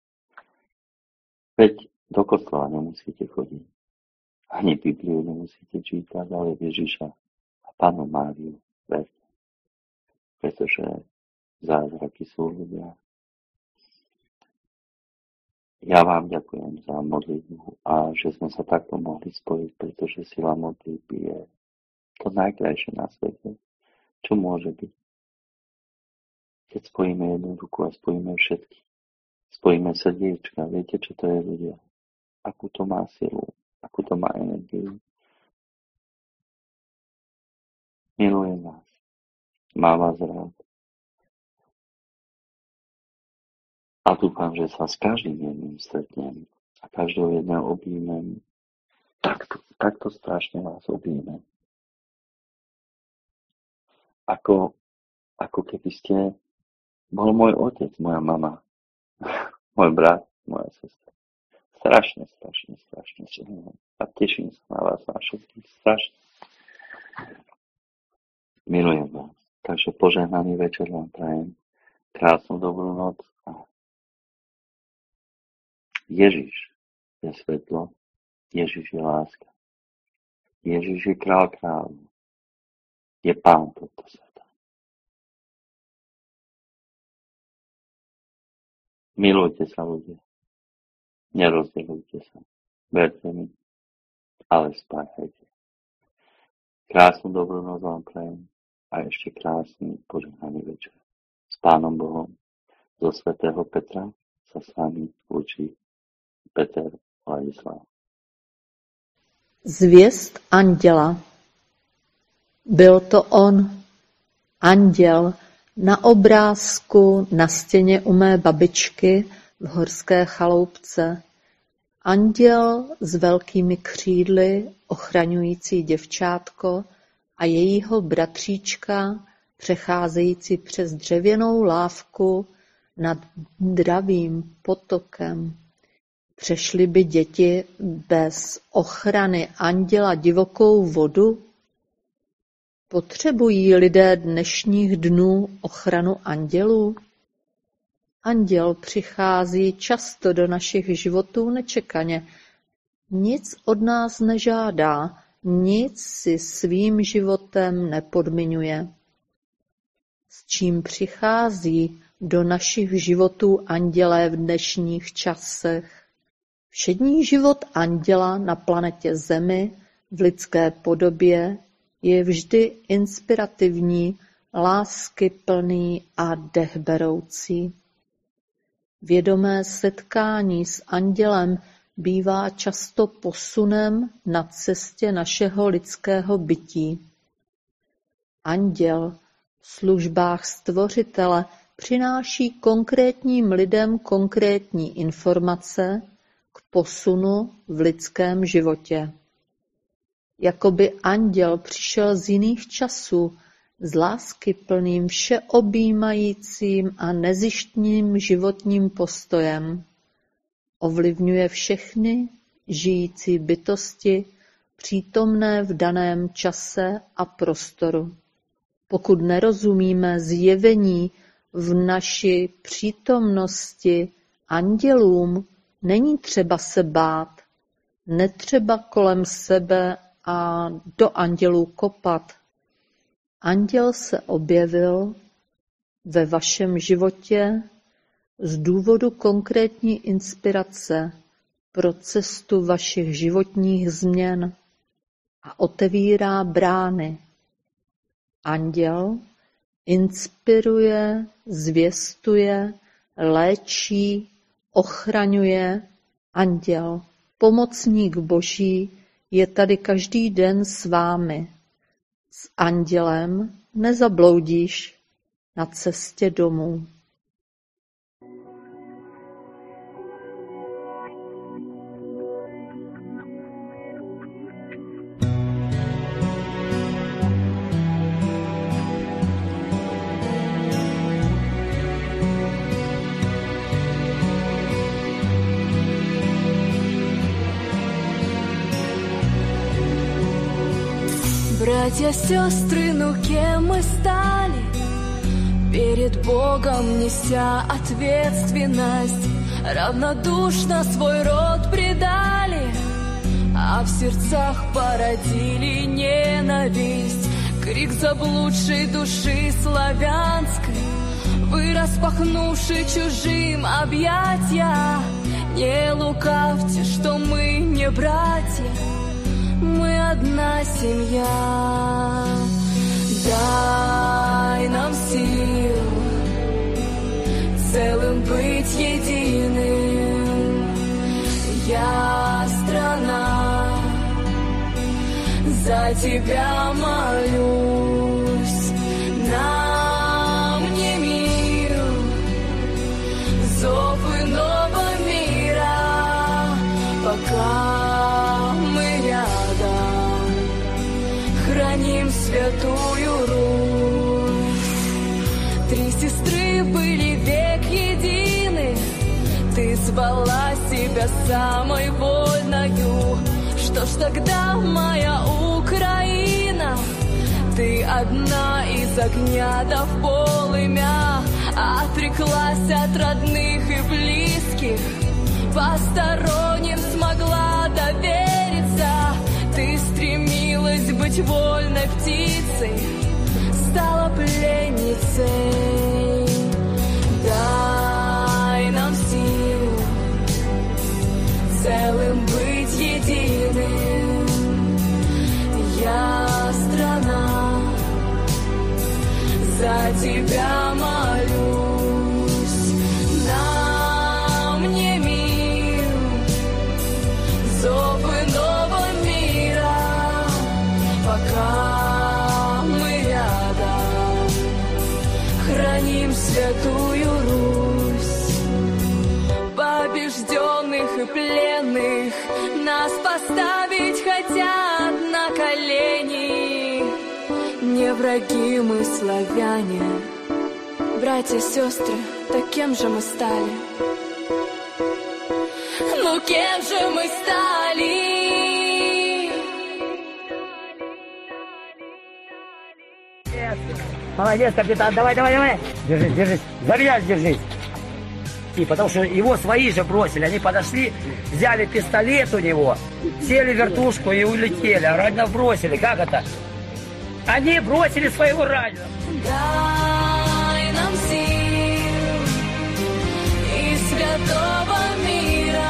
Veď do kostola nemusíte chodiť. Ani Bibliu nemusíte čítať, ale Ježiša a Pannu Máriu verte. Pretože zázraky sú ľudia. Ja vám ďakujem za modlitbu a že sme sa takto mohli spojiť, pretože sila modlitby je to najkrajšie na svete, čo môže byť. Keď spojíme jednu ruku a spojíme všetky. Spojíme srdiečka. Viete, čo to je, ľudia? Akú to má silu, akú to má energiu. Milujem vás. Mám vás rád. A dúfam, že sa s každým jedným stretnem a každého jedného objímem. Takto, takto strašne vás objímem. Ako, ako keby ste bol môj otec, moja mama, môj brat, moja sestra. Strašne, strašne, strašne. A teším sa na vás, na všetkých. Strašne. Milujem vás. Takže požehnaný večer vám prajem. Krásnu dobrú noc. Ježiš je svetlo. Ježiš je láska. Ježiš je král kráľov. Je pán tohto sveta. Milujte sa, ľudia. Nerozdeľujte sa. Verte mi, ale spájajte. Krásnu dobrú noc vám prajem a ešte krásny požehnaný večer. S Pánom Bohom zo svätého Petra sa s vami učí Petr Ladislav. Zvěst anděla. Byl to on, anděl, na obrázku na stěně u mé babičky v horské chaloupce. Anděl s velkými křídly, ochraňující děvčátko a jejího bratříčka, přecházející přes dřevěnou lávku nad dravým potokem. Přešly by děti bez ochrany anděla divokou vodu? Potřebují lidé dnešních dnů ochranu andělů? Anděl přichází často do našich životů nečekaně. Nic od nás nežádá, nic si svým životem nepodmiňuje. S čím přichází do našich životů andělé v dnešních časech? Všední život anděla na planetě Zemi v lidské podobě je vždy inspirativní, láskyplný a dechberoucí. Vědomé setkání s andělem bývá často posunem na cestě našeho lidského bytí. Anděl v službách Stvořitele přináší konkrétním lidem konkrétní informace k posunu v lidském životě. Jakoby anděl přišel z jiných časů, s láskyplným, všeobjímajícím a nezištným životním postojem. Ovlivňuje všechny žijící bytosti přítomné v daném čase a prostoru. Pokud nerozumíme zjevení v naší přítomnosti andělům, není třeba se bát, netřeba kolem sebe a do andělů kopat. Anděl se objevil ve vašem životě z důvodu konkrétní inspirace pro cestu vašich životních změn a otevírá brány. Anděl inspiruje, zvěstuje, léčí, ochraňuje. Anděl, pomocník Boží, je tady každý den s vámi. S andělem nezabloudíš na cestě domů. Братья, сестры, ну кем мы стали? Перед Богом неся ответственность, равнодушно свой род предали, а в сердцах породили ненависть, крик заблудшей души славянской. Вы, распахнувши чужим объятия, не лукавьте, что мы не братья, мы одна семья. Дай нам сил целым быть единым. Я страна, за за тебя молюсь. Нам не мир, зов иного мира, пока мы рядом храним святую Русь. Три сестры были век едины, ты звала себя самой вольною. Что ж тогда, моя Украина, ты одна из огня да в полымя, отреклась от родных и близких, посторонним смогла довериться. Ты стремилась быть вольной птицей, стала пленницей. Дай нам сил целым быть единым. Я страна, за тебя молюсь. Нам не мир, зов иного мира, пока мы рядом храним святую Русь. Побежденных и пленных нас поставить хотят на колени. Не враги мы, славяне, братья, сестры, так кем же мы стали? Ну кем же мы стали? Молодец, капитан, давай, давай, давай. Держись, держись, за меня держись. И потому что его свои же бросили, они подошли, взяли пистолет у него, сели в вертушку и улетели, а раненого бросили. Как это? Они бросили своего раненого. Дай нам сил и святого мира,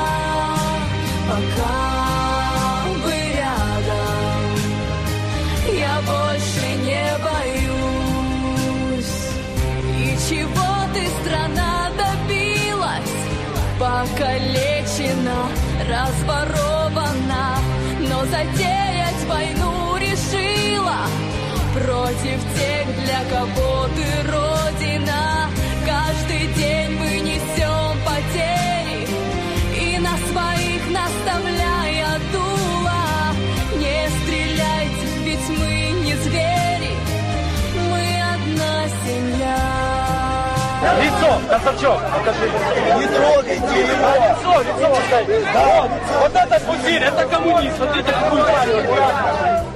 пока вы рядом, я больше не боюсь. И чего ты, страна, добилась? Покалечена, разворована, но затеять войну решила против тех, для кого ты родина. Каждый день мы несем потери, и на своих наставляя дуло. Не стреляйте, ведь мы не звери, мы одна семья. Лицо, Косовчок, покажи. Не трогайте его. Лицо, лицо вот дай. Да, вот, вот это пузырь, это коммунист, вот это пузырь.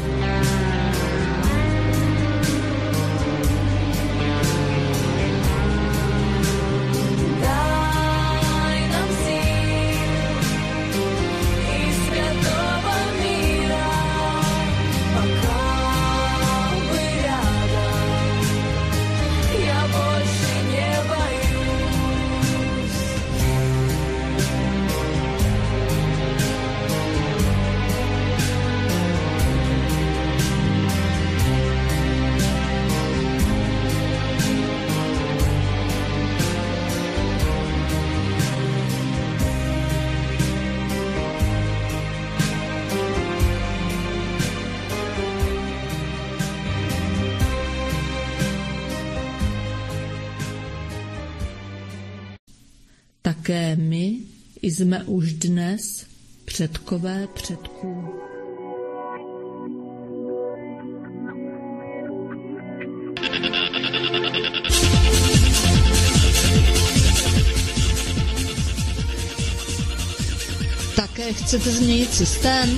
Také my jsme už dnes předkové předků. Také chcete změnit systém?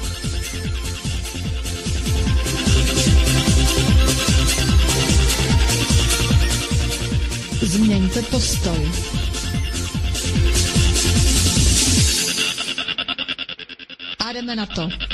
Změňte postoj. A jdeme na to.